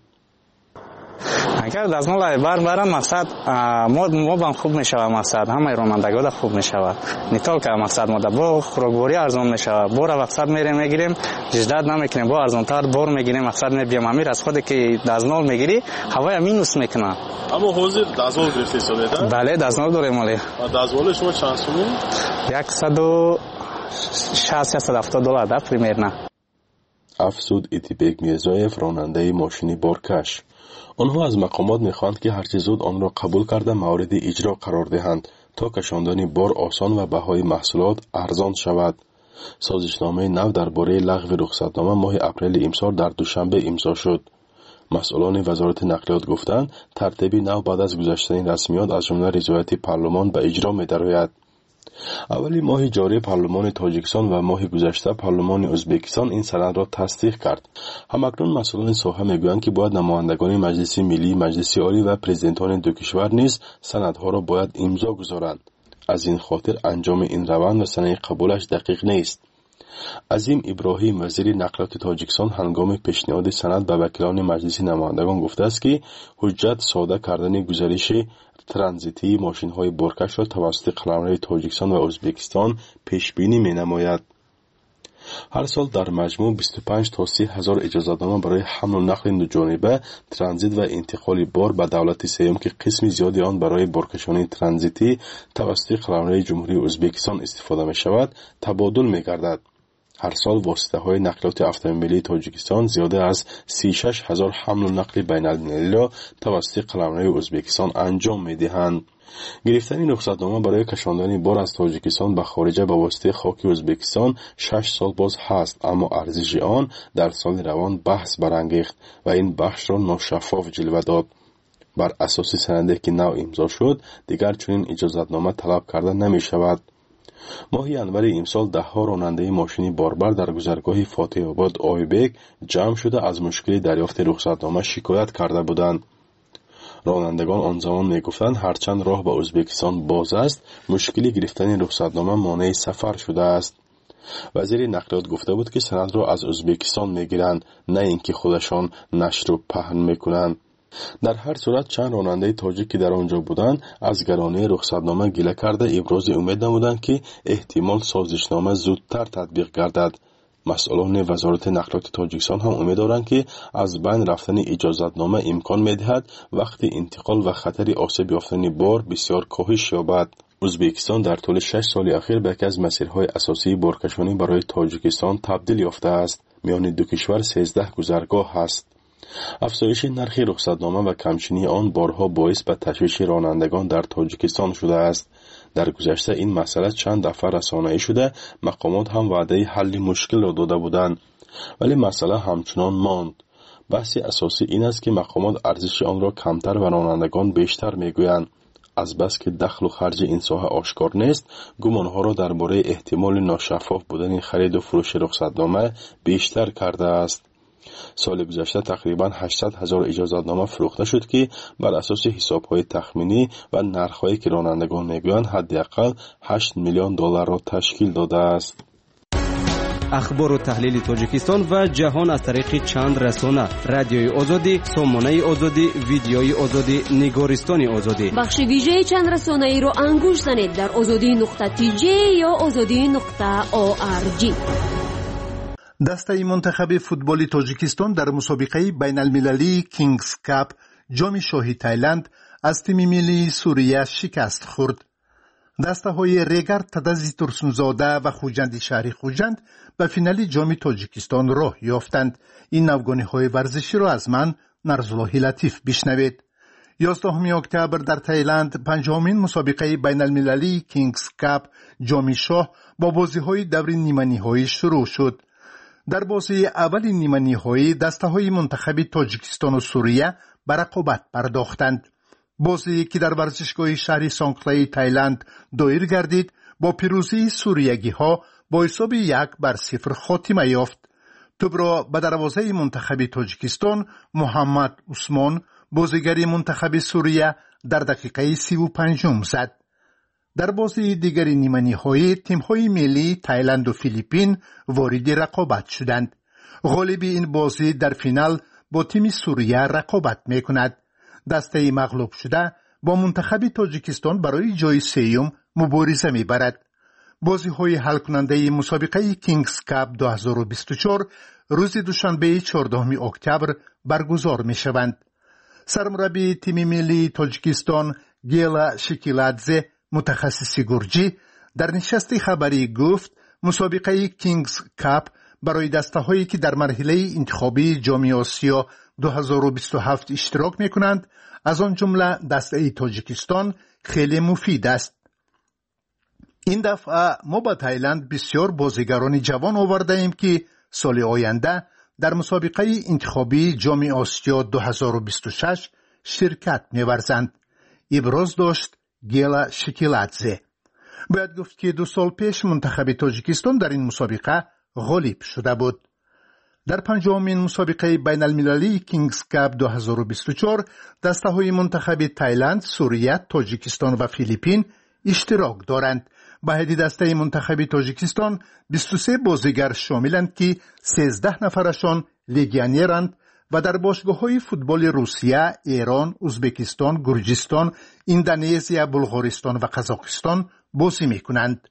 اگر دزمال بار بارم مقصد ما ما بام خوب میشود، مقصد همه رانندگان خوب میشود. نیتال که مقصد ما با خوراکبری ارزان میشود. بار مقصد میریم میگیریم جداد نمیکنیم، با ارزانتر بار میگیریم مقصد میبیم امیر از خود که دزمال میگیری هوای مینوس میکنه. اما حاضر دزمال گرفتی ساده؟ بله دزمال داریم ولی. دزمال شما چند سومی؟ صد و شصت صد و هفتاد دلار ده پریمیر نه. افسود ایتیبک میرزایف راننده ماشینی بارکش. آنها از مقامات میخواهند که هرچه زود آن را قبول کرده مورد اجرا قرار دهند تا کشاندن بار آسان و بهای محصولات ارزان شود. سازشنامه نو درباره لغو رخصتنامه ماه اپریل امسال در دوشنبه امضا شد. مسئولان وزارت نقلیات گفتند ترتیب نو بعد از گذشتن رسمیات از جمله رضایت پارلمان به اجرا می‌دراید. اولی ماه جاری پارلمان تاجیکستان و ماه گذشته پارلمان ازبکستان این سند را تصدیق کرد. همکنون مسئولان ساحه میگویند که باید نمایندگان مجلس ملی، مجلس عالی و پرزیدنتان دو کشور نیز سندها را باید امضا گذارند. از این خاطر انجام این روند و سند قبولش دقیق نیست. عظیم ابراهیم وزیر نقلیات تاجیکستان هنگام پیشنهاد سند به وکیلان مجلس نمایندگان گفته است که حجت ساده کردن گزارش ترانزیتی ماشین های بارکش را توسط قلمرو تاجیکستان و ازبکستان پیش بینی می نماید. هر سال در مجموع بیست و پنج تا سی هزار اجازتنامه برای حمل و نقل دو جانبه، ترانزیت و انتقال بار به دولت سیام که قسم زیادی آن برای بارکشانی ترانزیتی توسط قلمرو جمهوری ازبکستان استفاده می شود، تبادل می گردد. هر سال واسطه های نقلیات اتومبیلی تاجیکستان زیاده از سی و شش هزار حمل و نقل بین المللی را توسط قلمرو ازبکستان انجام می دهند. گرفتن رخصتنامه برای کشاندن بار از تاجیکستان به خارجه به واسطه خاک ازبکستان شش سال باز هست، اما ارزش آن در سال روان بحث برانگیخت و این بخش را ناشفاف جلوه داد. بر اساس سندی که نو امضا شد دیگر چنین اجازتنامه طلب کرده نمی شود. ماه ینور امسال ده ها راننده ماشینی باربر در گذرگاه فاتح آباد آیبک جمع شده از مشکل دریافت رخصتنامه شکایت کرده بودند. رانندگان آن زمان می گفتند هرچند راه به ازبکستان باز است، مشکلی گرفتن رخصتنامه مانع سفر شده است. وزیر نقلیات گفته بود که سند را از ازبکستان می گیرند، نه اینکه خودشان نشر و پهن می کنند. در هر صورت چند راننده تاجیک که در آنجا بودند از گرانی رخصتنامه گله کرده ابراز امید نمودند که احتمال سازشنامه زودتر تطبیق گردد. مسئولان وزارت نقلیات تاجیکستان هم امید دارند که از بین رفتن اجازتنامه امکان می‌دهد وقتی انتقال و خطر آسیب یافتن بار بسیار کاهش یابد. ازبکستان در طول شش سال اخیر به یکی از مسیرهای اساسی بارکشانی برای تاجیکستان تبدیل یافته است. میان دو کشور سیزده گذرگاه است. افزایش نرخ رخصتنامه و کمچینی آن بارها باعث به تشویش رانندگان در تاجیکستان شده است. در گذشته این مسئله چند دفعه رسانه‌ای شده، مقامات هم وعده حل مشکل را داده بودند، ولی مسئله همچنان ماند. بحث اساسی این است که مقامات ارزش آن را کمتر و رانندگان بیشتر میگویند. از بس که دخل و خرج این ساحه آشکار نیست، گمانها را درباره احتمال ناشفاف بودن خرید و فروش رخصتنامه بیشتر کرده است. سال گذشته تقریباً هشتصد هزار اجازتنامه فروخته شد که بر اساس حساب‌های تخمینی و نرخ‌هایی که رانندگان میگویند حداقل هشت میلیون دلار را تشکیل داده است. اخبار و تحلیل تاجیکستان و جهان از طریق چند رسانه: رادیوی آزادی، سامانه آزادی، ویدیوی آزادی، نگارستان آزادی. بخش ویژه چند رسانه ای را انگوش زنید در آزادی نقطه تی جی یا آزادی نقطه او آر جی. دسته منتخب فوتبال تاجیکستان در مسابقه بین المللی کینگز کاپ جام شاهی تایلند از تیم ملی سوریه شکست خورد. دسته های ریگر تدازی ترسنزاده و خوجند شهری خوجند به فینال جام تاجیکستان راه یافتند. این نوگانی های ورزشی را از من نرزالله لطیف بشنوید. یازدهم اکتبر در تایلند پنجمین مسابقه بین المللی کینگز کاپ جام شاه با بازی های دور نیمه نهایی شروع شد. در بازی اول نیمه نهایی دسته های منتخب تاجیکستان و سوریه به رقابت پرداختند. بازی که در ورزشگاه شهر سانکلای تایلند دایر گردید با پیروزی سوریگی ها با حساب یک بر صفر خاتمه یافت. توپ را به دروازه منتخب تاجیکستان محمد عثمان بازیگر منتخب سوریه در دقیقه سی و پنجم زد. در بازی دیگر نیمه نهایی تیم‌های ملی تایلند و فیلیپین وارد رقابت شدند. غالب این بازی در فینال با تیم سوریه رقابت می‌کند. دسته مغلوب شده با منتخب تاجیکستان برای جای سوم مبارزه می‌برد. بازی‌های حل کننده مسابقه کینگز کاپ دو هزار و بیست و چهار روز دوشنبه چهاردهم اکتبر برگزار می‌شوند. سرمربی تیم ملی تاجیکستان گیلا شکیلادزه متخصص گرجی در نشست خبری گفت مسابقه کینگز کاپ برای دسته هایی که در مرحله انتخابی جام آسیا دو هزار و بیست و هفت اشتراک می کنند از آن جمله دسته تاجیکستان خیلی مفید است. این دفعه ما با تایلند بسیار بازیگران جوان آورده ایم که سال آینده در مسابقه انتخابی جام آسیا دو هزار و بیست و شش شرکت می ورزند. ابراز داشت گیلا شکیلادزه. باید گفت که دو سال پیش منتخب تاجیکستان در این مسابقه غالب شده بود. در پنجمین مسابقه بین المللی کینگز کاپ دو هزار و بیست و چهار دسته های منتخب تایلند، سوریه، تاجیکستان و فیلیپین اشتراک دارند. به هدی دسته منتخب تاجیکستان بیست و سه بازیگر شاملند که سیزده نفرشان لگیونرند و در باشگاه‌های فوتبال روسیه، ایران، ازبکستان، گرجستان، اندونزیا، بلغارستان و قزاقستان بازی می‌کنند.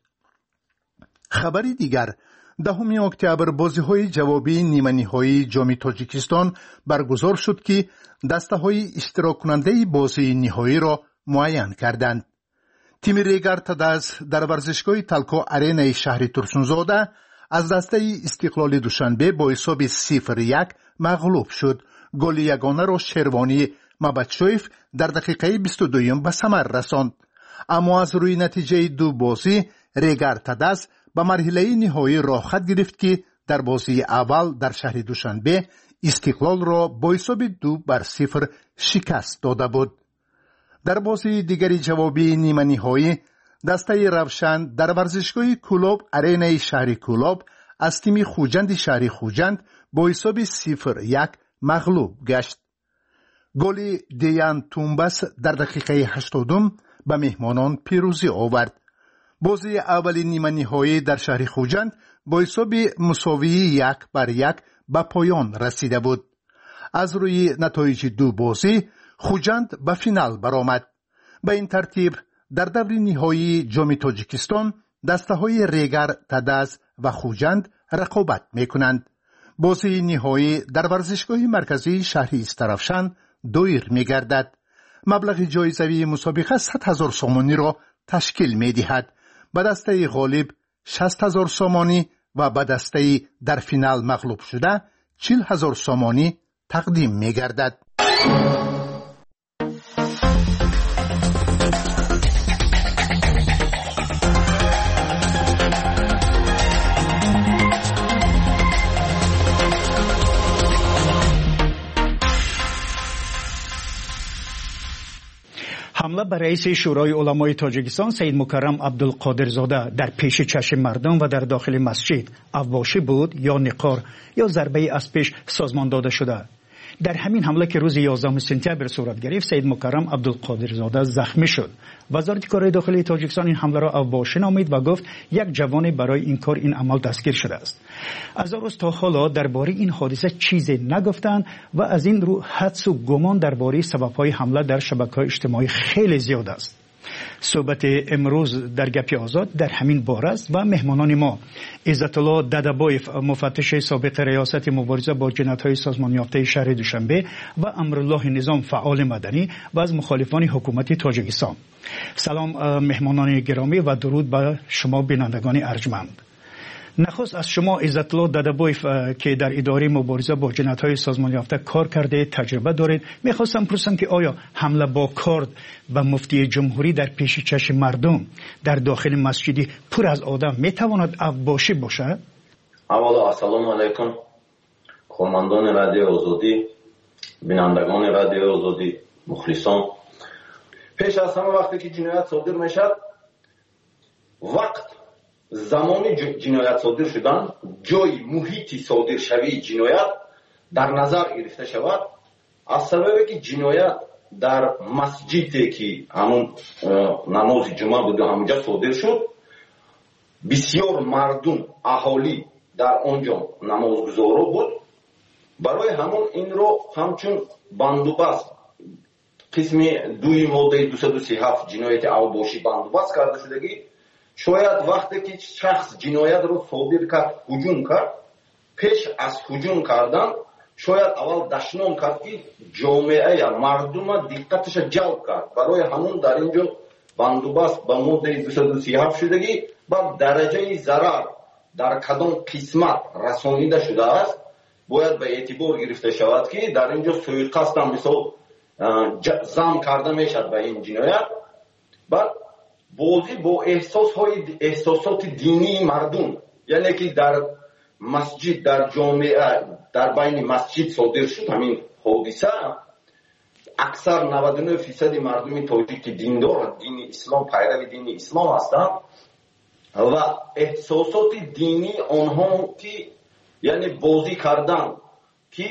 خبری دیگر دهم اکتبر بازی‌های جوابی نیمه نهایی جام تاجیکستان برگزار شد که دسته‌های اشتراک کننده بازی نهایی را معین کردند. تیم ریگر تداز در ورزشگاه تلکو ارینای شهر ترسنزاده از دسته استقلال دوشنبه با حساب صفر یک مغلوب شد. گل یگانه را شیروانی مبچویف در دقیقه بیست و دو به ثمر رساند. اما از روی نتیجه دو بازی ریگر تداز به مرحله نهایی راه خط گرفت که در بازی اول در شهر دوشنبه استقلال را با حساب دو بر صفر شکست داده بود. در بازی دیگری جوابی نیمه نهایی دسته روشن در ورزشگاه کلوب ارینای شهر کلوب از تیم خوجند شهر خوجند با حساب صفر یک مغلوب گشت. گل دیان تومبس در دقیقه هشتادم به مهمانان پیروزی آورد. بازی اولی نیمه نهایی در شهر خوجند با حساب مساوی یک بر یک به پایان رسیده بود. از روی نتایج دو بازی خوجند به فینال برآمد. به این ترتیب در دور نهایی جام تاجیکستان دسته های ریگر، تداز و خوجند رقابت می کنند. بازی نهایی در ورزشگاه مرکزی شهر استرافشان دایر می گردد. مبلغ جایزه مسابقه صد هزار سومانی را تشکیل می دهد. به دسته غالب شصت هزار سومانی و به دسته در فینال مغلوب شده چهل هزار سومانی تقدیم می گردد. حمله بر رئیس شورای علمای تاجیکستان سید مکرم عبدالقادرزاده در پیش چشم مردم و در داخل مسجد اواشی بود یا نقار یا ضربه از پیش سازمان داده شده. در همین حمله که روز یازدهم سپتامبر صورت گرفت سید مکرم عبدالقادرزاده زخمی شد. وزارت کارهای داخلی تاجیکستان این حمله را اواشی نامید و گفت یک جوان برای این کار این عمل دستگیر شده است. از روز تا حالا درباره این حادثه چیزی نگفتند و از این رو حدس و گمان درباره سبب‌های حمله در شبکه‌های اجتماعی خیلی زیاد است. صحبت امروز در گپ آزاد در همین باره است و مهمانان ما عزت الله ددبایف مفتش سابق ریاست مبارزه با جنایت‌های سازمان یافته شهر دوشنبه و امرالله نظام فعال مدنی و از مخالفان حکومت تاجیکستان. سلام مهمانان گرامی و درود به شما بینندگان ارجمند. نخست از شما عزت الله ددبایف که در اداره مبارزه با جنایت‌های سازمان یافته کار کرده تجربه دارید، می‌خواستم پرسم که آیا حمله با کارد و مفتی جمهوری در پیش چشم مردم در داخل مسجدی پر از آدم میتواند اواشی باشد؟ اولا السلام علیکم کماندان رادیو آزادی، بینندگان رادیو آزادی، مخلصان. پیش از همه وقتی که جنایت صادر میشد، وقت زمانی جنایت صادر شدن، جای محیطی صادر شوی جنایت در نظر گرفته شود. از سببی که جنایت در مسجدی که همون نماز جمعه بود و همونجا صادر شد، بسیار مردم اهالی در آنجا نمازگزارا بود. برای همون این رو همچون بندوبست قسم دوی ماده دویست و سی و هفت جنایت اواشی بندوبست کرده شدگی، شاید وقتی که شخص جنایت رو صادر کرد هجوم کرد، پیش از هجوم کردن شاید اول دشنام کرد که جامعه یا مردم دقتش جلب کرد. برای همون در اینجا بندوبست با ماده دویست و سی و هفت شدگی با درجه ضرر در کدام قسمت رسانیده شده است باید به اعتبار گرفته شود که در اینجا سوءقصد هم مثال زم کرده میشد به این جنایت. بعد بازی با احساس های احساسات دینی مردم، یعنی که در مسجد در جامعه در بین مسجد صادر شد همین حادثه، اکثر نود و نه درصد مردم تاجیک دیندار دین اسلام پیرو دین اسلام هستند و احساسات دینی آنها که یعنی بازی کردن که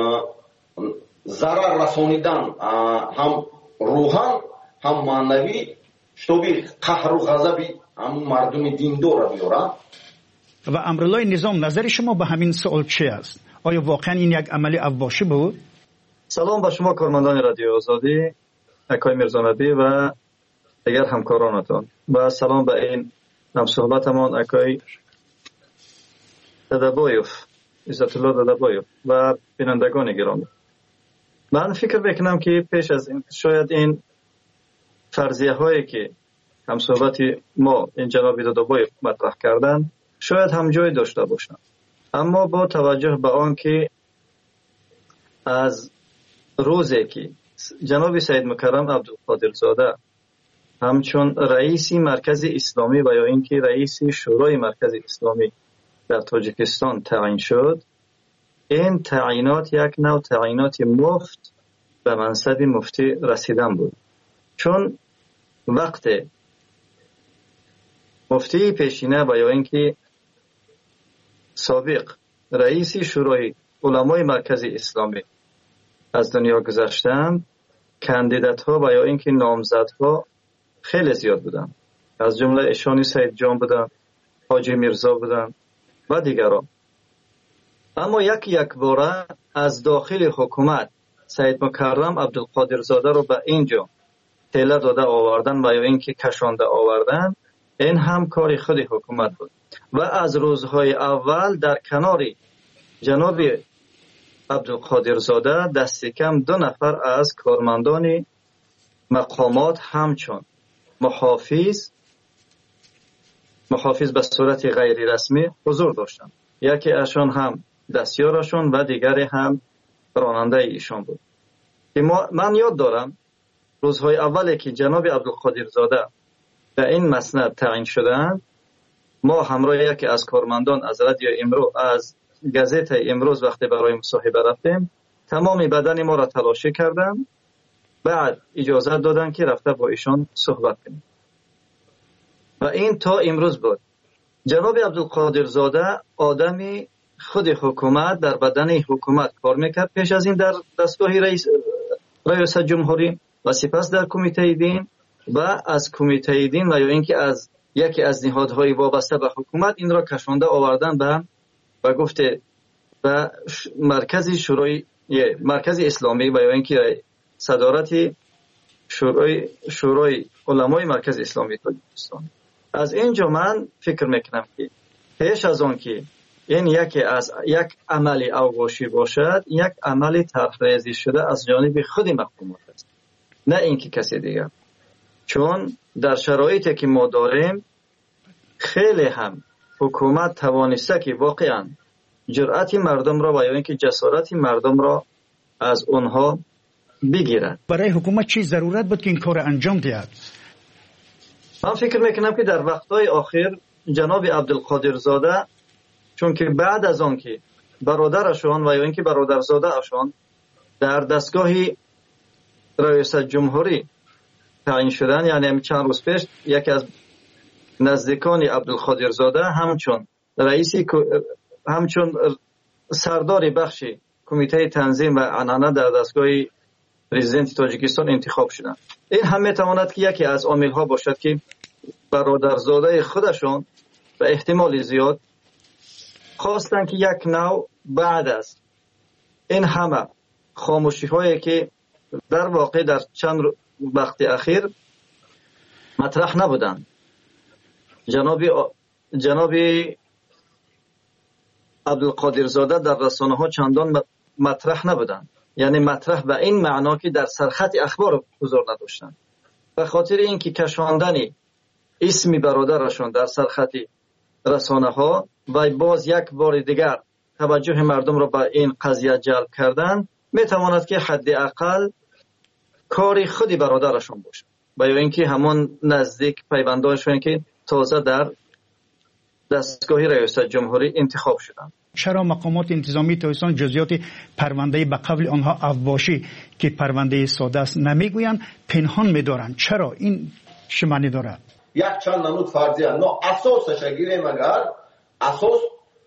ضرر رسانیدن هم روحان هم معنوی شتوبی قهر و غضبی هم مردم دیندار را بیارن. و امرالله نظام نظر شما به همین سوال چی است؟ آیا واقعا این یک عمل اواشی بود؟ سلام به شما کارمندان رادیو آزادی، اکای میرزانبی و دیگر همکارانتان و سلام به این هم صحبتمان اکای ددبایف عزت الله ددبایف و بینندگان گرامی. من فکر میکنم که پیش از این شاید این فرضیه هایی که هم صحبت ما این جناب ددبایف مطرح کردن شاید هم جای داشته باشند، اما با توجه به آن که از روزی که جناب سید مکرم عبدالقادرزاده همچون رئیس مرکز اسلامی و یا اینکه رئیس شورای مرکز اسلامی در تاجیکستان تعیین شد، این تعیینات یک نوع تعیینات مفت به منصب مفتی رسیدن بود. چون وقت مفتی پیشینه و یا اینکه سابق رئیس شورای علمای مرکز اسلامی از دنیا گذشتند، کاندیدات ها و یا اینکه نامزد ها خیلی زیاد بودند. از جمله اشانی سید جان بودن، حاجی میرزا بودن و دیگران. اما یک یک باره از داخل حکومت سید مکرم عبدالقادرزاده رو به اینجا تله داده آوردن و یا اینکه کشانده آوردن، این هم کار خود حکومت بود و از روزهای اول در کنار جناب عبدالقادرزاده دست کم دو نفر از کارمندان مقامات همچون محافظ محافظ به صورت غیر رسمی حضور داشتند. یکی اشان هم دستیارشون و دیگری هم راننده ایشان بود. من یاد دارم روزهای اولی که جناب عبدالقادرزاده به این مسند تعیین شدند، ما همراه یکی از کارمندان از رادیو امروز از گازت امروز وقتی برای مصاحبه رفتیم، تمام بدن ما را تلاشی کردند بعد اجازه دادن که رفته با ایشان صحبت کنیم و این تا امروز بود. جناب عبدالقادر زاده آدمی خود حکومت در بدن حکومت کار میکرد، پیش از این در دستگاه رئیس ریاست جمهوری و سپس در کمیته دین و از کمیته دین و یا اینکه از یکی از نهادهای وابسته به حکومت این را کشانده آوردن به و گفته به مرکز شورای مرکز اسلامی و یا اینکه صدارت شورای شورای علمای مرکز اسلامی تاجیکستان. از اینجا من فکر میکنم که پیش از آن که این یکی از یک عملی اواشی باشد، یک عملی طرحریزی شده از جانب خود حکومت است، نه اینکه کسی دیگر. چون در شرایطی که ما داریم خیلی هم حکومت توانسته که واقعا جرأت مردم را و یا اینکه جسارت مردم را از اونها بگیرد. برای حکومت چی ضرورت بود که این کار انجام دهد؟ من فکر میکنم که در وقتهای آخر جناب عبدالقادر زاده، چون که بعد از آن که برادرشان و یا اینکه برادرزاده اشان در دستگاه ریاست جمهوری تعیین شدن، یعنی چند روز پیش یکی از نزدیکان عبدالقادر زاده همچون رئیس همچون سردار بخش کمیته تنظیم و عنعنه در دستگاه پرزیدنت تاجیکستان انتخاب شدند. این هم میتواند که یکی از عامل ها باشد که برادرزاده خودشون و احتمال زیاد خواستن که یک نوع بعد از این همه خاموشی هایی که در واقع در چند وقت اخیر مطرح نبودن، جناب جناب عبدالقادر زاده در رسانه ها چندان مطرح نبودن، یعنی مطرح به این معنا که در سرخط اخبار حضور نداشتن. به خاطر اینکه کشاندن اسم برادرشون در سرخط رسانه ها و باز یک بار دیگر توجه مردم را به این قضیه جلب کردن، میتواند که حداقل کاری خودی برادرشون باشه و یا اینکه همون نزدیک پیوندانشون که تازه در دستگاه ریاست جمهوری انتخاب شدن. چرا مقامات انتظامی تاجیکستان جزئیات پرونده به قبل آنها اواشی که پرونده ساده است نمیگویند، پنهان می‌دارند؟ چرا این چه معنی دارد؟ یک چند نمود فرضیه نه اساسش گیریم اگر اساس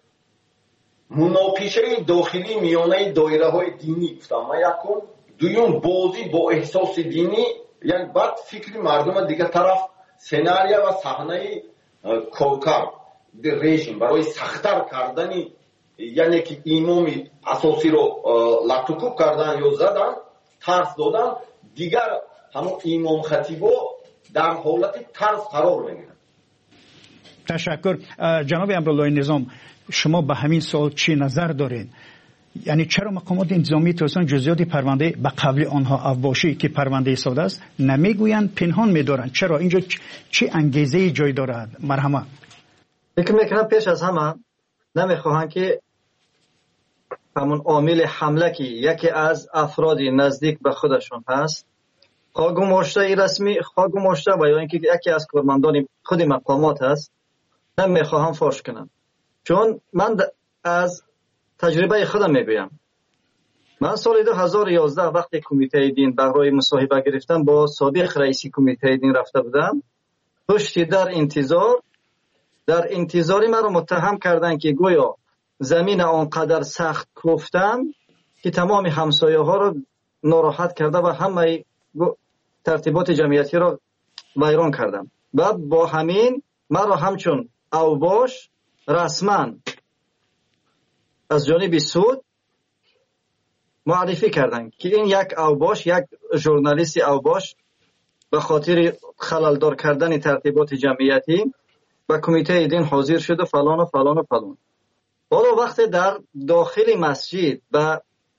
مناقشه داخلی میانه دایره های دینی گفتم یکم، دویم بازی با احساس دینی، یعنی بعد فکر مردم دیگه طرف سناریو و صحنه کوکب رژیم برای سخت‌تر کردن، یعنی که امام اساسی رو لطکوب کردن یا زدن، ترس دادن، دیگر همون امام خطیبو در حالت ترس قرار میگیرن. تشکر. جناب امرالله نظام، شما به همین سوال چی نظر دارین؟ یعنی چرا مقامات انتظامی تاجیکستان جزئیات پرونده به قبل آنها اواشی که پرونده ساده است نمیگویند، پنهان می‌دارند؟ چرا اینجا چه انگیزه جای دارد؟ مرحمت. فکر میکنم پیش از همه نمیخواهند که همون عامل حمله که یکی از افراد نزدیک به خودشون هست خواه گماشته رسمی خواه گماشته و یا اینکه یکی از کارمندان خود مقامات هست نمیخواهم فاش کنم. چون من از تجربه خودم میگویم، من سال دو هزار و یازده وقتی کمیته دین برای مصاحبه گرفتم با سابق رئیس کمیته دین رفته بودم، پشتی در انتظار در انتظاری من رو متهم کردن که گویا زمین آنقدر سخت کوفتم که تمام همسایه ها رو ناراحت کرده و همه ترتیبات جمعیتی را ویران کردم و با همین من رو همچون اوباش رسما از جانب سود معرفی کردن که این یک اوباش، یک ژورنالیست اوباش به خاطر خللدار کردن ترتیبات جمعیتی و کمیته دین حاضر شد و فلان و فلان و فلان. حالا وقتی در داخل مسجد و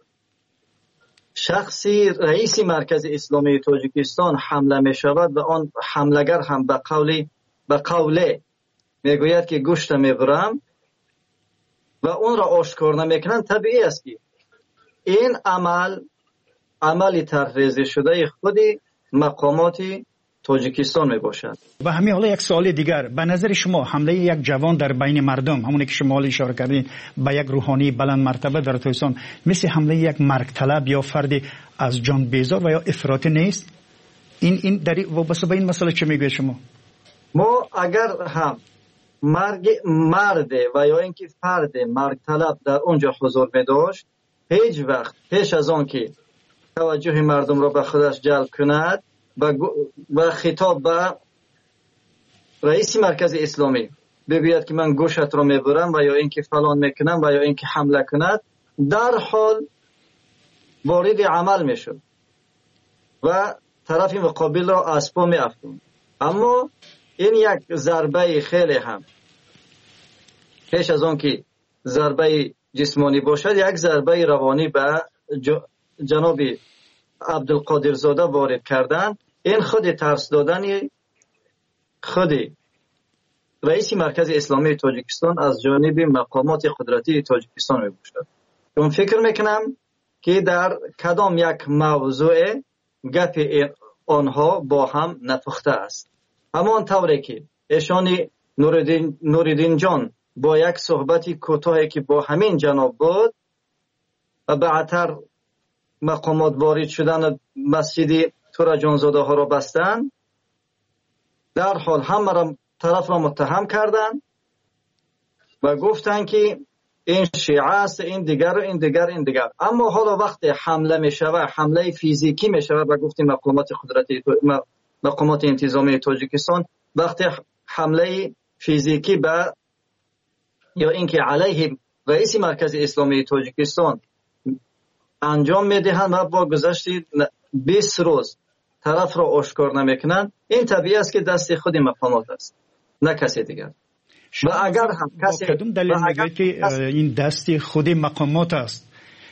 شخصی رئیس مرکز اسلامی تاجیکستان حمله می شود و آن حملگر هم به قولی به قوله میگوید که گوشت میبرم و اون را آشکار نمیکنن، طبیعی است که این عمل عملی طرحریزی شده خود مقامات تاجیکستان می باشد. و همین حالا یک سوال دیگر، به نظر شما حمله یک جوان در بین مردم، همونی که شما اشاره کردین به یک روحانی بلند مرتبه در تاجیکستان، مثل حمله یک مرگ طلب یا فردی از جان بیزار و یا افراطی نیست؟ این این در وابسته به این مسئله چه میگوید شما؟ ما اگر هم مرگ مرد و یا اینکه فرد مرگ طلب در اونجا حضور می داشت، هیچ وقت پیش از آن که توجه مردم را به خودش جلب کند و خطاب به رئیس مرکز اسلامی بگوید که من گوشت را میبرم و یا اینکه فلان میکنم و یا اینکه حمله کند، در حال وارد عمل میشد و طرف مقابل را از پا میافتند. اما این یک ضربه خیلی هم پیش از آن که ضربه جسمانی باشد، یک ضربه روانی به جناب عبدالقادر زاده وارد کردن. این خود ترس دادن خود رئیس مرکز اسلامی تاجیکستان از جانب مقامات قدرتی تاجیکستان می باشد. چون فکر میکنم که در کدام یک موضوع گپ آنها با هم نپخته است. همان طوری که ایشان نوردین, نوردین جان با یک صحبتی کوتاهی که با همین جناب بود و بعدتر مقامات وارد شدن مسجد تورا جانزاده ها را بستن، در حال همه را طرف را متهم کردن و گفتن که این شیعه است، این دیگر این دیگر این دیگر. اما حالا وقتی حمله می شود، حمله فیزیکی می شود و گفتیم مقامات قدرتی مقامات انتظامی تاجیکستان وقتی حمله فیزیکی به یا اینکه علیه رئیس مرکز اسلامی تاجیکستان انجام میدهند و با گذشت بیست روز طرف را آشکار نمیکنند، این طبیعی است که دست خود مقامات است، نه کسی دیگر. و اگر هم کسی کدوم دلیل میگه که این دست خود مقامات است؟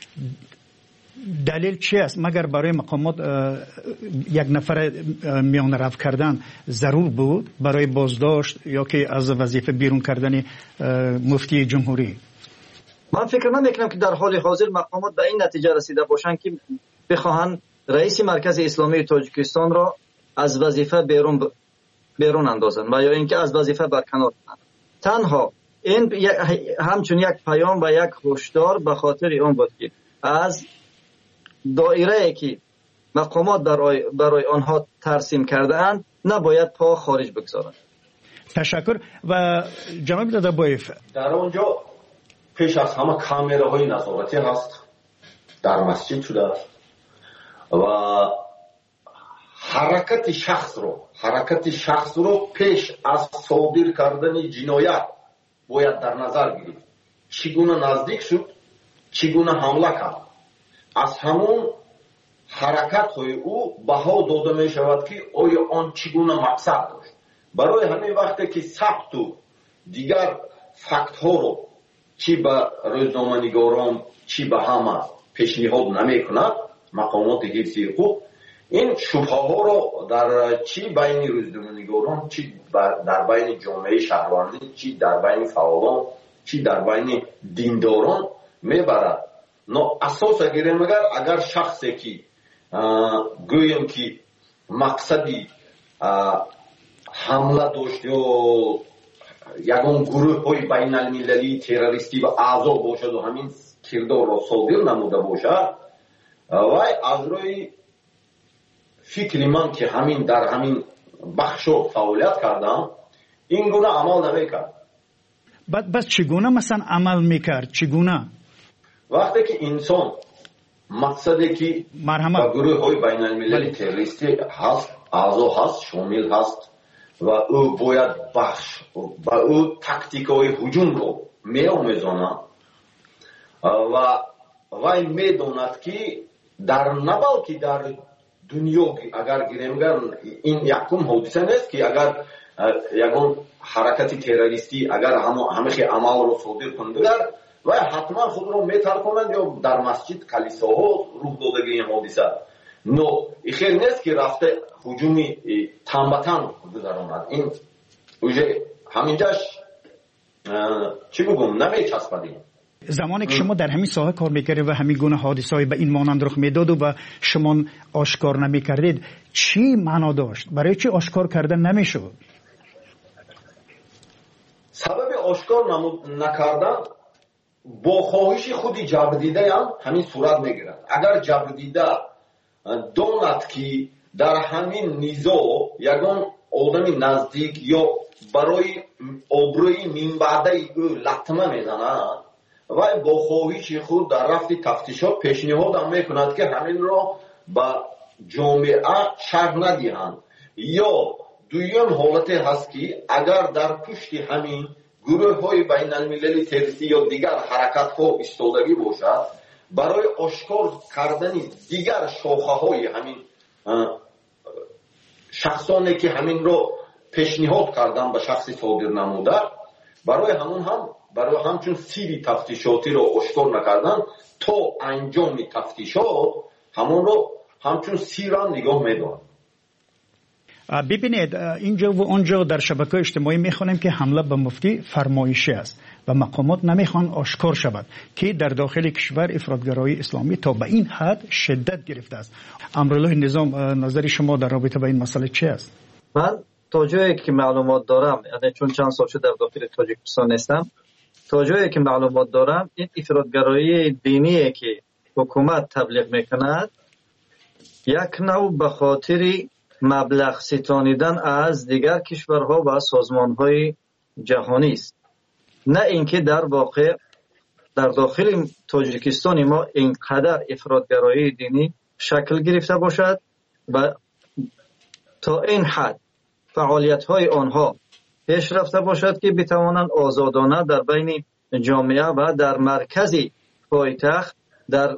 دلیل چی است؟ مگر برای مقامات یک نفر میان رفت کردن ضرور بود برای بازداشت یا که از وظیفه بیرون کردن مفتی جمهوری؟ من فکر نمیکنم که در حال حاضر مقامات به این نتیجه رسیده باشند که بخواهند رئیس مرکز اسلامی تاجیکستان را از وظیفه بیرون ب... بیرون اندازند و یا اینکه از وظیفه برکنار کنند. تنها این همچون یک پیام و یک هشدار به خاطر اون بود که از دایره که مقامات برای, برای آنها ترسیم کرده‌اند نباید پا خارج بگذارند. تشکر. و جناب دادابایف، در اونجا پیش از همه کامراهای نظارتی هست در مسجد شده و حرکت شخص رو حرکت شخص رو پیش از صادر کردن جنایت باید در نظر گیرید. چگونه نزدیک شد، چگونه حمله کرد، از همون حرکت های او بها داده می شود که آیا آن چگونه مقصد داشت. برای همین وقتی که ثبت و دیگر فکت ها رو چی به روزنامه‌نگاران چی به همه پیشنهاد نمی کند مقامات حفظی حقوق، این شبهه ها رو در چی بین روزنامه‌نگاران چی در بین جامعه شهروندی چی در بین فعالان چی در بین دینداران میبرد. نه اساس گیریم مگر اگر شخصی که گویم که مقصدی حمله داشت یا یکون گروه های بین المللی تروریستی و اعضا باشد و همین کردار را صادر نموده باشد و از روی فکر من که همین در همین بخش فعالیت کردم این گونه عمل نمیکرد. بعد بس چگونه مثلا عمل میکرد؟ چگونه؟ وقتی که انسان مقصدی که با گروه های بین المللی تروریستی هست، اعضا هست، شامل هست و او باید بخش و او تاکتیک های هجوم رو می‌آموزاند و وای میداند که در نبال که در دنیا اگر گیریم این یکم حادثه نیست که اگر یکون حرکت تروریستی اگر همه عمل رو صادر کنند و حتما خود رو میترکونند یا در مسجد کلیساها روح دادگی این حادثه. نو این خیلی نیست که رفته هجومی تن به تن گذراند. این همینجاش چی بگم نمیچسبدیم. زمانی که شما در همین ساحه کار میکردید و همین گونه حادثه‌ای به این مانند رخ میداد و شما آشکار نمیکردید، چی معنا داشت؟ برای چی آشکار کردن نمیشد؟ سبب آشکار نکردن با خواهش خودی جبردیده هم همین صورت میگیرد. اگر جبردیده داند که در همین نیزا یگان آدم نزدیک یا برای آبروی منبعده او لطمه میزند و با خواهش خود در رفت تفتیشات پیشنهاد هم میکند که همین را به جامعه شرح ندهند. یا دویم حالت هست که اگر در پشت همین گروه های بین المللی تروریستی یا دیگر حرکت ها ایستادگی باشد، برای آشکار کردن دیگر شاخه های همین شخصانی که همین را پیشنهاد کردن به شخص صادر نموده، برای همون هم برای همچون سیری تفتیشاتی را آشکار نکردن تا انجام تفتیشات همون را همچون سیر هم نگاه میدارن. ببینید اینجا و اونجا در شبکه اجتماعی میخوانیم که حمله به مفتی فرمایشی است و مقامات نمیخوان آشکار شود که در داخل کشور افراطگرایی اسلامی تا به این حد شدت گرفته است. امرالله نظام، نظر شما در رابطه با این مسئله چی است؟ من تا جایی که معلومات دارم، یعنی چون چند سال شده در داخل تاجیکستان نیستم، تا جایی که معلومات دارم این افراطگرایی دینی که حکومت تبلیغ میکند یک نوع به خاطر مبلغ ستانیدن از دیگر کشورها و سازمانهای جهانی است، نه اینکه در واقع در داخل تاجیکستان ما اینقدر افراطگرایی دینی شکل گرفته باشد و تا این حد فعالیت‌های آنها پیش رفته باشد که بتوانند آزادانه در بین جامعه و در مرکز پایتخت در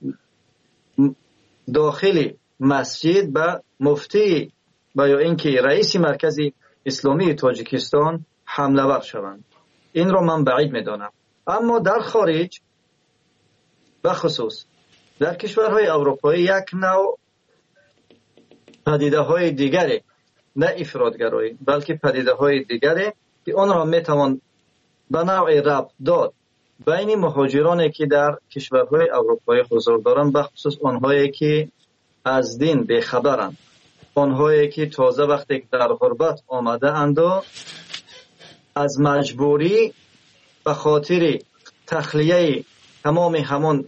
داخل مسجد به مفتی و یا اینکه رئیس مرکز اسلامی تاجیکستان حمله ور شوند. این را من بعید میدانم. اما در خارج بخصوص در کشورهای اروپایی یک نوع پدیده های دیگری، نه افراطگرایی بلکه پدیده های دیگری که آن را میتوان به نوع ربط داد بین مهاجرانی که در کشورهای اروپایی حضور دارند، بخصوص آنهایی که از دین بیخبرند، آنهایی که تازه وقتی در غربت آمده اند و از مجبوری به خاطر تخلیه تمام همون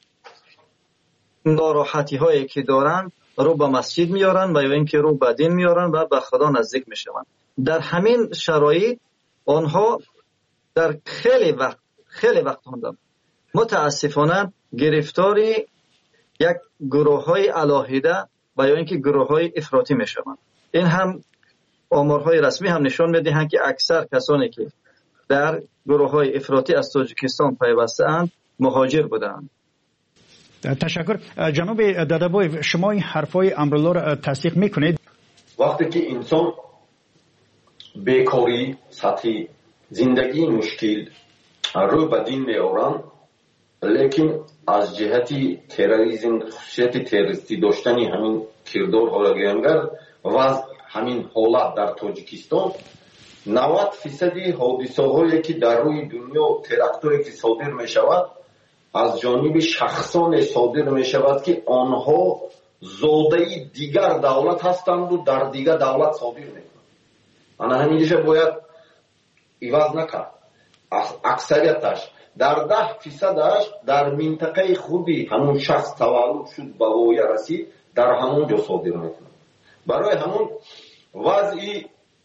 ناراحتی هایی که دارند رو به مسجد میارن و یا اینکه رو به دین میارن و به خدا نزدیک میشوند. در همین شرایط آنها در خیلی وقت خیلی وقت هستند متاسفانه گرفتاری یک گروه های علاهیده و یا اینکه گروه های افراطی میشوند. این هم آمارهای رسمی هم نشان میدهند که اکثر کسانی که در گروه های افراطی از تاجیکستان پیوسته اند مهاجر بودند. تشکر. جناب دادابای، شما این حرفای امرالله را تصدیق میکنید؟ وقتی که انسان بیکاری، سطحی زندگی مشکل رو به دین میارن، لیکن از جهتی تروریسم، خصوصیت تروریستی داشتنی همین کردار حالگیانگر و همین حالت در تاجیکستان نود فیصدی حادثه هایی که در روی دنیا ترکتوری که صادر می شود از جانب شخصان صادر می شود که آنها زاده دیگر دولت هستند و در دیگر دولت صادر می کنند. آنها همیشه باید ایواز نکرد. اکثریتش در ده فیصدش در منطقه خودی همون شخص تولد شد به وایه رسید در همون جا صادر می کنند. برای همون وضعی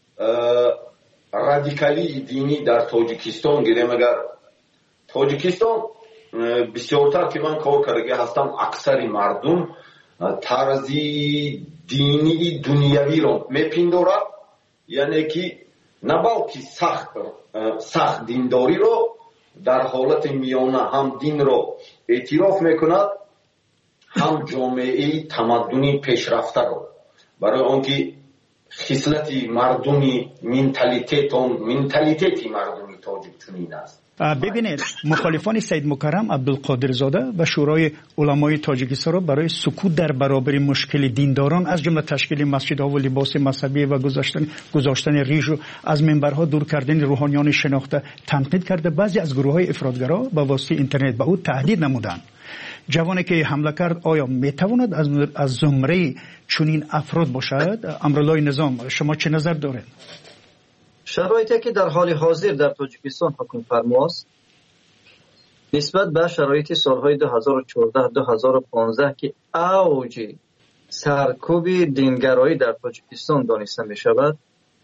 رادیکالی دینی در تاجیکستان گیریم، اگر تاجیکستان بسیارتر که من کار کرده هستم اکثر مردم طرزی دینی دنیوی رو میپندارد، یعنی که نه بلکه سخت سخت دینداری رو در حالت میانه هم دین رو اعتراف میکند، هم جامعه تمدنی پیشرفته رو. برای آنکه خصلتی مردمی منتالیتت منتالیتتی مردمی تاجیک چنین است. ببینید مخالفان سید مکرم عبدالقادر زاده و شورای علمای تاجیکستان را برای سکوت در برابر مشکل دینداران از جمله تشکیل مسجدها و لباس مذهبی و گذاشتن گذاشتن ریش و از منبرها دور کردن روحانیان شناخته تنقید کرده. بعضی از گروه‌های افراطگرا با واسطه اینترنت به او تهدید نمودند. جوانی که حمله کرد آیا میتواند از از زمره چنین افراد باشد؟ امرالله نظام شما چه نظر دارید؟ شرایطی که در حال حاضر در تاجیکستان حکم فرماست نسبت به شرایط سالهای دو هزار و چهارده دو هزار و پانزده که اوج سرکوب دینگرایی در تاجیکستان دانسته می شود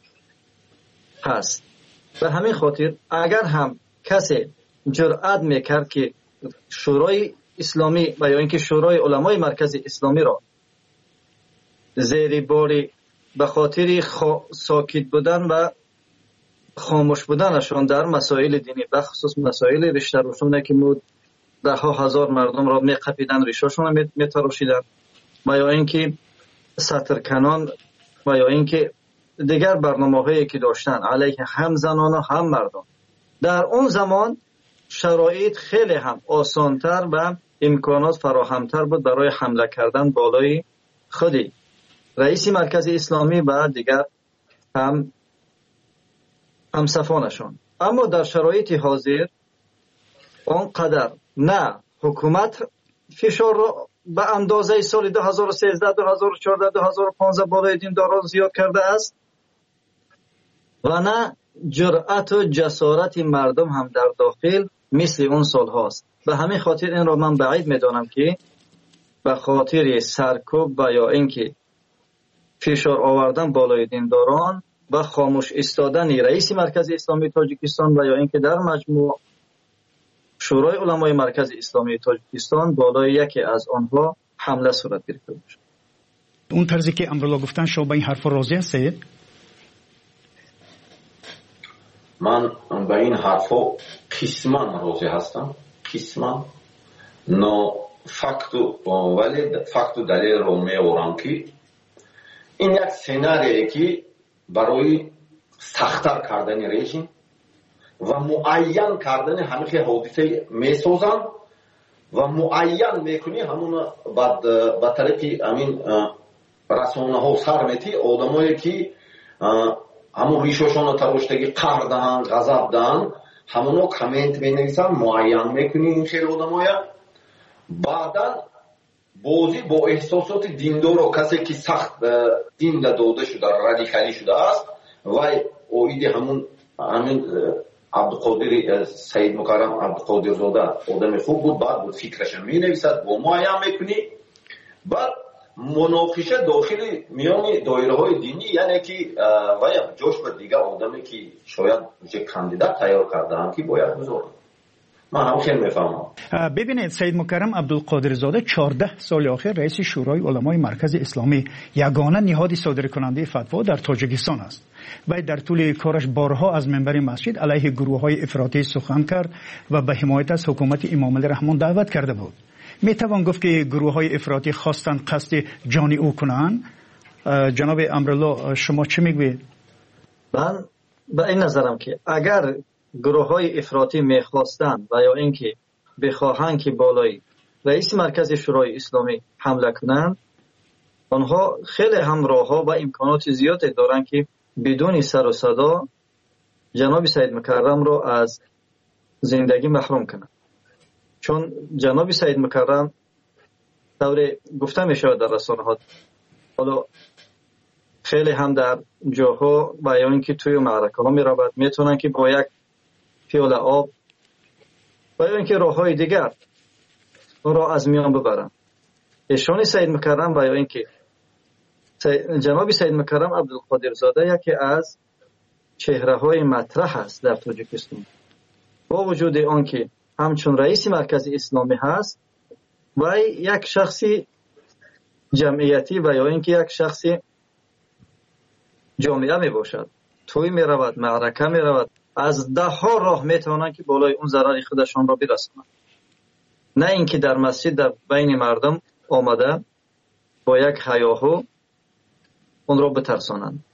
هست. به همین خاطر اگر هم کسی جرأت میکرد که شورای اسلامی و یا اینکه شورای علمای مرکز اسلامی را زیر باری به خاطر ساکت بودن و خاموش بودنشان در مسائل دینی به خصوص مسائل ریشه روشونه که مود ده ها هزار مردم را میقپیدن ریشاشون را میتراشیدن و یا اینکه سطرکنان و یا اینکه دیگر برنامه‌هایی که داشتن علیه هم زنان و هم مردم، در اون زمان شرایط خیلی هم آسانتر و امکانات فراهمتر بود برای حمله کردن بالای خودی رئیس مرکز اسلامی و دیگر هم همصفانشان. اما در شرایط حاضر آنقدر نه حکومت فشار را به اندازه سال دو هزار و سیزده دو هزار و چهارده دو هزار و پانزده بالای دینداران زیاد کرده است و نه جرأت و جسارت مردم هم در داخل مثل اون سال هاست. به همین خاطر این را من بعید میدانم که به خاطر سرکوب و یا اینکه فشار آوردن بالای دینداران و خاموش ایستادن رئیس مرکز اسلامی تاجیکستان و یا اینکه در مجموع شورای علمای مرکز اسلامی تاجیکستان بالای یکی از آنها حمله صورت گرفته باشد. اون طرزی که امرالله گفتن شما به این حرف راضی هستید؟ من به این حرف قسما راضی هستم، قسما نه فقط ولی فقط دلیل رو میارم که این یک سناریویه که برای سخت‌تر کردن رژیم و معین کردن همه حادثه میسازن و معین میکنی همون بعد به طرف همین رسانه ها سر میتی آدمایی که همون ریششون رو تراشتگی قهر دهن غضب دهن همونو کامنت مینویسن معین میکنی این خیلی آدمایی بعدا بازی با احساسات دیندار و کسی که سخت دین داده شده رادیکالی شده است و اوید همون همین عبدالقادر سید مکرم عبدالقادر زاده آدم خوب بود، بعد بود فکرش می نویسد با معین میکنی بعد مناقشه داخل میان دایره های دینی یعنی که و یا جوش به دیگه آدمی که شاید چه کاندیدات تیار کرده هم که باید بزرگ من هم خیلی میفهمم. ببینید سید مکرم عبدالقادر زاده چهارده سال آخر رئیس شورای علمای مرکز اسلامی یگانه نهاد صادر کننده فتوا در تاجیکستان است. و در طول کارش بارها از منبر مسجد علیه گروه های افراطی سخن کرد و به حمایت از حکومت امام علی رحمان دعوت کرده بود. می توان گفت که گروه های افراطی خواستند قصد جان او کنند. جناب امرالله شما چه میگوید؟ من به این نظرم که اگر گروه های افراطی میخواستند و یا اینکه بخواهند که بالای رئیس مرکز شورای اسلامی حمله کنند آنها خیلی هم راهها و امکانات زیادی دارند که بدون سر و صدا جناب سید مکرم را از زندگی محروم کنند. چون جناب سید مکرم طور گفته می شود در رسانه ها حالا خیلی هم در جاها و یا اینکه توی معرکه ها می رود میتونن که با یک پیاله آب و یا اینکه راه های دیگر اون را از میان ببرن. ایشان سید مکرم و یا اینکه جناب سید مکرم عبدالقادر زاده یکی از چهره های مطرح است در تاجیکستان با وجود آنکه همچون رئیس مرکز اسلامی هست و یک شخصی جمعیتی و یا اینکه یک شخصی جامعه می باشد، توی می رود، معرکه می رود، از ده ها راه می توانند که بالای اون ضرر خودشان را برسانند، نه اینکه در مسجد در بین مردم آمده با یک هیاهو اون را بترسانند.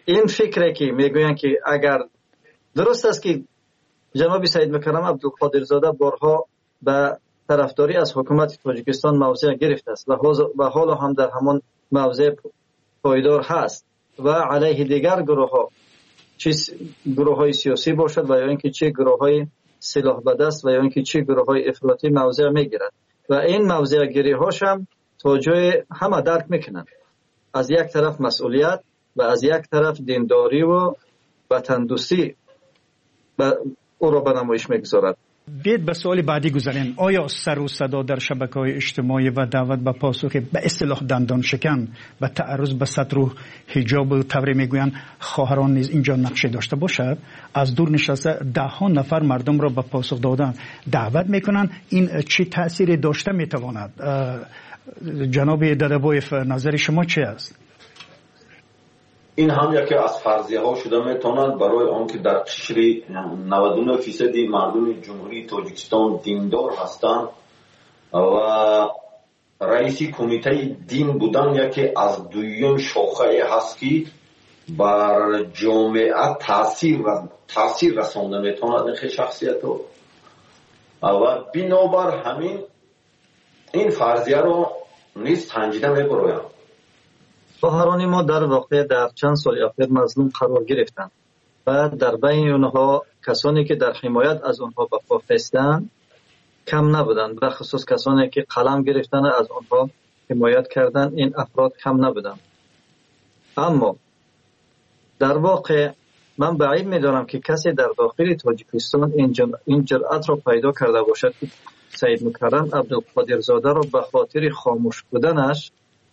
این فکره که میگویند که اگر درست است که جناب سید مکرم عبدالقادر زاده بارها به طرفداری از حکومت تاجیکستان موضع گرفته است و حالا هم در همان موضع پایدار هست و علیه دیگر گروه ها، چه گروه های سیاسی باشد و یا اینکه چه گروه های سلاح بدست و یا اینکه چه گروه های افراطی موضع میگیرد و این موضع گیری هاش هم تا جای همه درک میکنند. از یک طرف مسئولیت و از یک طرف دینداری و وطن دوستی او را به نمایش میگذارد. بیاید به سوال بعدی گذاریم. آیا سر و صدا در شبکه‌های اجتماعی و دعوت به پاسخ به اصطلاح دندان شکن و تعرض به ستر و حجاب و طوری میگویند خواهران نیز اینجا نقشه داشته باشد؟ از دور نشسته ده ها نفر مردم را به پاسخ دادن دعوت میکنند. این چه تأثیری داشته میتواند؟ جناب دادابویف نظر شما چه است؟ این هم یکی از فرضیه ها شده میتواند برای آنکه در قشر نود و نه درصد مردم جمهوری تاجیکستان دیندار هستند و رئیس کمیته دین بودن یکی از دویم شاخه هست که بر جامعه تاثیر تاثیر رسانده میتواند این شخصیت رو و بنابر همین این فرضیه رو نیز سنجیده میبراید. خواهران ما در واقع در چند سال اخیر مظلوم قرار گرفتند و در بین اونها کسانی که در حمایت از اونها به پا خستند کم نبودند، به خصوص کسانی که قلم گرفتن از اونها حمایت کردند این افراد کم نبودند. اما در واقع من بعید می‌دانم که کسی در داخل تاجیکستان این جرأت را پیدا کرده باشد که سید مکرم عبدالقادر زاده را به خاطر خاموش بودنش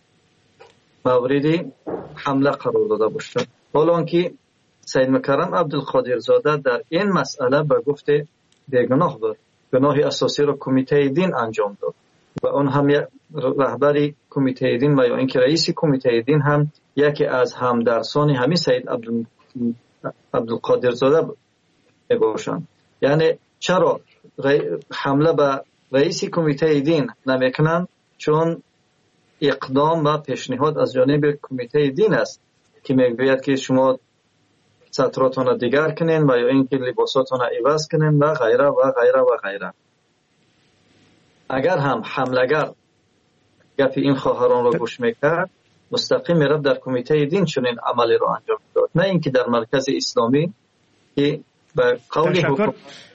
موردی حمله قرار داده باشد، حالا که سید مکرم عبدالقادر زاده در این مسئله به گفت بیگناه بود. گناه اساسی را کمیته دین انجام داد و اون هم رهبر کمیته دین و یا اینکه رئیس کمیته دین هم یکی از همدرسان همین سید عبدالقادر زاده باشند. یعنی چرا حمله به رئیس کمیته دین نمیکنند؟ چون اقدام و پیشنهاد از جانب کمیته دین است که میگوید که شما ستراتون دیگر کنین و یا اینکه لباساتون عوض کنین و غیره و غیره و غیره. اگر هم حملگر گپ این خواهران را گوش میکرد مستقیم میرفت در کمیته دین چنین عملی را انجام داد، نه اینکه در مرکز اسلامی که به قول حکومت.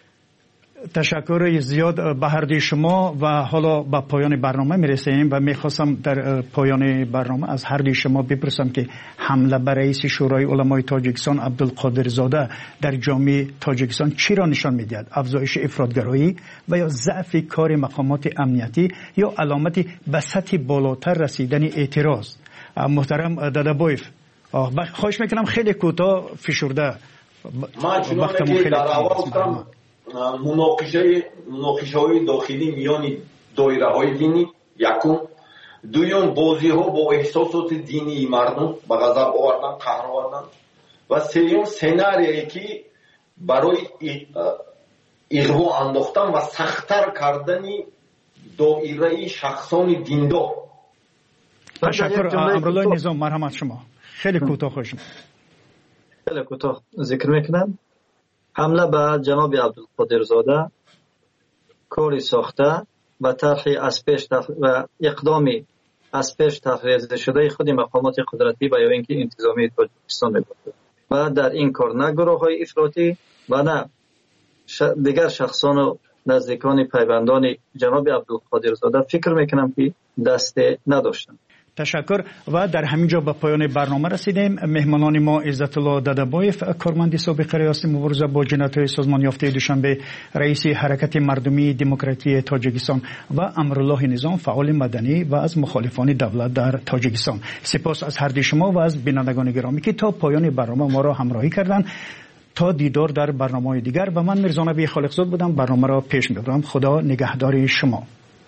تشکر زیاد به هر دوی شما و حالا به پایان برنامه میرسیم و میخواستم در پایان برنامه از هر دوی شما بپرسم که حمله بر رئیس شورای علمای تاجیکستان عبدالقادر زاده در جامعه تاجیکستان چی را نشان میدهد؟ افزایش افراطگرایی و یا ضعف کار مقامات امنیتی یا علامتی به سطح بالاتر رسیدن اعتراض؟ محترم دادابویف خواهش میکنم خیلی کوتاه فشرده. ما چنانه که در اول گفتم مناقشه مناقشه های داخلی میان دایره های دینی یکم، دویم بازی ها با احساسات دینی مردم به غضب آوردن، قهر آوردن و سوم سناریویی که برای اغوا انداختن و سخت‌تر کردن دایره شخصان دیندار. تشکر. امرالله نظام مرحمت شما. خیلی کوتاه خوشم. خیلی کوتاه ذکر میکنم. حمله به جناب عبدالقادر زاده کاری ساخته و طرحی از پیش و اقدامی از پیش تحریز شده خود مقامات قدرتی و یا اینکه انتظامی تاجیکستان می‌باشد و در این کار نه گروه‌های افراطی و نه دیگر شخصان و نزدیکان پیوندان جناب عبدالقادر زاده فکر میکنم که دست نداشتند. تشکر. و در همینجا به پایان برنامه رسیدیم. مهمانان ما عزت الله دادابویف کارمند سابق ریاست مبارزه با جنایت‌های سازمان یافته دوشنبه، رئیس حرکت مردمی دموکراتی تاجیکستان و امرالله نظام فعال مدنی و از مخالفان دولت در تاجیکستان. سپاس از هر دوی شما و از بینندگان گرامی که تا پایان برنامه ما را همراهی کردند. تا دیدار در برنامه‌های دیگر و من میرزا نبی خالقزاد بودم برنامه را پیش می‌برم. خدا نگهدار شما.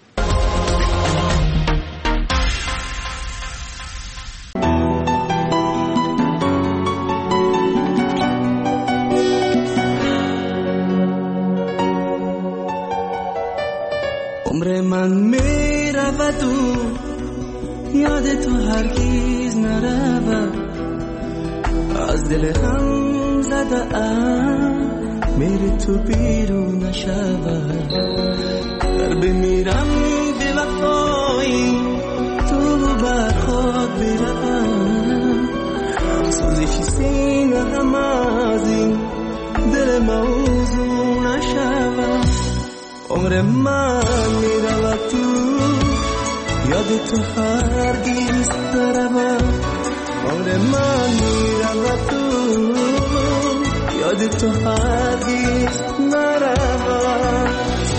عمر من میرود و یاد تو هرگز نرود، از دل هم زده ام میری تو بیرون نشود در بمیرم به وفایی تو بر خود بروم سوزش سینه هم از این دل موضوع نشود عمر من میرود تو یاد تو هرگیز نرود عمر من میرود تو یاد تو هرگیز نرود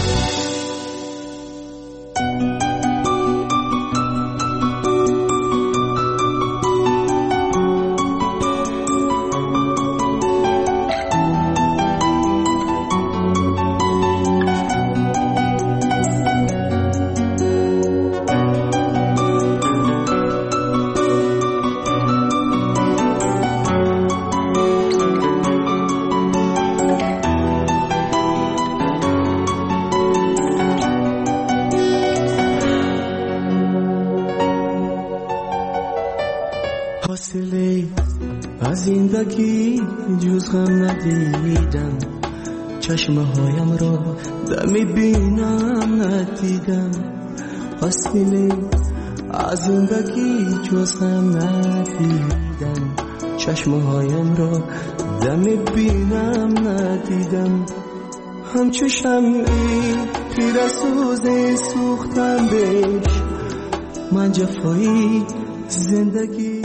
حاصله از زندگی جز غم ندیدم چشمه هایم را دمی بینم ندیدم حاصله از زندگی جز غم ندیدم چشمه هایم را دمی بینم ندیدم همچو شمعی پیر سوز سوختم بهش من جفایی زندگی